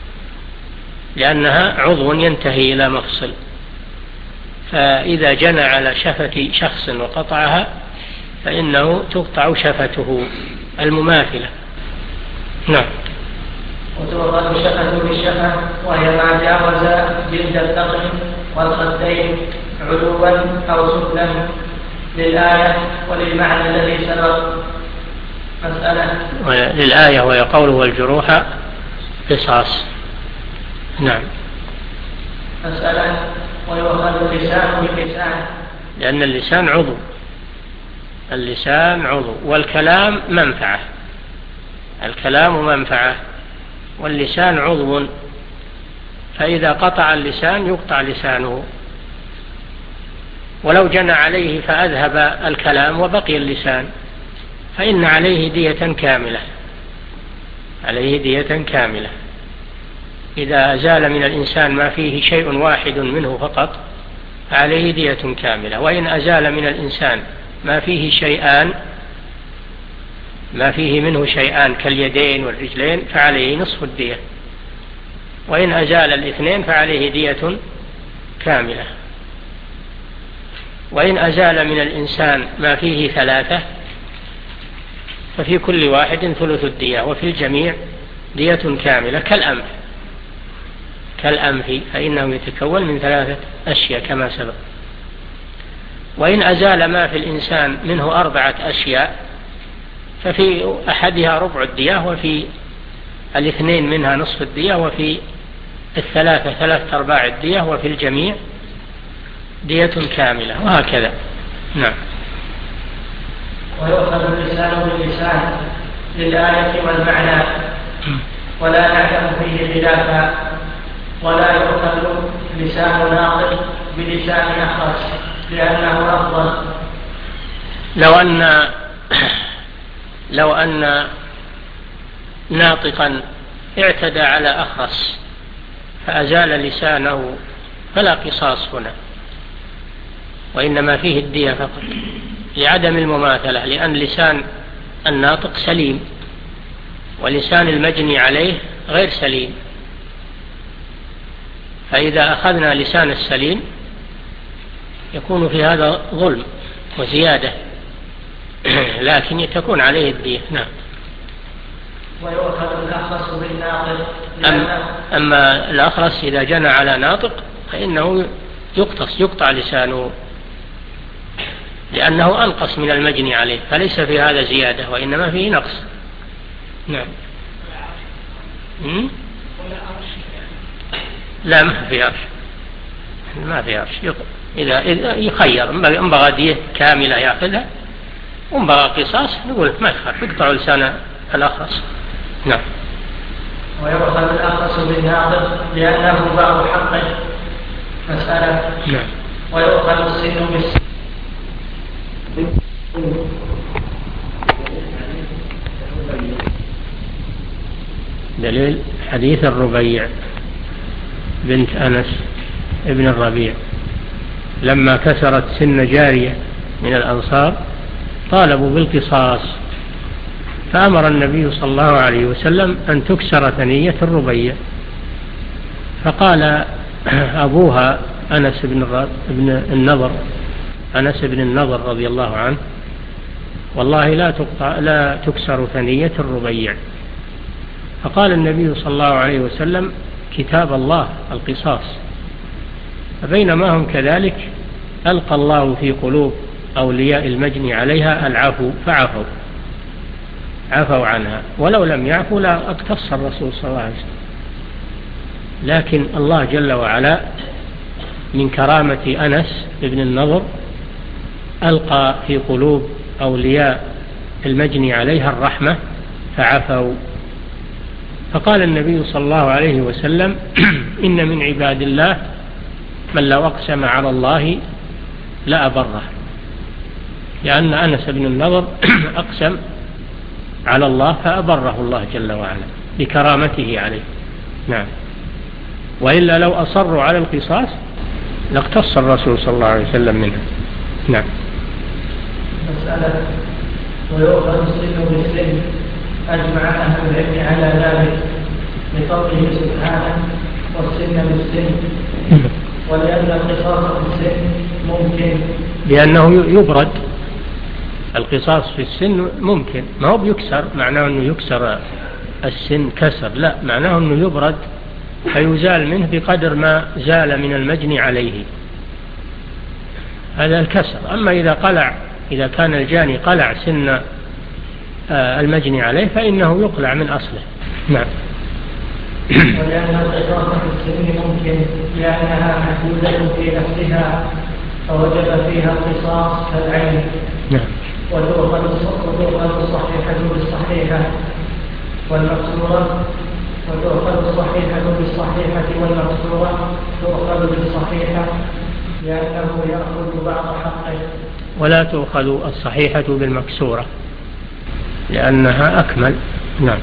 لأنها عضو ينتهي إلى مفصل، فإذا جنى على شفة شخص وقطعها فإنه تقطع شفته المماثلة. نعم. وتؤخذ الشفة بالشفة، وهي ما جاوز جلد الثقل والخدين علوا أو سفلا، للآية وللمعنى الذي سبق. مسألة. للآية وهي قوله والجروح قصاص. نعم. مسألة. ويؤخذ اللسان باللسان، لأن اللسان عضو، اللسان عضو، والكلام منفعة، الكلام منفعة، واللسان عضو، فإذا قطع اللسان يقطع لسانه، ولو جنى عليه فأذهب الكلام وبقي اللسان فإن عليه دية كاملة، عليه دية كاملة. إذا أزال من الإنسان ما فيه شيء واحد منه فقط فعليه دية كاملة، وإن أزال من الإنسان ما فيه شيئان، ما فيه منه شيئان كاليدين والرجلين فعليه نصف الدية، وإن أزال الاثنين فعليه دية كاملة، وإن أزال من الإنسان ما فيه ثلاثة ففي كل واحد ثلث الدية، وفي الجميع دية كاملة، كالأنف كالأنف فإنه يتكون من ثلاثة أشياء كما سبق. وإن أزال ما في الإنسان منه أربعة أشياء ففي أحدها ربع الدية، وفي الاثنين منها نصف الدية، وفي الثلاثة ثلاثة أرباع الدية، وفي الجميع دية كاملة، وهكذا. نعم. ويؤخذ اللسان باللسان للآية والمعنى، ولا نعلم فيه خلافا، ولا يؤخذ لسان ناطق بلسان أخرس لأنه أفضل. لو أن لو أن ناطقا اعتدى على أخرس فأزال لسانه فلا قصاص هنا، وإنما فيه الدية فقط لعدم المماثلة، لأن لسان الناطق سليم ولسان المجني عليه غير سليم، فإذا أخذنا لسان السليم يكون في هذا ظلم وزيادة، لكن تكون عليه الدية. نعم. ويؤخذ الأخرس بالناطق. أم أما الأخرس إذا جنى على ناطق فإنه يقتص يقطع لسانه. لأنه أنقص من المجني عليه، فليس في هذا زيادة وإنما فيه نقص. نعم. لا ما في عرش، ما في عرش. إذا, إذا يخير إن بغى دية كاملة يأخذها وإن بغى قصاص نقول ما يخاف يقطع لسان الأخرس. نعم. ويؤخذ الأخرس بالناقض لأنه بعض حقه. مسألة. نعم. ويؤخذ السن بالسن. دليل حديث الربيع بنت أنس ابن الربيع لما كسرت سن جارية من الأنصار طالبوا بالقصاص، فأمر النبي صلى الله عليه وسلم أن تكسر ثنية الربيع، فقال أبوها أنس بن النضر أنس بن النضر رضي الله عنه: والله لا تقطع لا تكسر ثنية الربيع. فقال النبي صلى الله عليه وسلم: كتاب الله القصاص. فبينما هم كذلك ألقى الله في قلوب أولياء المجني عليها العفو فعفوا عفوا عنها، ولو لم يعفوا لا اقتص الرسول صلى الله عليه وسلم. لكن الله جل وعلا من كرامة أنس بن النضر ألقى في قلوب أولياء المجني عليها الرحمة فعفوا. فقال النبي صلى الله عليه وسلم: إن من عباد الله من لو أقسم على الله لأبره، لأن أنس بن النضر أقسم على الله فأبره الله جل وعلا بكرامته عليه. نعم. وإلا لو أصروا على القصاص لاقتص الرسول صلى الله عليه وسلم منها. نعم. مسألة. ويؤخذ السن بالسن. أجمع أهل العلم على ذلك لقوله سبحانه: والسن بالسن، ولأن القصاص في السن ممكن، لأنه يبرد. القصاص في السن ممكن، ما هو بيكسر معناه أنه يكسر السن كسر، لا، معناه أنه يبرد فيزال منه بقدر ما زال من المجني عليه، هذا الكسر. أما إذا قلع إذا كان الجاني قلع سن المجني عليه فإنه يقلع من أصله. نعم. ولأن القصاص في السن ممكن لأنها محدودة في نفسها فوجب فيها القصاص كالعين. نعم. وتؤخذ الصحيحة بالصحيحة والمكسورة وتؤخذ الصحيحة بالصحيحة والمكسورة تؤخذ بالصحيحة لأنه يأخذ بعض حقه، ولا تؤخذ الصحيحة بالمكسورة لأنها أكمل. نعم.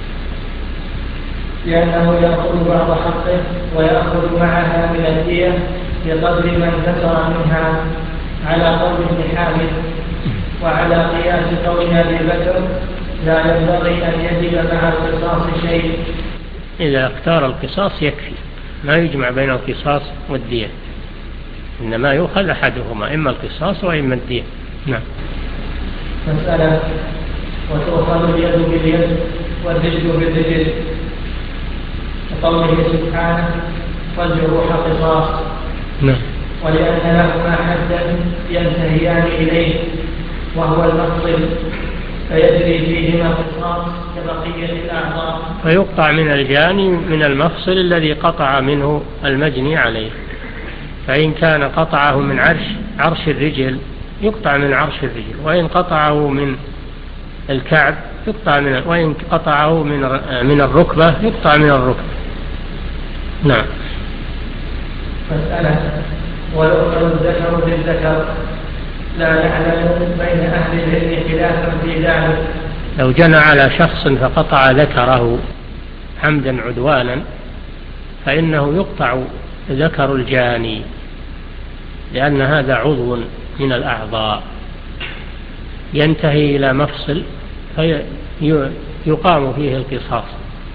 لأنه يأخذ بعض حقه ويأخذ معها من الدية بقدر ما انكسر منها، على قول ابن حامد. وعلى قياس قول أبي بكر لا ينبغي أن يجب مع القصاص شيء. إذا اختار القصاص يكفي، ما يجمع بين القصاص والدية، إنما يؤخذ أحدهما، إما القصاص وإما الدية. نعم. مسألة. وتؤخذ اليد باليد والرجل بالرجل وقوله سبحانه: والجروح قصاص. نعم. ولأن لهما حدا ينتهيان إليه وهو المفصل فيجري فيهما قصاص كبقية الأعضاء. فيقطع من الجاني من المفصل الذي قطع منه المجني عليه، فإن كان قطعه من عرش عرش الرجل يقطع من عرش الرجل، وإن قطعه من الكعب يقطع من، وإن قطعه من من الركبة يقطع من الركبة. نعم. مسألة. ويؤخذ الذكر بالذكر لا نعلم بين أهل العلم خلافا في ذلك. لو جنى على شخص فقطع ذكره عمدا عدوانا فإنه يقطع ذكر الجاني، لأن هذا عضو من الأعضاء ينتهي إلى مفصل فيقام فيه القصاص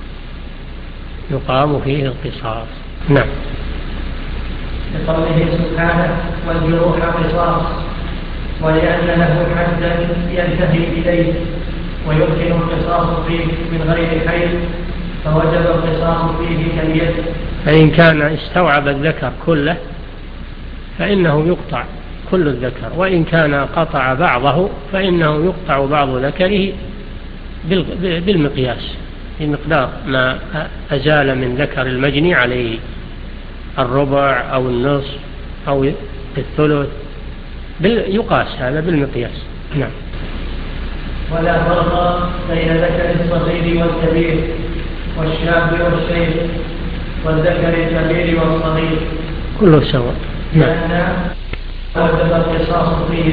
يقام فيه القصاص. نعم. لقوله سبحانه: والجروح قصاص، ولأن له حدا ينتهي إليه ويمكن القصاص فيه من غير حيث فوجب القصاص فيه كاليد. فإن كان استوعب الذكر كله فإنه يقطع كل الذكر، وإن كان قطع بعضه فإنه يقطع بعض ذكره بالمقياس بمقدار ما أزال من ذكر المجني عليه، الربع أو النصف أو الثلث، يقاس هذا بالمقياس. نعم. ولا فرق بين ذكر الصغير والكبير والشاب والشيخ والذكر الكبير والصغير، كله سواء. نعم. لأن وجب القصاص فيه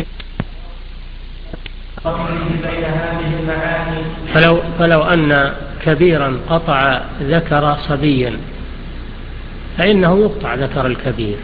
بين هذه المعاني. فلو, فلو أن كبيرا قطع ذكر صبيا فإنه يقطع ذكر الكبير،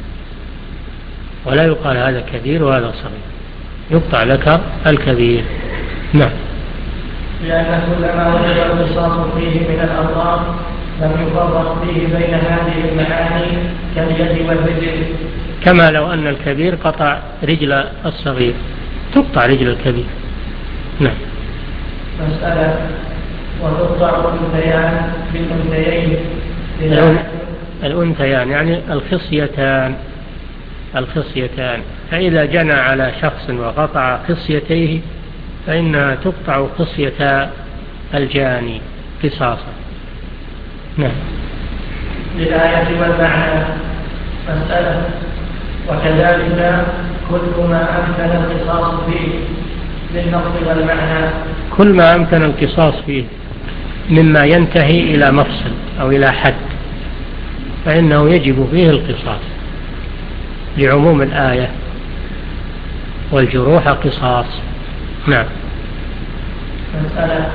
ولا يقال هذا كبير وهذا صغير، يقطع ذكر الكبير. نعم. لأن كلما وجب القصاص فيه من الأضرار لم يفرق فيه بين هذه المعاني كاليد والرجل، كما لو أن الكبير قطع رجل الصغير تقطع رجل الكبير. نعم. مسألة وتقطع الأنثيان بالأنثيين. الأنثيان يعني الخصيتان، الخصيتان، فإذا جنى على شخص وقطع خصيتيه فإنها تقطع خصية الجاني قصاصا. نعم. للآية والمعنى. مسألة وكذلك كل ما أمكن القصاص فيه للنقص والمعنى، كل ما أمكن القصاص فيه مما ينتهي إلى مفصل أو إلى حد فإنه يجب فيه القصاص لعموم الآية، والجروح قصاص. نعم. مسألة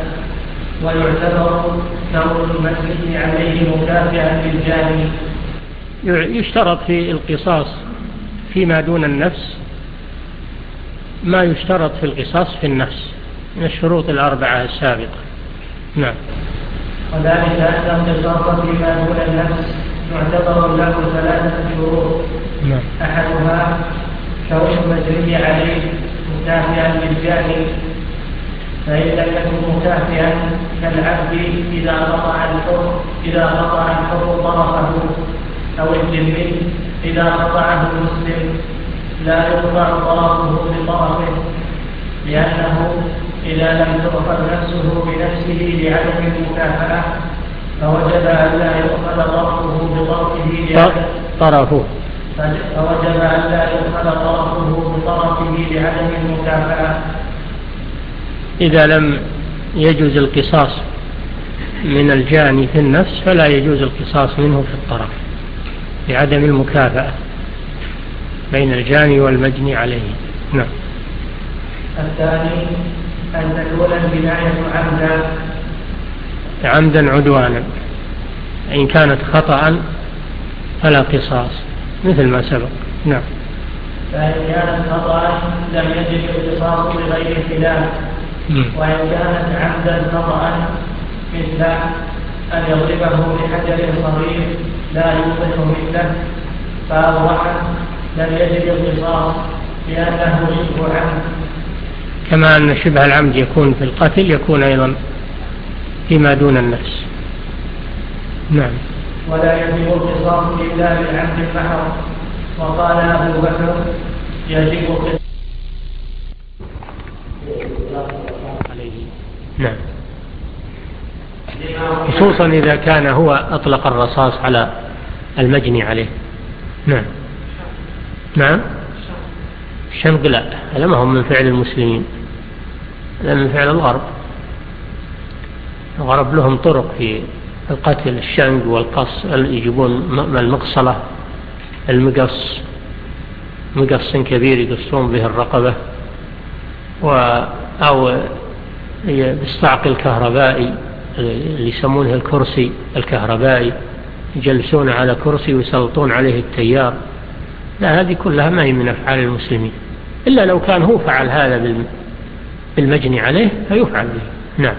ويعتبر كون المجني عليه مكافئا للجاني. يشترط في القصاص فيما دون النفس ما يشترط في القصاص في النفس من الشروط الأربعة السابقة. نعم. وذلك أن القصاص فيما دون النفس يعتبر له ثلاثة شروط. نعم. أحدها كون المجني عليه مكافئا للجاني، فإن لم يكن مكافئا كالعبد إذا قطع الحر إذا قطع الحر طرفه، أو الذمي إذا قطعه المسلم لا يقطع طرفه بطرفه، لأنه إذا لم تؤخذ نفسه بنفسه لعدم المكافأة فوجب أن لا يؤخذ طرفه بطرفه طرفه فوجب أن لا يؤخذ طرفه بطرفه لعدم المكافأة. إذا لم يجوز القصاص من الجاني في النفس فلا يجوز القصاص منه في الطرف لعدم المكافأة بين الجاني والمجني عليه. نعم. الثاني أن تكون الجناية عمدا عمدا عدوانا، إن كانت خطأ فلا قصاص مثل ما سبق. نعم. فإن كانت خطأ لم يجب القصاص بغير خلاف، وإن كانت عمدا خطأ مثل أن يضربه بحجر صغير لا يوضح مثله فأوضح لم يجب القصاص لأنه شبه عمد، كما أن شبه العمد يكون في القتل يكون أيضا فيما دون النفس. نعم. ولا يجب القصاص إلا بالعمد المحض، وقال أبو بكر يجب القصاص. نعم. خصوصا إذا كان هو أطلق الرصاص على المجني عليه. نعم. نعم. الشنق لا، هذا ما هو من فعل المسلمين، هذا من فعل الغرب. الغرب لهم طرق في القتل، الشنق والقص، يجيبون المقصلة، المقص، مقص كبير يقصون به الرقبة، أو بالصعق الكهربائي اللي يسمونه الكرسي الكهربائي، يجلسون على كرسي ويسلطون عليه التيار. لا، هذه كلها ما هي من أفعال المسلمين، إلا لو كان هو فعل هذا بالمجني عليه فيفعل به. نعم.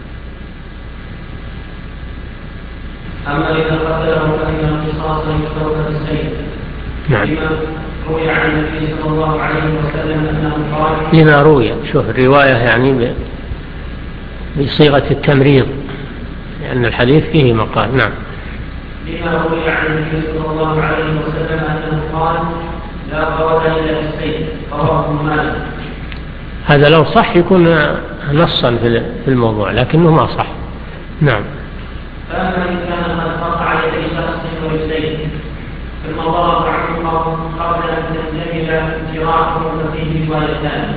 أما إذا قتله فإن القصاص يقتل بالسيف. نعم. روي عن النبي صلى الله عليه وسلم أنه قال لما روي، شوف الرواية يعني بصيغة التمريض لأن الحديث فيه مقال. نعم. لما روي عن النبي صلى الله عليه وسلم أنه قال لا قول إلا بالسيف رواه ابن ماجه. هذا لو صح يكون نصا في الموضوع، لكنه ما صح. نعم. فأما إن كان قد قطع يدي شخص ورجليه ثم ضرب عنه قبل أن تنتهي جراحه ففيه روايتان،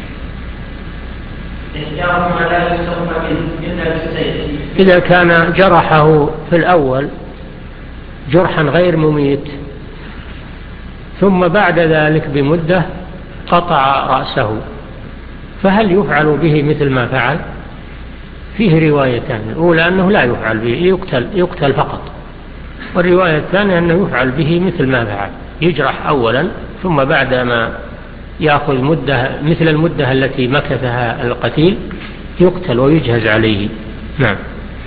إحداهما لا يستوفى إلا بالسيف. إذا كان جرحه في الأول جرحا غير مميت ثم بعد ذلك بمدة قطع رأسه، فهل يفعل به مثل ما فعل؟ فيه روايتان، الأولى أنه لا يفعل به، يقتل, يقتل فقط، والرواية الثانية أنه يفعل به مثل ما فعل، يجرح أولا ثم بعد ما يأخذ مدة مثل المدة التي مكثها القتيل يقتل ويجهز عليه. نعم.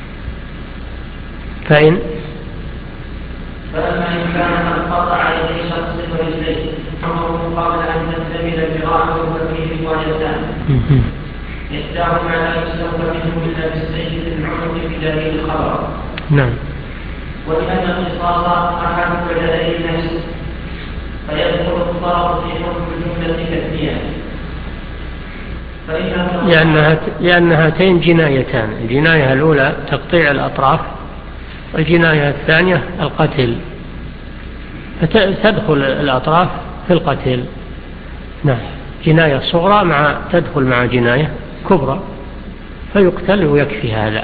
فإن فأما إن كان قد قطع يدي شخص ورجليه أمره قبل أن تنتهي جراحه ففيه روايتان، إحداهما لا يستوفى منه إلا بالسيف العنق بدليل الخبر. نعم. ولأن القصاص أحد بدلي النفس فيدخل الضرر في حكم الجملة كالدية، لأن لأن هاتين جنايتان، الجناية الأولى تقطيع الأطراف، والجناية الثانية القتل، فتدخل الأطراف في القتل. نعم. جناية صغرى مع تدخل مع جناية كبرى فيقتل ويكفي هذا.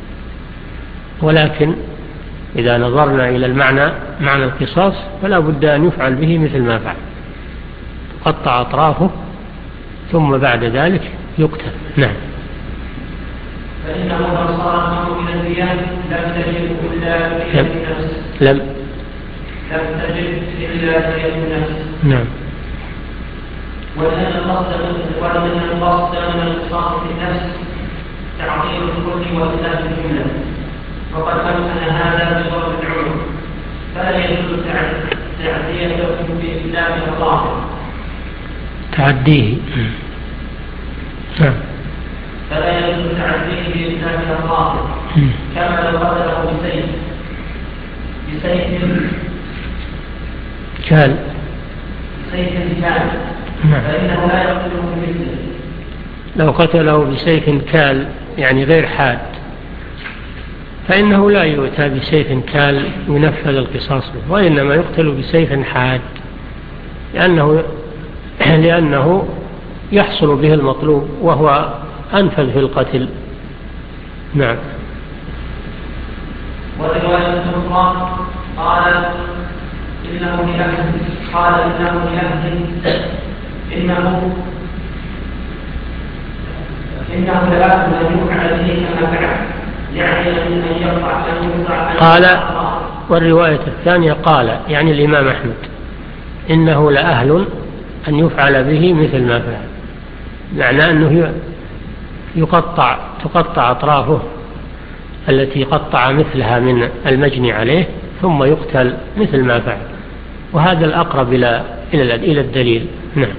ولكن إذا نظرنا إلى المعنى معنى القصاص فلا بد أن يفعل به مثل ما فعل، قطع أطرافه ثم بعد ذلك يقتل. نعم. فإنه لو صار الأمر إلى الديان لم تجد إلا دية النفس. لم لم تجد إلا دية النفس. نعم. ولأن القصد ولأن القصد من القصاص في النفس تعطيل الكل وإتلاف الجملة، وقد أمكن هذا بضرب العنق، فلا يجوز تعديته بإتلاف الظاهر. تعديه. نعم. فلا يجوز تعديه بإتلاف الظاهر، كما لو قتله بسيف بسيف كال سيف كال فإنه لا يقتله بمثله. لو قتله بسيف كال يعني غير حاد فإنه لا يؤتى بسيف كال ينفذ القصاص به، وإنما يقتل بسيف حاد لأنه, لأنه يحصل به المطلوب وهو أنفذ في القتل. نعم. والرواية الأخرى قال إنه لأهل قال إنه لأهل إنه إنه لأهل أن يفعل به كما فعل، يعني أن يقطع أن يقطع. قال. والرواية الثانية قال يعني الإمام أحمد إنه لأهل أن يفعل به مثل ما فعل، معنى أنه يقطع تقطع أطرافه التي قطع مثلها من المجني عليه ثم يقتل مثل ما فعل، وهذا الأقرب إلى إلى الدليل. نعم.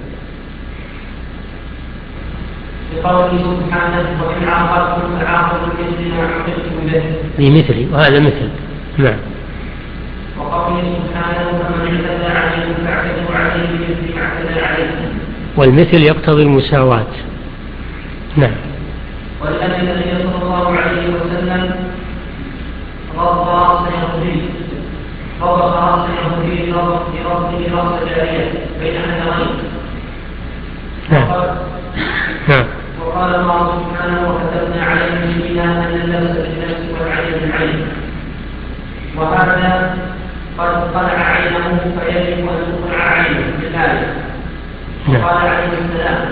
بقوله سبحانه وإن عاقبتم فعاقبوا بمثل ما عوقبتم به. بمثل، وهذا مثل. نعم. وقوله سبحانه ومن اعتدى عليكم فاعتدوا عليه بمثل ما اعتدى عليكم. والمثل يقتضي المساواة. نعم. والذي النبي صلى الله عليه وسلم غض راس يهودي غض راس يهودي بربه راس جارية بين أهلين. نعم. نعم. وقال الله سبحانه وكتبنا عليهم فيها أن النفس بالنفس والعين بالعين، وهذا قد قلع عينه فيجب أن تقلع عينه بالآية. وقال عليه السلام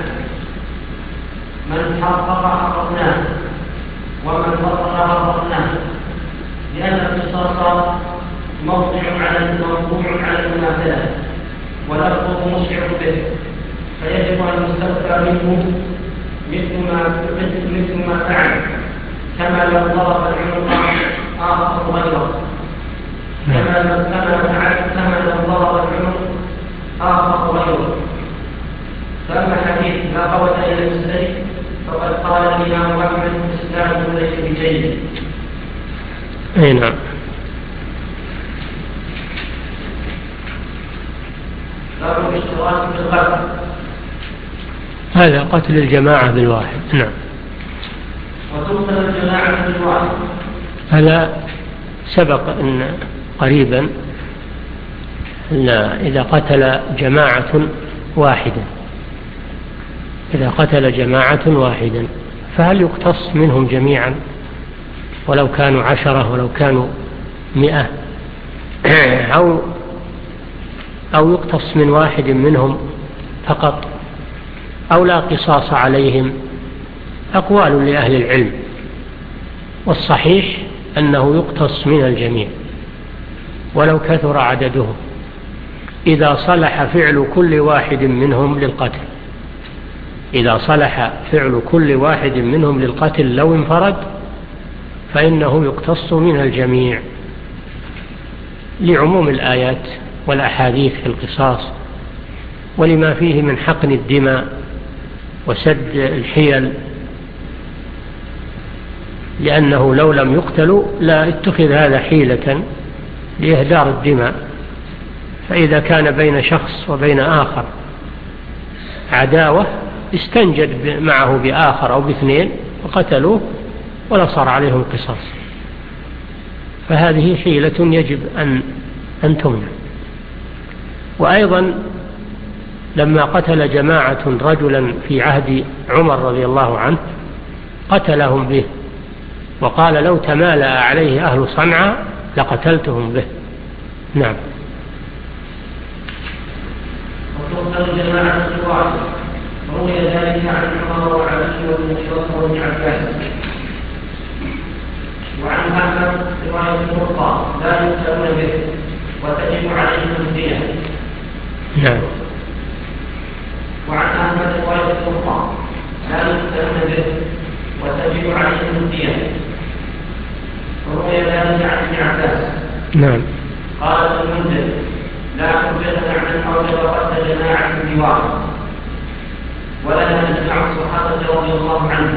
من حقق حققناه ومن فطر حققناه، لأن القصاص موضع على موضوع على المماثلة ولفظه مشعر به، فيجب أن يستغفر منه مثل ما مثل ما فعل، كما لو ضرب العنق آخر غيره، كما لو فعل كما لو ضرب العنق آخر غيره. فأما حديث لا قوة إلا بالسيف فقد قال الإمام أحمد إسلامه ليس بجيد. أي نعم. باب الاشتراك في القتل. هذا قتل الجماعة بالواحد. نعم. وتقتل الجماعة بالواحد. هذا سبق أن قريبا إذا قتل جماعة واحدا إذا قتل جماعة واحدا فهل يقتص منهم جميعا ولو كانوا عشرة ولو كانوا مئة أو أو يقتص من واحد منهم فقط أو لا قصاص عليهم؟ أقوال لأهل العلم، والصحيح أنه يقتص من الجميع ولو كثر عددهم إذا صلح فعل كل واحد منهم للقتل. إذا صلح فعل كل واحد منهم للقتل لو انفرد فإنه يقتص من الجميع لعموم الآيات والأحاديث في القصاص، ولما فيه من حقن الدماء وسد الحيل، لأنه لو لم يقتلوا لا اتخذ هذا حيلة لإهدار الدماء. فإذا كان بين شخص وبين آخر عداوة استنجد معه بآخر أو باثنين وقتلوه ولا صار عليهم قصاص، فهذه حيلة يجب أن أن تمنع. وأيضا لما قتل جماعة رجلا في عهد عمر رضي الله عنه قتلهم به وقال لو تمالأ عليه أهل صنعاء لقتلتهم به. نعم. وتقتل جماعة الواحد روي ذلك عن عمر وعلي وابن مسعود وابن عباس. وعن أحمد رواية المرقى لا يقتلون به وتجب عليهم الدية. نعم. وعن أحمد رواية المرقى لا يقتلون به وتجب عليهم الدية. روي ذلك عن ابن عباس. نعم. قال المنذر لا حجة عن أوجب قتل جماعة بواحد ولا نجمع الصحابة رضي الله عنهم.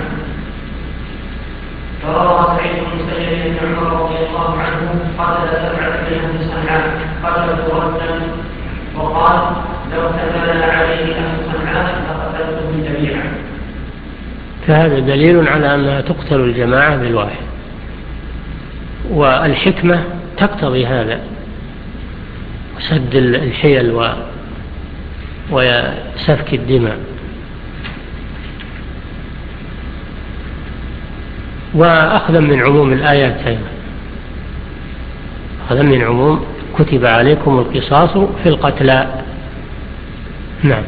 فروى سعيد بن مسيب بن عمر رضي الله عنه قتل سبعة من أهل صنعاء قتلوا رجلا وقال لو تمالأ عليه أهل صنعاء لقتلتهم جميعا. فهذا دليل على أنها تقتل الجماعة بالواحد، والحكمة تقتضي هذا، سد الحيل و... وسفك الدماء. وأخذا من عموم الآيات أيضا، أخذا من عموم كتب عليكم القصاص في القتلى. نعم.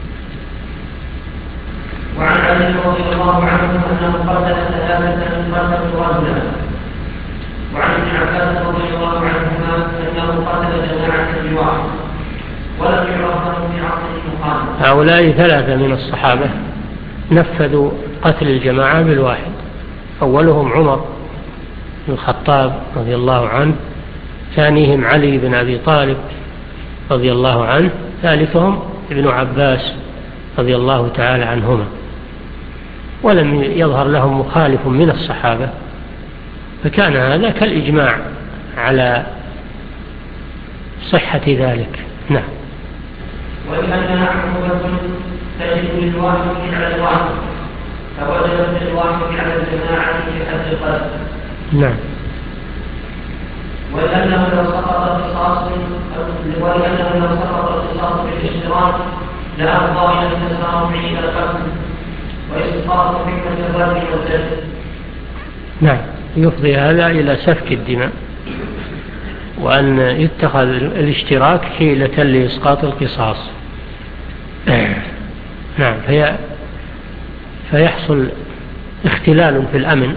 وعن علي رضي الله عنه أنه قتل ثلاثة قتلوا رجلا. وعن ابن عباس رضي الله عنهما أنه قتل جماعة بواحد ولم يعرفوا في عصر مقام. هؤلاء ثلاثة من الصحابة نفذوا قتل الجماعة بالواحد، أولهم عمر بن الخطاب رضي الله عنه، ثانيهم علي بن أبي طالب رضي الله عنه، ثالثهم ابن عباس رضي الله تعالى عنهما. ولم يظهر لهم مخالف من الصحابة، فكان هذا كالإجماع على صحة ذلك. نعم. ولأنها عقوبة تجب للواحد على الواحد فوجبت للواحد على الجماعة في حد القتل. نعم. ولأنه لو سقط القصاص ولأنه لو سقط القصاص بالاشتراك لأفضى إلى التسارع إلى القتل وإسقاط حكمة الرد والجد. نعم، يفضي هذا إلى سفك الدماء، وأن يتخذ الاشتراك حيلة لإسقاط القصاص. نعم. في فيحصل اختلال في الأمن،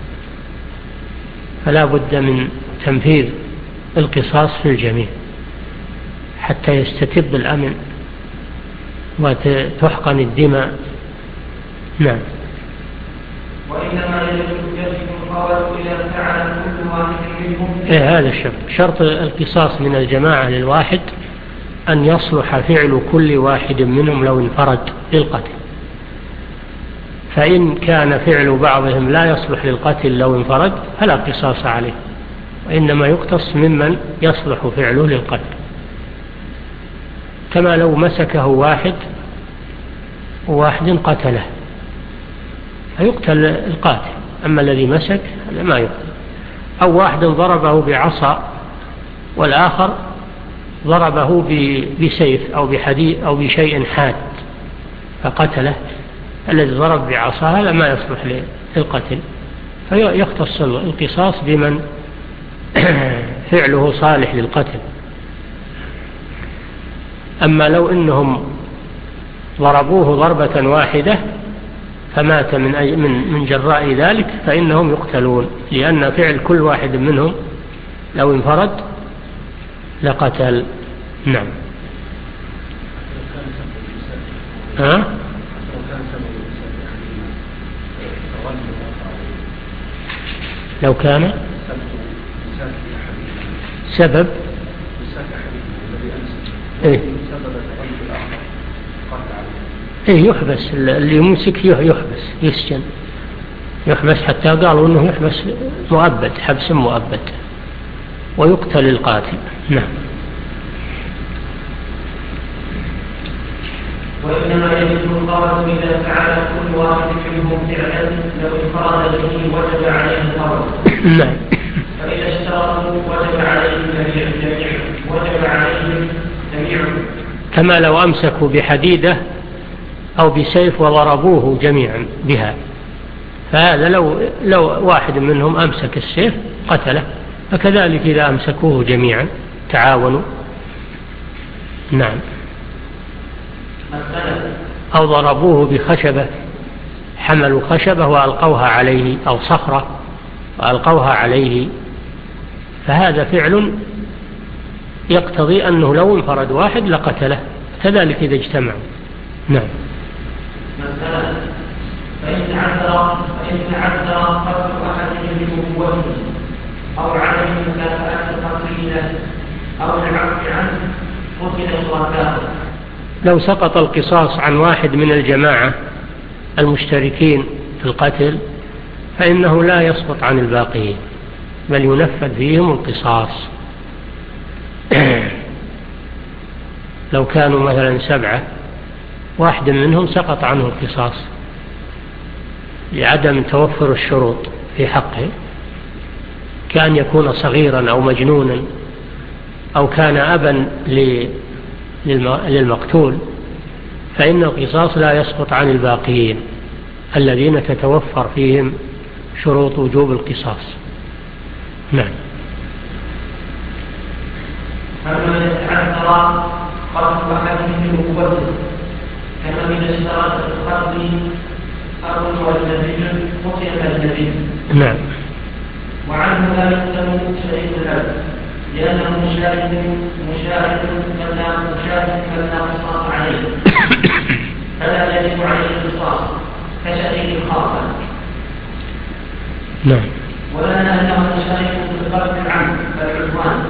فلا بد من تنفيذ القصاص في الجميع حتى يستتب الأمن وتحقن الدماء. نعم. وإنما يجب القول إذا فعل كل واحد منهم. إيه هذا الشرط، شرط القصاص من الجماعة للواحد أن يصلح فعل كل واحد منهم لو انفرد للقتل. فإن كان فعل بعضهم لا يصلح للقتل لو انفرد فلا قصاص عليه، وإنما يقتص ممن يصلح فعله للقتل. كما لو مسكه واحد وواحد قتله فيقتل القاتل، أما الذي مسك ما يقتل. أو واحد ضربه بعصا والآخر ضربه بسيف أو بحديد أو بشيء حاد فقتله، الذي ضرب بعصا هذا ما يصلح للقتل، فيختص القصاص بمن فعله صالح للقتل. أما لو إنهم ضربوه ضربة واحدة فمات من من من جراء ذلك فإنهم يقتلون، لأن فعل كل واحد منهم لو انفرد لقتل. نعم. ها؟ لو كان سبب إيه؟ إيه يحبس، اللي يمسك يحبس يسجن، يحبس حتى قالوا إنه يحبس مؤبد، حبس مؤبد، ويقتل القاتل. نعم. وإنما يجب القرار إذا فعل كل واحد منهم فعلا لو انفرد به وجب عليه القرار. نعم. فإذا اشترطوا وجب عليهم جميعا، وجب عليهم جميعا. كما لو أمسكوا بحديدة أو بسيف وضربوه جميعا بها، فهذا لو لو واحد منهم أمسك السيف قتله، فكذلك إذا أمسكوه جميعا تعاونوا. نعم. أو ضربوه بخشبة، حملوا خشبة وألقوها عليه أو صخرة وألقوها عليه، فهذا فعل يقتضي أنه لو انفرد واحد لقتله، كذلك إذا اجتمعوا. نعم. مثلا فإن تعذر فإن تعذر قتل أحد منهم بوجه أو عدم مكافأة القتيل أو العفو عنه قتل شركاء. لو سقط القصاص عن واحد من الجماعة المشتركين في القتل فإنه لا يسقط عن الباقيين، بل ينفذ فيهم القصاص. لو كانوا مثلا سبعة، واحد منهم سقط عنه القصاص لعدم توفر الشروط في حقه، كان يكون صغيرا أو مجنونا أو كان أبا للمقتول، فإن القصاص لا يسقط عن الباقيين الذين تتوفر فيهم شروط وجوب القصاص. نعم. فمن يتعذر قتل أحد منهم بوجه كما من اشتراط القتل أرض والنبي قتل النبي. نعم. وعنه لا يقتل شريك الأب لأنه مشارك مشارك فلا مشارك فلا قصاص عليه، فلا يجب عليه القصاص كشريك الخاطئ. نعم. ولنا أنه مشارك في القتل عنه فالعدوان،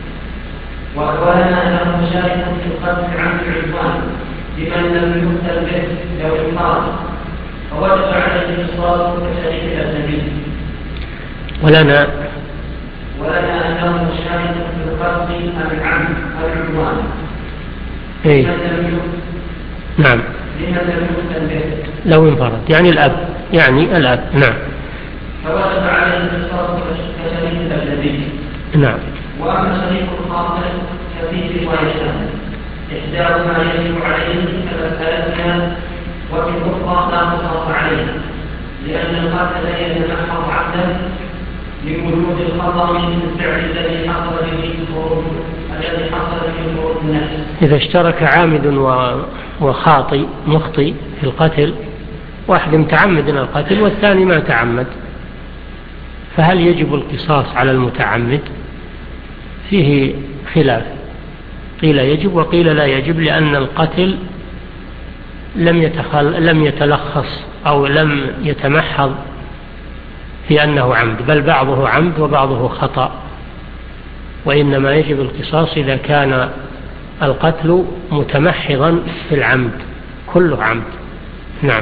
ولنا أنه مشارك في القتل عنه العدوان لمن لم يقتل به لو انفرد، فوجب عليه القصاص كشريك الأجنبي. ولنا ولنا أنه مشارك في القتل العمد أو العدوان. إيه؟ نعم. لمن لم يقتل به لو انفرد، يعني الأب، يعني الأب. نعم. فوجب عليه القصاص كشريك الأجنبي. نعم. وأما شريك الخاطئ ففيه روايتان، إحداهما يجب عليه كمسألتنا، وفي الأخرى لا قصاص عليه، لأن القتل يتمحض عبدا لوجود الخطأ من الفعل الذي حصل به الخروج الذي حصل به خروج النفس. إذا اشترك عامد وخاطئ مخطئ في القتل، واحد متعمد القتل والثاني ما تعمد، فهل يجب القصاص على المتعمد؟ فيه خلاف، قيل يجب وقيل لا يجب، لأن القتل لم يتخل لم يتلخص أو لم يتمحض في أنه عمد، بل بعضه عمد وبعضه خطأ، وإنما يجب القصاص إذا كان القتل متمحضا في العمد كله عمد. نعم.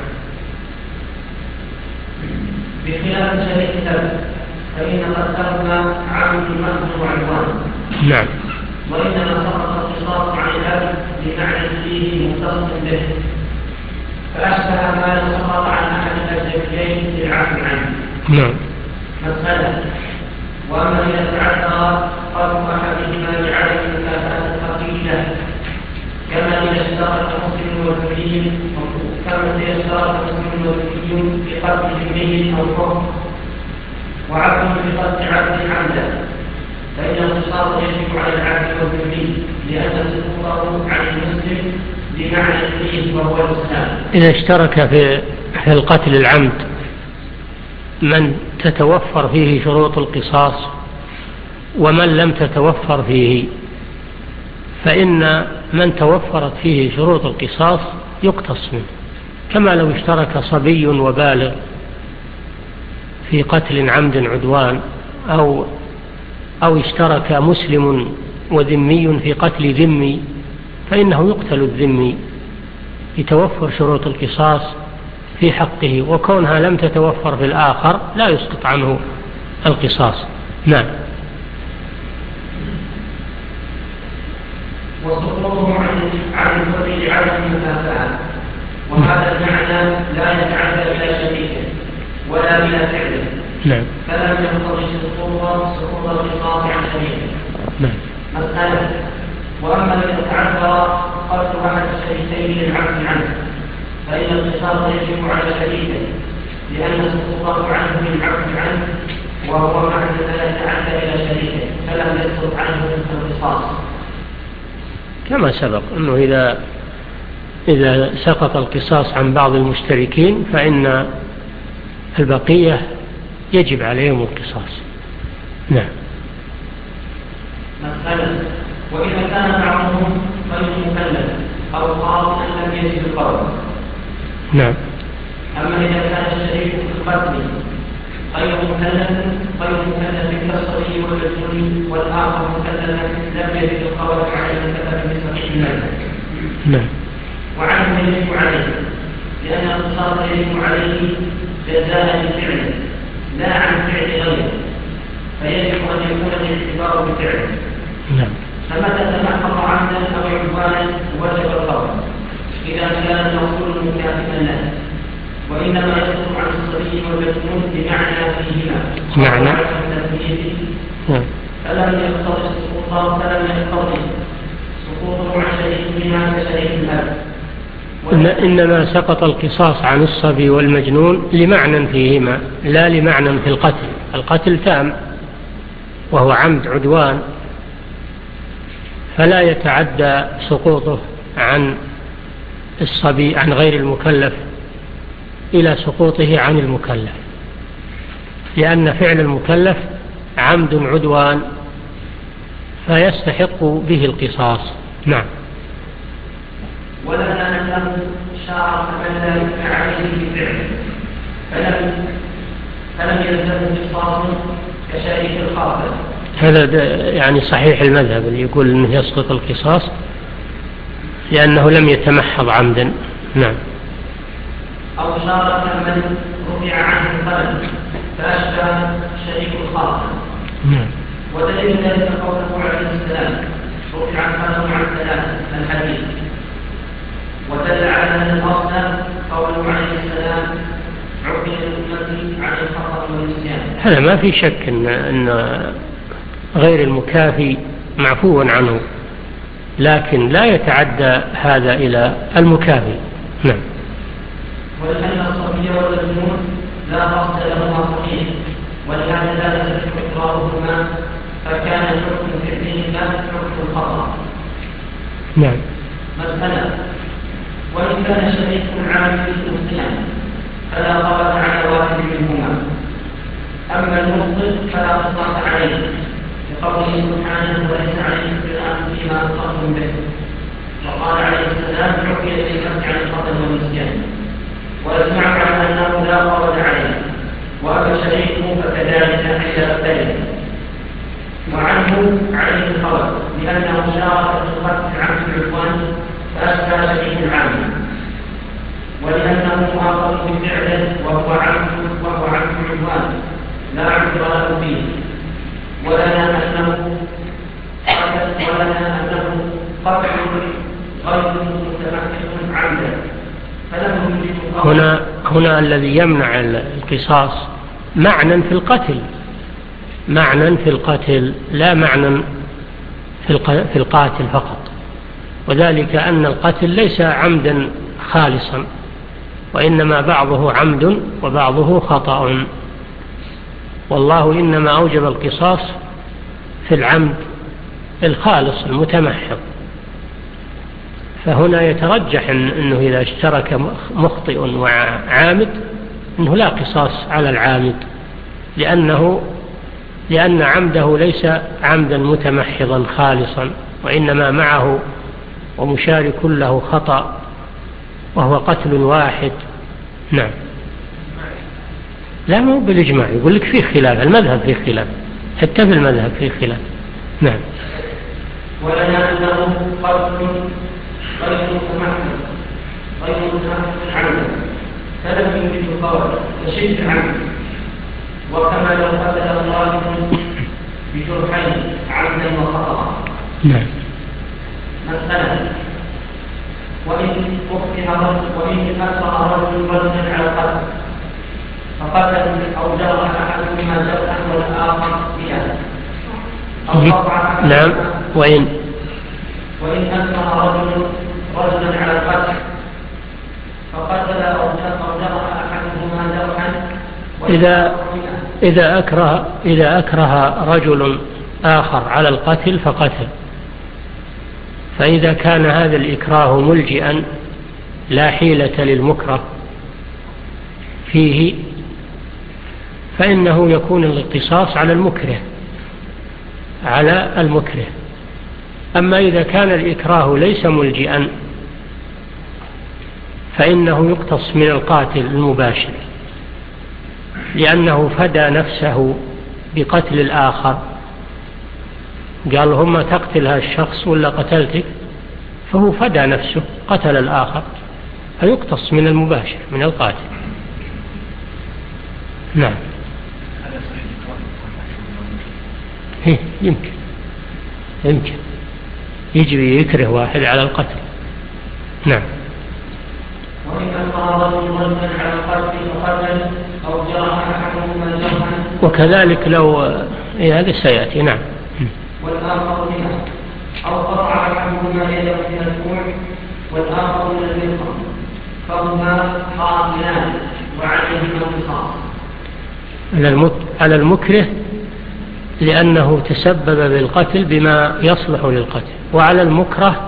بخلاف شريك الأب فإن قتلنا عمد محض وعدوان. نعم. وإنما سقط القصاص عن العبد بمعنى فيه مختص به، فأشبه ما لو سقط عن أحد الزوجين للعفو عنه. نعم. مسألة: وأما إذا تعذر قلب أحدهما لعدم مكافأة الفقيدة كما إذا اشترك مسلم وذكي كما إذا اشترك مسلم وذكي في قتل ذمي أو كفر وعبد في قتل عبد عمدا، فإن القصاص يجب على العبد والذمي لأن سقوطه عن المسلم بمعنى فيه وهو الإسلام. إذا اشترك في في القتل العمد من تتوفر فيه شروط القصاص ومن لم تتوفر فيه، فإن من توفرت فيه شروط القصاص يقتص منه، كما لو اشترك صبي وبالغ في قتل عمد عدوان، أو أو اشترك مسلم وذمي في قتل ذمي، فإنه يقتل الذمي لتوفر شروط القصاص في حقه، وكونها لم تتوفر في الآخر لا يسقط عنه القصاص. نعم. وسقوطه عن الفرد عدم المكافأة، وهذا المعنى لا يتعدى إلى شريكه ولا إلى فعله. نعم. فلم يقتضي سقوط سقوط القصاص عن شريكه. نعم. مسألة: وأما إذا تعذر قتل أحد الشريكين للعفو عنه فإن القصاص يجب على شريكه لأن سقوطه عنه من العفو عنه وهو معنى لا يتعدى إلى شريكه فلم يسقط عنه القصاص. كما سبق أنه إذا إذا سقط القصاص عن بعض المشتركين فإن البقية يجب عليهم القصاص. نعم. مسألة: وإذا كان بعضهم غير مكلف أو قاصدا لم يجد القول. نعم. أما إذا كان الشريك في القتل غير مكلف غير مكلف كالصبي والمجنون والآخر مكلف لم يجد القول على المكلف بصحيح المذهب. نعم. وعنه يجب عليه لأن القصاص يجب عليه جزاء لفعله لا عن فعل غيره، فيجب أن يكون الاعتبار بفعله. نعم. فمتى تحقق عمدا أو عدوانا وجب القول إذا كان الموصول مكافئا له، وإنما يصدر عن الصبي والمجنون بمعنى فيهما معنى فلم يقتضي سقوطه فلم يقتضي سقوطه عن شريكهما كشريك الأب. إن إنما سقط القصاص عن الصبي والمجنون لمعنى فيهما لا لمعنى في القتل. القتل تام وهو عمد عدوان، فلا يتعدى سقوطه عن الصبي عن غير المكلف إلى سقوطه عن المكلف، لأن فعل المكلف عمد عدوان فيستحق به القصاص. نعم. ولنا أنه شارك من لا يدفع عليه بفعله فلم فلم يلزمه قصاص كشريك الخاطئ. هذا يعني صحيح المذهب اللي يقول أنه يسقط القصاص لأنه لم يتمحض عمدا. نعم. أو شارك من رفع عنه القلم فأشبه شريك الخاطئ. نعم. ودليل ذلك قوله عليه السلام: رفع القلم عن ثلاث الحديث. ودل على أن الأصل قوله عليه السلام: عقد الأمة عن الخطأ والنسيان. هذا ما في شك أن, أن غير المكافي معفو عنه، لكن لا يتعدى هذا إلى المكافي. نعم. ولأن الصبي والمجنون لا قصد لهما صحيح، ولهذا لا يصح إقرارهما، فكان الحكم فعلهما حكم الخطأ. نعم. مسألة: وإن كان شريك عام في المسلم فلا قوة على واحد منهما، أما المخطئ فلا قصاص عليه، لقوله سبحانه: وليس عليكم جناح فيما أخطأتم به. وقال عليه السلام: حكي للنفس عن الخطأ والنسيان. وأجمع على أنه لا قوة عليه، وأما شريكه فكذلك عند الثاني. وعنه عليه القول لأنه شارك في القتل عن العدوان فأشبه شريك العام، ولأنه مؤاخذ بفعله وهو عمد وهو عمد عدوان لا عذر له فيه. ولنا أنه قتل ولنا أنه قطع غير متمكن عمدا فله هنا هنا الذي يمنع القصاص معنى في القتل، معنى في القتل لا معنى في القاتل فقط، وذلك أن القتل ليس عمدا خالصا، وإنما بعضه عمد وبعضه خطأ، والله إنما أوجب القصاص في العمد الخالص المتمحض. فهنا يترجح أنه إذا اشترك مخطئ وعامد أنه لا قصاص على العامد، لأنه لأن عمده ليس عمدا متمحضا خالصا، وإنما معه ومشارك له خطأ وهو قتل واحد. نعم. لا مو بالإجماع، يقول لك فيه خلاف، المذهب فيه خلاف، حتى في المذهب فيه خلاف. نعم. ولنا أنه قتل غير متمحض غير متمحض عمدا فلم يوجد القول كشبه عمد، وكما لو قتل الله بجرحين عمدا وخطأ. نعم. مثلا وإن أخطئ وإن أسرع رجل رجلا على القتل فقتل أو جرح أحدهما جرحا والآخر بيانا أو قطع. نعم. وإن وإن أسرع رجل رجلا على القتل فقتل أو جرح أحدهما جرحا إذا إذا أكره إذا أكره رجل آخر على القتل فقتل، فإذا كان هذا الإكراه ملجئا لا حيلة للمكره فيه فإنه يكون القصاص على المكره على المكره. أما إذا كان الإكراه ليس ملجئا فإنه يقتص من القاتل المباشر، لأنه فدى نفسه بقتل الآخر، قال هم تقتل هذا الشخص ولا قتلتك، فهو فدى نفسه قتل الآخر، فيقتص من المباشر من القاتل. نعم. هي يمكن يمكن يجري يكره واحد على القتل. نعم. وكذلك لو إيه هذا سيأتي. نعم. والآخر منها أو قطع أحدهما يده من الكوع والآخر من المرفق فهما قاتلان وعليهما القصاص. على المكره لأنه تسبب بالقتل بما يصلح للقتل، وعلى المكره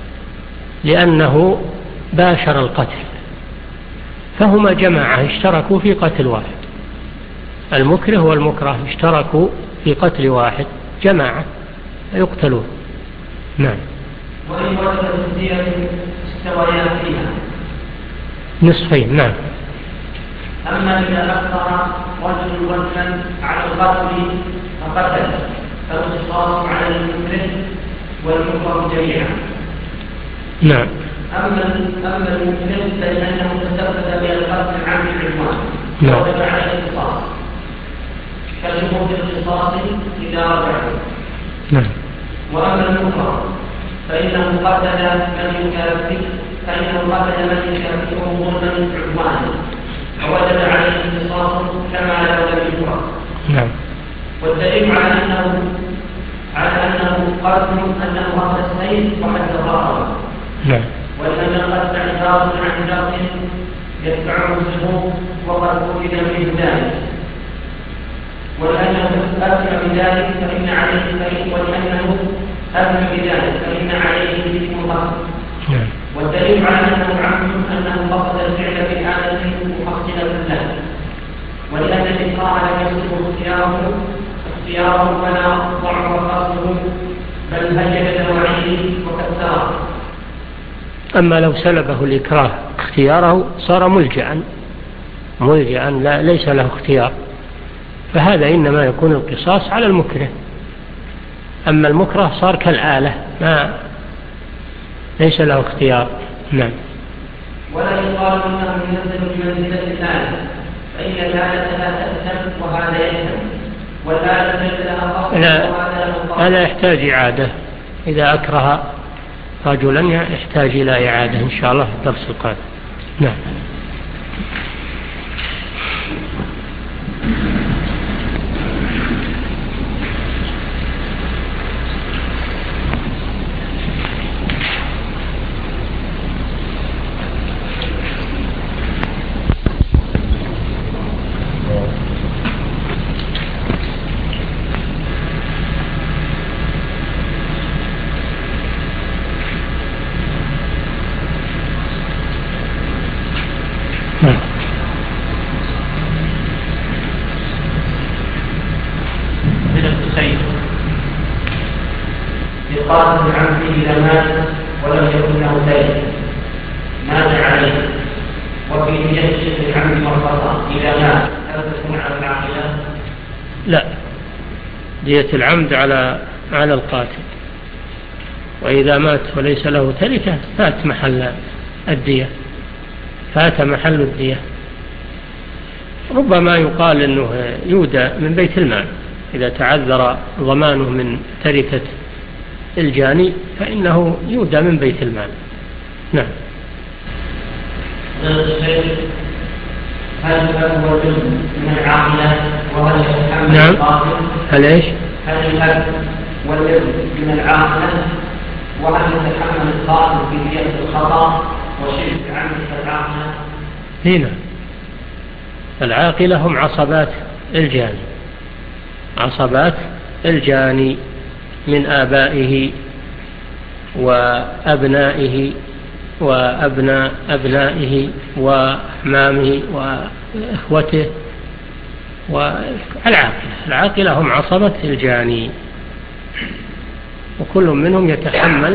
لأنه باشر القتل، فهما جماعة اشتركوا في قتل واحد. المكره والمكره اشتركوا في قتل واحد جماعة يقتلون. نعم. وإن وجدت الدية استويا فيها نصفين. نعم. أما إذا أكثر رجل وجها على القتل فقتل فالقصاص على المكره والمكره جميعا. نعم. أما أما المكره فإنه تسبب بالقتل عن العدوان ووجب عليه القصاص كشهود القصاص إذا رجعوا. نعم. وأما المكره فإنه قتل من يكافئ فإنه قتل من يكافئه ظلما عدوانا ووجب عليه القصاص كما لو لم يكره. نعم. والدليل على أنه على أنه قتل أنه قتل السيف وحد الرقبة. نعم. ولأن القتل عبارة عن جرح يدفعه الذنوب وقد وجد منه ذلك، ولأنه أثم بذلك فإن عليه فإن ولأنه أثم بذلك فإن عليه الإثم القتل. والدليل على أنه عمد أنه قصد الفعل بآلة محصلة له، ولأن الإكراه لم يصله اختياره اختياره فلا ضعف قصده بل هجد وعيه وكثره. أما لو سلبه الإكراه اختياره صار ملجأ ملجأ لا ليس له اختيار، فهذا إنما يكون القصاص على المكره. أما المكره صار كالآلة ما ليس له اختيار. نعم. ولا يقال انه ينزل بمنزله الاله فان الاله لا تأثم وهذا يأثم والآلة ليس لها قصد وهذا له قصد. هذا يحتاج إعادة إذا أكره رجلا يحتاج إلى إعادة إن شاء الله في الدرس القادم. نعم. قاتل عمده إذا مات ولم يكن له دين مات عليه، وفي دية شبه العمد والخطأ إذا مات هل تكون على العاقلة؟ لا، دية العمد على على القاتل، وإذا مات وليس له تركة فات محل الدية، فات محل الدية. ربما يقال أنه يودى من بيت المال إذا تعذر ضمانه من تركة الجاني، فإنه يودى من بيت المال. نعم. هل الأب والابن من العاقلة وهل يتحمل نعم. القاتل؟ هل ايش؟ هل الأب والابن من العاقلة وهل يتحمل القاتل في دية الخطأ وشبه عمد العاقلة؟ هنا العاقلة هم عصبات الجاني، عصبات الجاني من آبائه وأبنائه وأبناء أبنائه وأحمامه وإخوته، والعاقلة العاقلة هم عصبة الجاني، وكل منهم يتحمل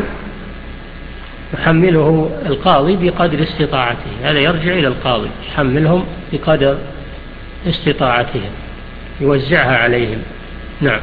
يحمله القاضي بقدر استطاعته. هذا يرجع إلى القاضي، يحملهم بقدر استطاعتهم، يوزعها عليهم. نعم.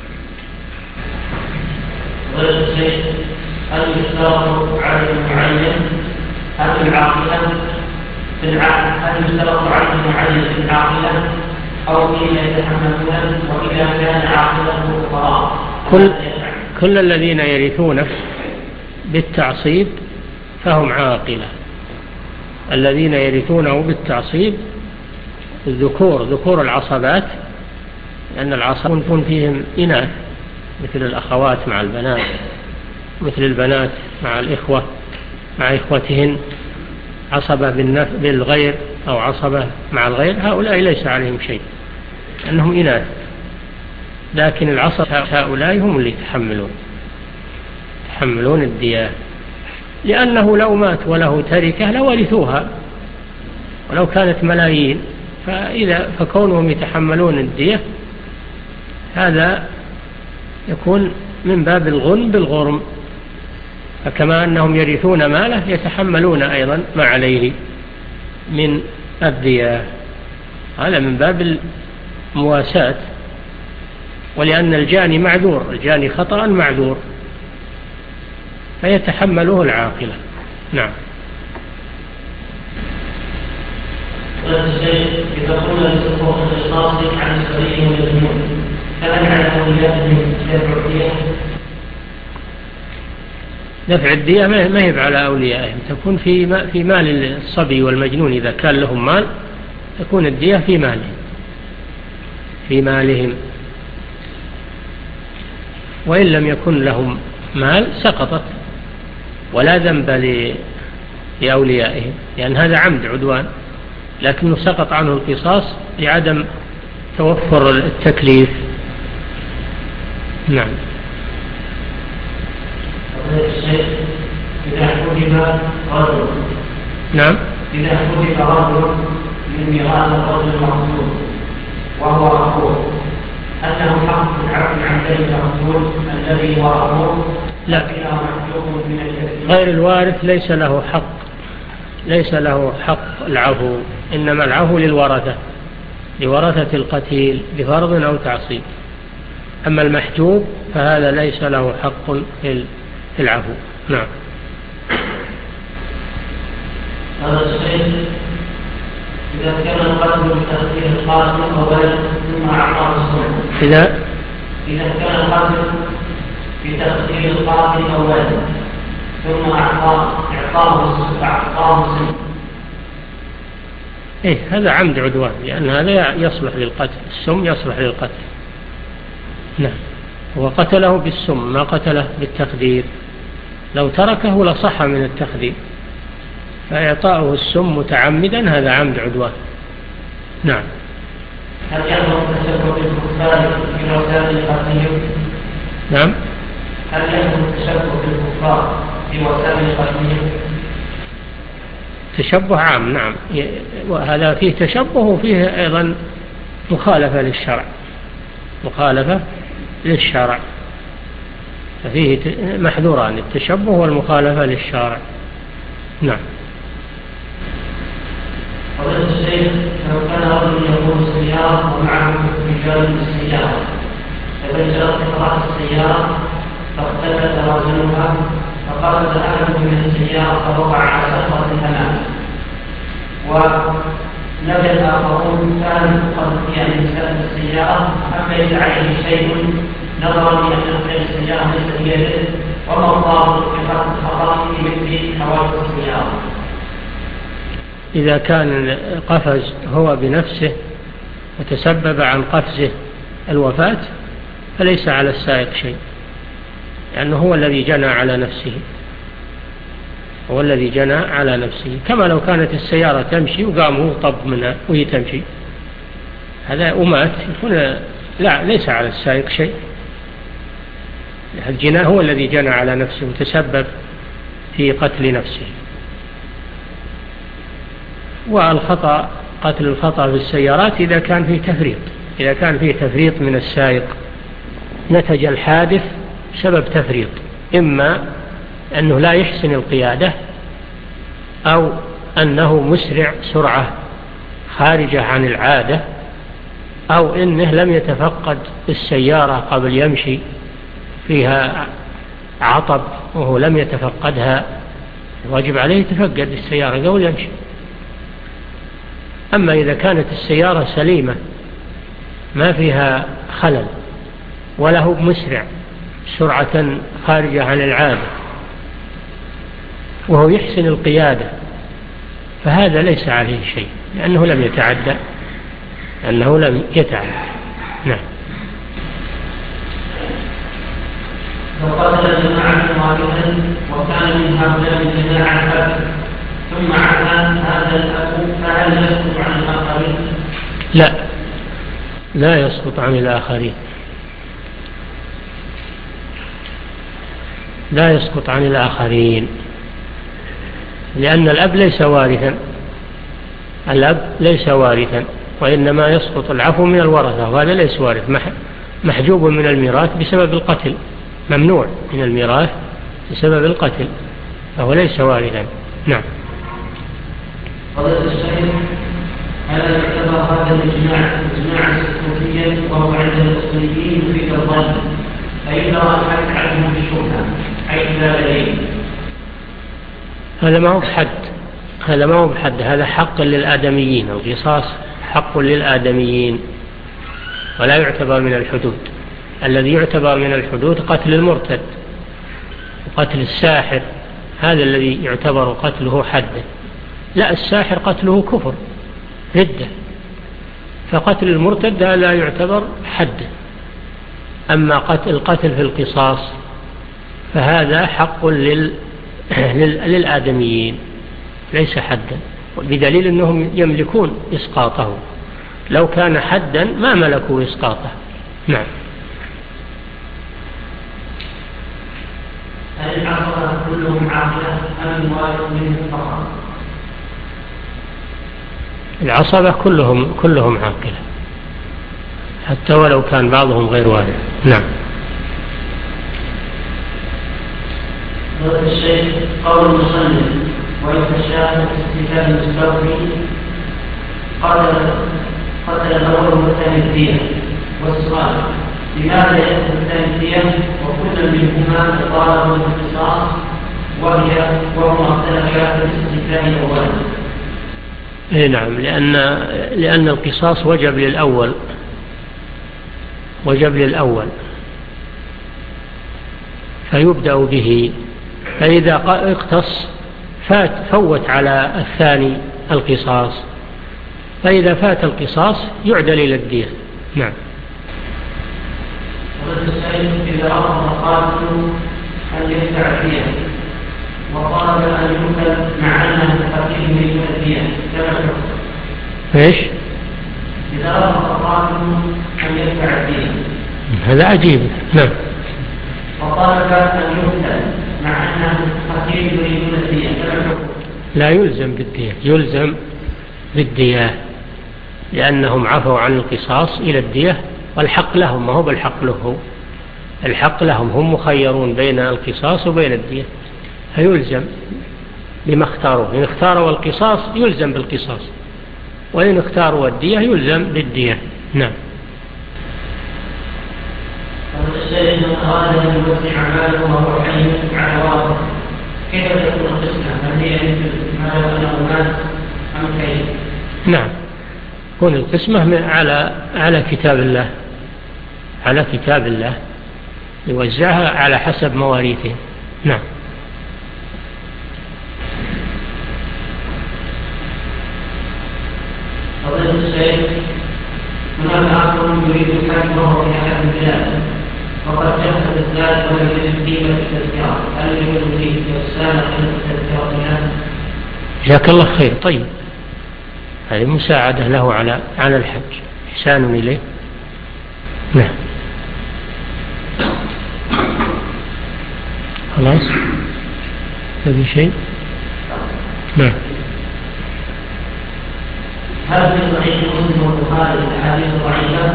هل يشترط عدد معين؟ هل العاقلة في العقل هل يشترط عدد معين في العاقلة أو حين يتحملون؟ وإذا كان عاقلته فقراء كل كل الذين يرثون بالتعصيب فهم عاقلة. الذين يرثونه بالتعصيب الذكور ذكور العصبات، لأن العصبات يكون فيهم إناث مثل الأخوات مع البنات، مثل البنات مع الإخوة مع إخوتهن، عصبة بالغير أو عصبة مع الغير، هؤلاء ليس عليهم شيء لأنهم إناث. لكن العصبة هؤلاء هم اللي يتحملون يتحملون الدية، لأنه لو مات وله تركة لورثوها ولو كانت ملايين، فإذا فكونهم يتحملون الدية هذا يكون من باب الغنم بالغرم، فكما أنهم يرثون ماله يتحملون أيضا ما عليه من الدية، هذا من باب المواساة. ولأن الجاني معذور، الجاني خطأ معذور، فيتحمله العاقلة. نعم. إذا قلنا لسقوط الإخلاص عن السبيل والجنون فمن على أوليائهم دفع الدية؟ دفع الدية ما هي على أوليائهم، تكون في في مال الصبي والمجنون. إذا كان لهم مال تكون الدية في مالهم في مالهم وإن لم يكن لهم مال سقطت ولا ذنب لأوليائهم، لأن هذا عمد عدوان، لكنه سقط عنه القصاص لعدم توفر التكليف. نعم. إذا حجب رجل نعم إذا حجب رجل من ميراث الرجل المقصود وهو أخوه أنه حق العفو عن ذلك المقصود الذي هو أخوه؟ لا، غير الوارث ليس له حق ليس له حق العفو، إنما العفو للورثة لورثة القتيل بفرض أو تعصيب. أما المحجوب فهذا ليس له حق في العفو. نعم. هذا الشيء إذا كان القتل بتأثير القاتل أو بلد ثم أعطاه السنة، إذا إذا كان القتل بتقدير القاتل أولا ثم إعطاه سن. إيه هذا عمد عدوان، لأن هذا يصلح للقتل، السم يصلح للقتل. نعم، وقتله بالسم ما قتله بالتقدير، لو تركه لصح من التقدير، فإعطاؤه السم متعمدا هذا عمد عدوان. نعم. هل يحرم التشبه بالكفار في وسائل قتلهم؟ نعم. هل يحرم التشبه بالكفار في وسائل قتلهم؟ تشبه عام، نعم، وهذا فيه تشبه وفيه أيضا مخالفة للشرع، مخالفة للشرع، ففيه محذوران، التشبه والمخالفة للشرع. نعم. قال الشيخ لو كان رجل يقود السيارة ومعه رجال بالسيارة فبين قطعة السيارة فاختلف توازنها فقصد أحد من السيارة فوقع على سقف الأمام ونجد الآخرون كانوا قد يعني سقف السيارة أما ليس عليه شيء نظرا إلى أن السيارة ليس بيده وما الضابط في فرق الخطأ في مثل حوادث السيارة؟ إذا كان قفز هو بنفسه وتسبب عن قفزه الوفاة فليس على السائق شيء، لأنه هو الذي جنى على نفسه، هو الذي جنى على نفسه، كما لو كانت السيارة تمشي وقام هو طب منها وهي تمشي هذا ومات، يكون لا ليس على السائق شيء، الجناء هو الذي جنى على نفسه وتسبب في قتل نفسه. والخطأ قتل الخطأ في السيارات إذا كان فيه تفريط، إذا كان فيه تفريط من السائق نتج الحادث بسبب تفريط، إما أنه لا يحسن القيادة أو أنه مسرع سرعة خارجة عن العادة أو أنه لم يتفقد السيارة قبل يمشي فيها عطب وهو لم يتفقدها، واجب عليه يتفقد السيارة قبل يمشي. أما إذا كانت السيارة سليمة ما فيها خلل وله مسرع سرعة خارجة عن العادة وهو يحسن القيادة فهذا ليس عليه شيء، لأنه لم يتعدى، لأنه لم يتعدى. نعم. لو قتل جماعة واحدا وكان من هؤلاء الجماعة الأب ثم عفى هذا الأب فهل يسقط عن الآخرين؟ لا، لا يسقط عن الآخرين، لا يسقط عن الآخرين، لأن الأب ليس وارثا، الأب ليس وارثا، وإنما يسقط العفو من الورثة، وهذا ليس وارث، محجوب من الميراث بسبب القتل، ممنوع من الميراث بسبب القتل، فهو ليس وارثا. نعم. فضيلة الشيخ هل يعتبر هذا الإجماع إجماعا سكوتيا وهو عند الأصوليين في الظن فإن الحد عنه بالشبهة حيث لا دليل؟ هذا ما هو بحد، هذا ما هو بحد، هذا حق للآدميين، القصاص حق للآدميين ولا يعتبر من الحدود. الذي يعتبر من الحدود قتل المرتد وقتل الساحر، هذا الذي يعتبر قتله حدا. لا، الساحر قتله كفر ردة، فقتل المرتد لا يعتبر حدا. أما قتل القتل في القصاص فهذا حق لل... للآدميين ليس حدا، بدليل أنهم يملكون إسقاطه، لو كان حدا ما ملكوا إسقاطه. نعم. هل العصبة كلهم عاقلة أم الوارث منهم فقط؟ العصبة كلهم كلهم عاقلة حتى ولو كان بعضهم غير وارث. نعم. هذا الشيء قول المصنف ويتشاهد استفهام المستوفي قتل قتل الأول والثاني الدية، والسؤال لماذا يأخذ الثاني الدية وكل منهما يطالب بالقصاص وهي وهما اختلفا في الاستثناء الأول؟ اي نعم، لأن لأن القصاص وجب للأول، وجب للأول فيبدأ به، فإذا اقتص فات فوت على الثاني القصاص، فإذا فات القصاص يعدل إلى الدية. نعم. إذا أرى قاتل أن يدفع فيها وطلب أن يمكن مع أنه تقيم من الدية كما تقول. إيش؟ إذا أرى قاتل أن يدفع فيها هذا عجيب. نعم. وطلب أن يمكن مع أنه تقيم من الدية كما تقول. لا يلزم بالدية، يلزم بالدية لأنهم عفوا عن القصاص إلى الدية، والحق لهم، ما هو بالحق له، الحق لهم، هم مخيرون بين القصاص وبين الدية، فيلزم بما اختاروا. إن اختاروا القصاص يلزم بالقصاص، وإن اختاروا الدية يلزم بالدية. نعم. السيد من أراد أن يوسع ماله وهو حي على واقع كيف تكون القسمة؟ هل هي مثل ما لو أنه مات أم كيف؟ نعم، تكون القسمة على على كتاب الله، على كتاب الله يوزعها على حسب مواريثه. نعم. فضيلة الشيخ، هناك آخر يريد الحج وهو في أحد البلاد وقد جهز الزاد ولم يجد قيمة التذكرة، هل يجوز فيه إرسال قيمة التذكرة؟ جزاك الله خير. طيب، هذه مساعدة له على على الحج، إحسان إليه. نعم. خلاص، هذا شيء. نعم. هل في صحيح مسلم والبخاري الأحاديث ضعيفة؟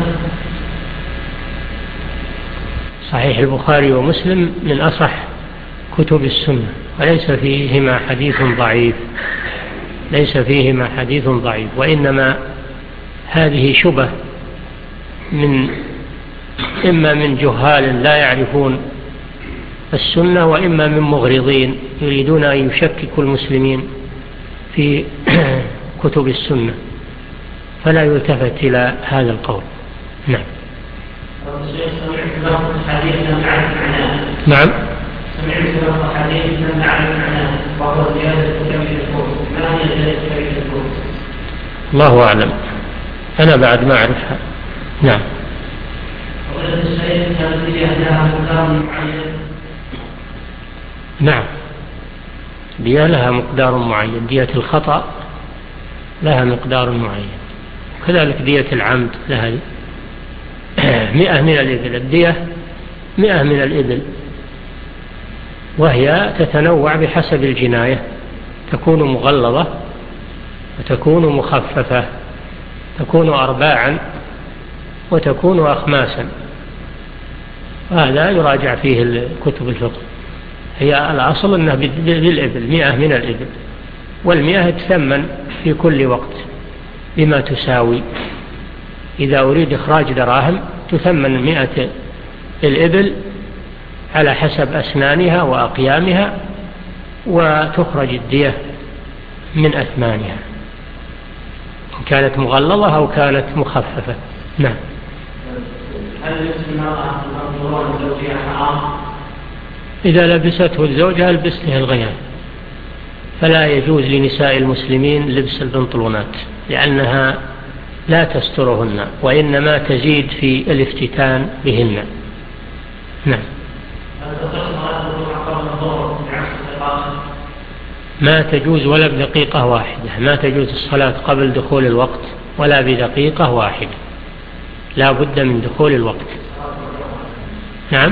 صحيح البخاري ومسلم من أصح كتب السنة، وليس فيهما حديث ضعيف، ليس فيهما حديث ضعيف، وإنما هذه شبه من إما من جهال لا يعرفون السنة، وإما من مغرضين يريدون أن يشككوا المسلمين في كتب السنة، فلا يلتفت إلى هذا القول. نعم. نعم. سمعت لفظ حديث من نعرف معناه وهو زيادة كبير الكون، ما هي زيادة كبير الكون؟ الله أعلم، أنا بعد ما أعرفها. نعم. وقلت السيد كانت لي أهلها مقدار معين. نعم، دية لها مقدار معين، دية الخطأ لها مقدار معين، كذلك دية العمد لها مئة من الإبل. الدية مئة من الإبل، وهي تتنوع بحسب الجناية، تكون مغلظة وتكون مخففة، تكون أرباعا وتكون أخماسا، هذا يراجع فيه كتب الفقه. هي الأصل أنها بالإبل، مئة من الإبل، والمئة تثمن في كل وقت بما تساوي. إذا أريد إخراج دراهم تثمن مئة الإبل على حسب أسنانها وأقيامها، وتخرج الدية من أثمانها إن كانت مغلظة أو كانت مخففة. نعم. هل لبس المرأة المنظورون زوجها حرام؟ إذا لبسته الزوجة لبسته الغير، فلا يجوز لنساء المسلمين لبس البنطلونات لأنها لا تسترهن، وإنما تزيد في الافتتان بهن. نعم. ما تجوز ولا بدقيقة واحدة، ما تجوز الصلاة قبل دخول الوقت ولا بدقيقة واحدة، لا بد من دخول الوقت. نعم.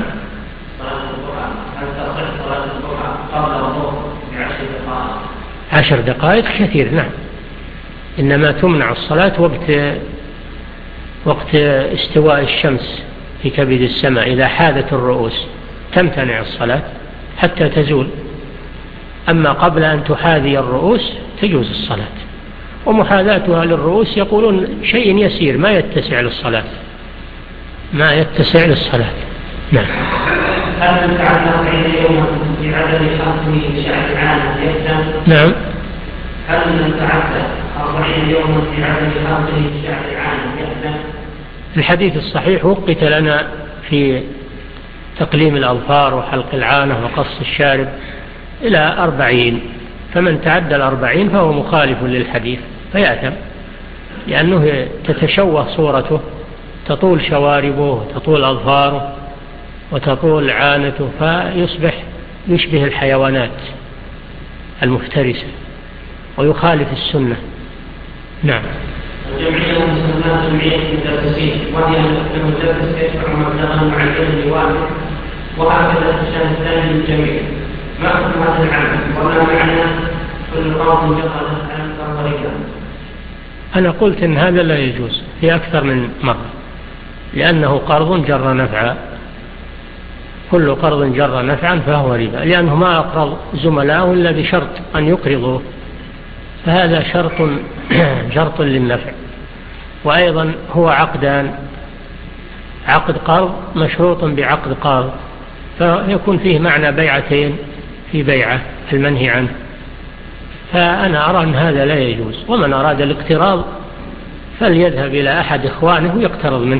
عشر دقائق كثير. نعم، إنما تمنع الصلاة وقت وقت استواء الشمس في كبد السماء، إذا حاذت الرؤوس تمتنع الصلاة حتى تزول، أما قبل أن تحاذي الرؤوس تجوز الصلاة. ومحاذاتها للرؤوس يقولون شيء يسير ما يتسع للصلاة، ما يتسع للصلاة. نعم. هل من تعلق عند يوم بعدد خمسين شهر عام يقدم؟ نعم. هل من تعلق أربعين يوما بعدد خمسين شهر عام يقدم؟ الحديث الصحيح وقت لنا في تقليم الأظفار وحلق العانة وقص الشارب إلى أربعين، فمن تعدى الأربعين فهو مخالف للحديث فيأثم، لأنه تتشوه صورته، تطول شواربه تطول أظفاره وتطول عانته، فيصبح يشبه الحيوانات المفترسة ويخالف السنة. نعم. الجمعية المسلمات جمعية المدرسين، وهي المدرس يدفع مبلغا معينا لواحد، وهكذا الشأن الثاني للجميع. ما حكم هذا العمل وما معنى كل قاض جرى عن طريقه؟ أنا قلت إن هذا لا يجوز في أكثر من مرة، لأنه قرض جر نفعا، كل قرض جر نفعا فهو ربا، لأنه ما أقرض زملائه إلا بشرط أن يقرضوه، فهذا شرط شرط للنفع. وأيضا هو عقدان، عقد قرض مشروط بعقد قرض، فيكون فيه معنى بيعتين في بيعة المنهي عنه، فأنا أرى أن هذا لا يجوز. ومن أراد الاقتراض فليذهب إلى أحد إخوانه يقترض منه،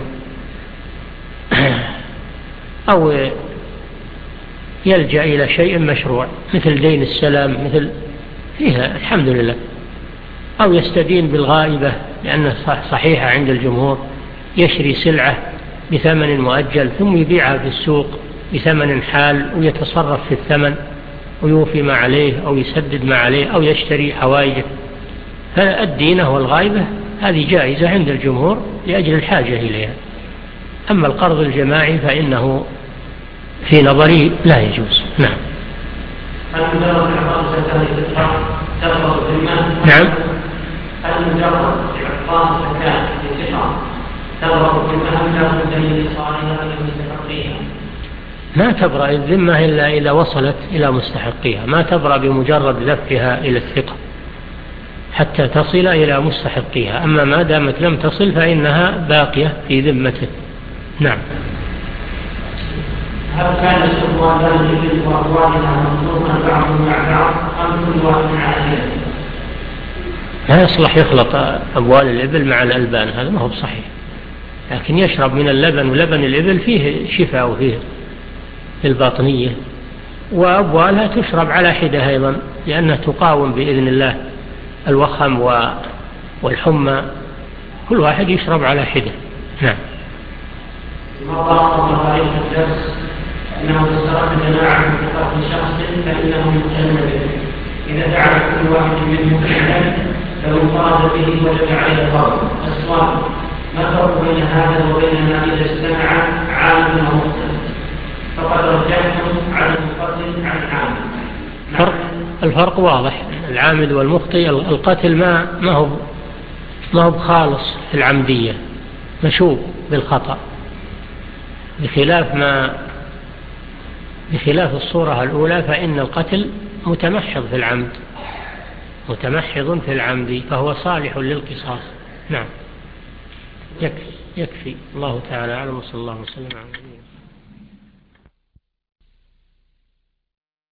أو يلجأ إلى شيء مشروع مثل دين السلام، مثل فيها الحمد لله، أو يستدين بالغائبة لأنه صحيحة عند الجمهور، يشري سلعة بثمن مؤجل ثم يبيعها في السوق بثمن حال ويتصرف في الثمن ويوفي ما عليه أو يسدد ما عليه أو يشتري حوائجه. فالدينة والغائبة هذه جائزة عند الجمهور لأجل الحاجة إليها. أما القرض الجماعي فإنه في نظري لا يجوز. نعم. هل مجرد إعطاء زكاة الفطر تفرض الذمة؟ نعم. هل مجرد إعطاء زكاة الفطر تفرض الذمة أم لا بد من إيصالها إلى مستحقيها؟ ما تبرأ الذمة إلا إذا وصلت إلى مستحقيها، ما تبرأ بمجرد لفها إلى الثقة حتى تصل إلى مستحقيها، أما ما دامت لم تصل فإنها باقية في ذمته. نعم. هل كان الأموال الإبل وأموالها مخلوقا بعضهم مع بعض أم كل واحد على حدة؟ لا يصلح يخلط أموال الإبل مع الألبان، هذا ما هو صحيح، لكن يشرب من اللبن، ولبن الإبل فيه شفاء وفيه الباطنية، وأبوالها تشرب على حدة أيضا لأنها تقاوم بإذن الله الوخم والحمى، كل واحد يشرب على حدة. نعم. مرة طريق الدرس أنه استرق جماعة من قتل شخص فإنه متهم به، إذا فعل كل واحد منهم فعلا لو انفرد به وجب عليه فرض. السؤال: ما الفرق بين هذا وبين ما إذا استمع عالم ومختلف؟ فقد رجحتم عدم القتل عن العامل. فرق الفرق واضح، العامد والمخطئ القتل ما ما هو ما هو خالص في العمدية، مشوب بالخطأ، بخلاف ما بخلاف الصورة الأولى فإن القتل متمحض في العمد، متمحض في العمد فهو صالح للقصاص. نعم. يكفي يكفي الله تعالى أعلم، وصلى الله وسلم على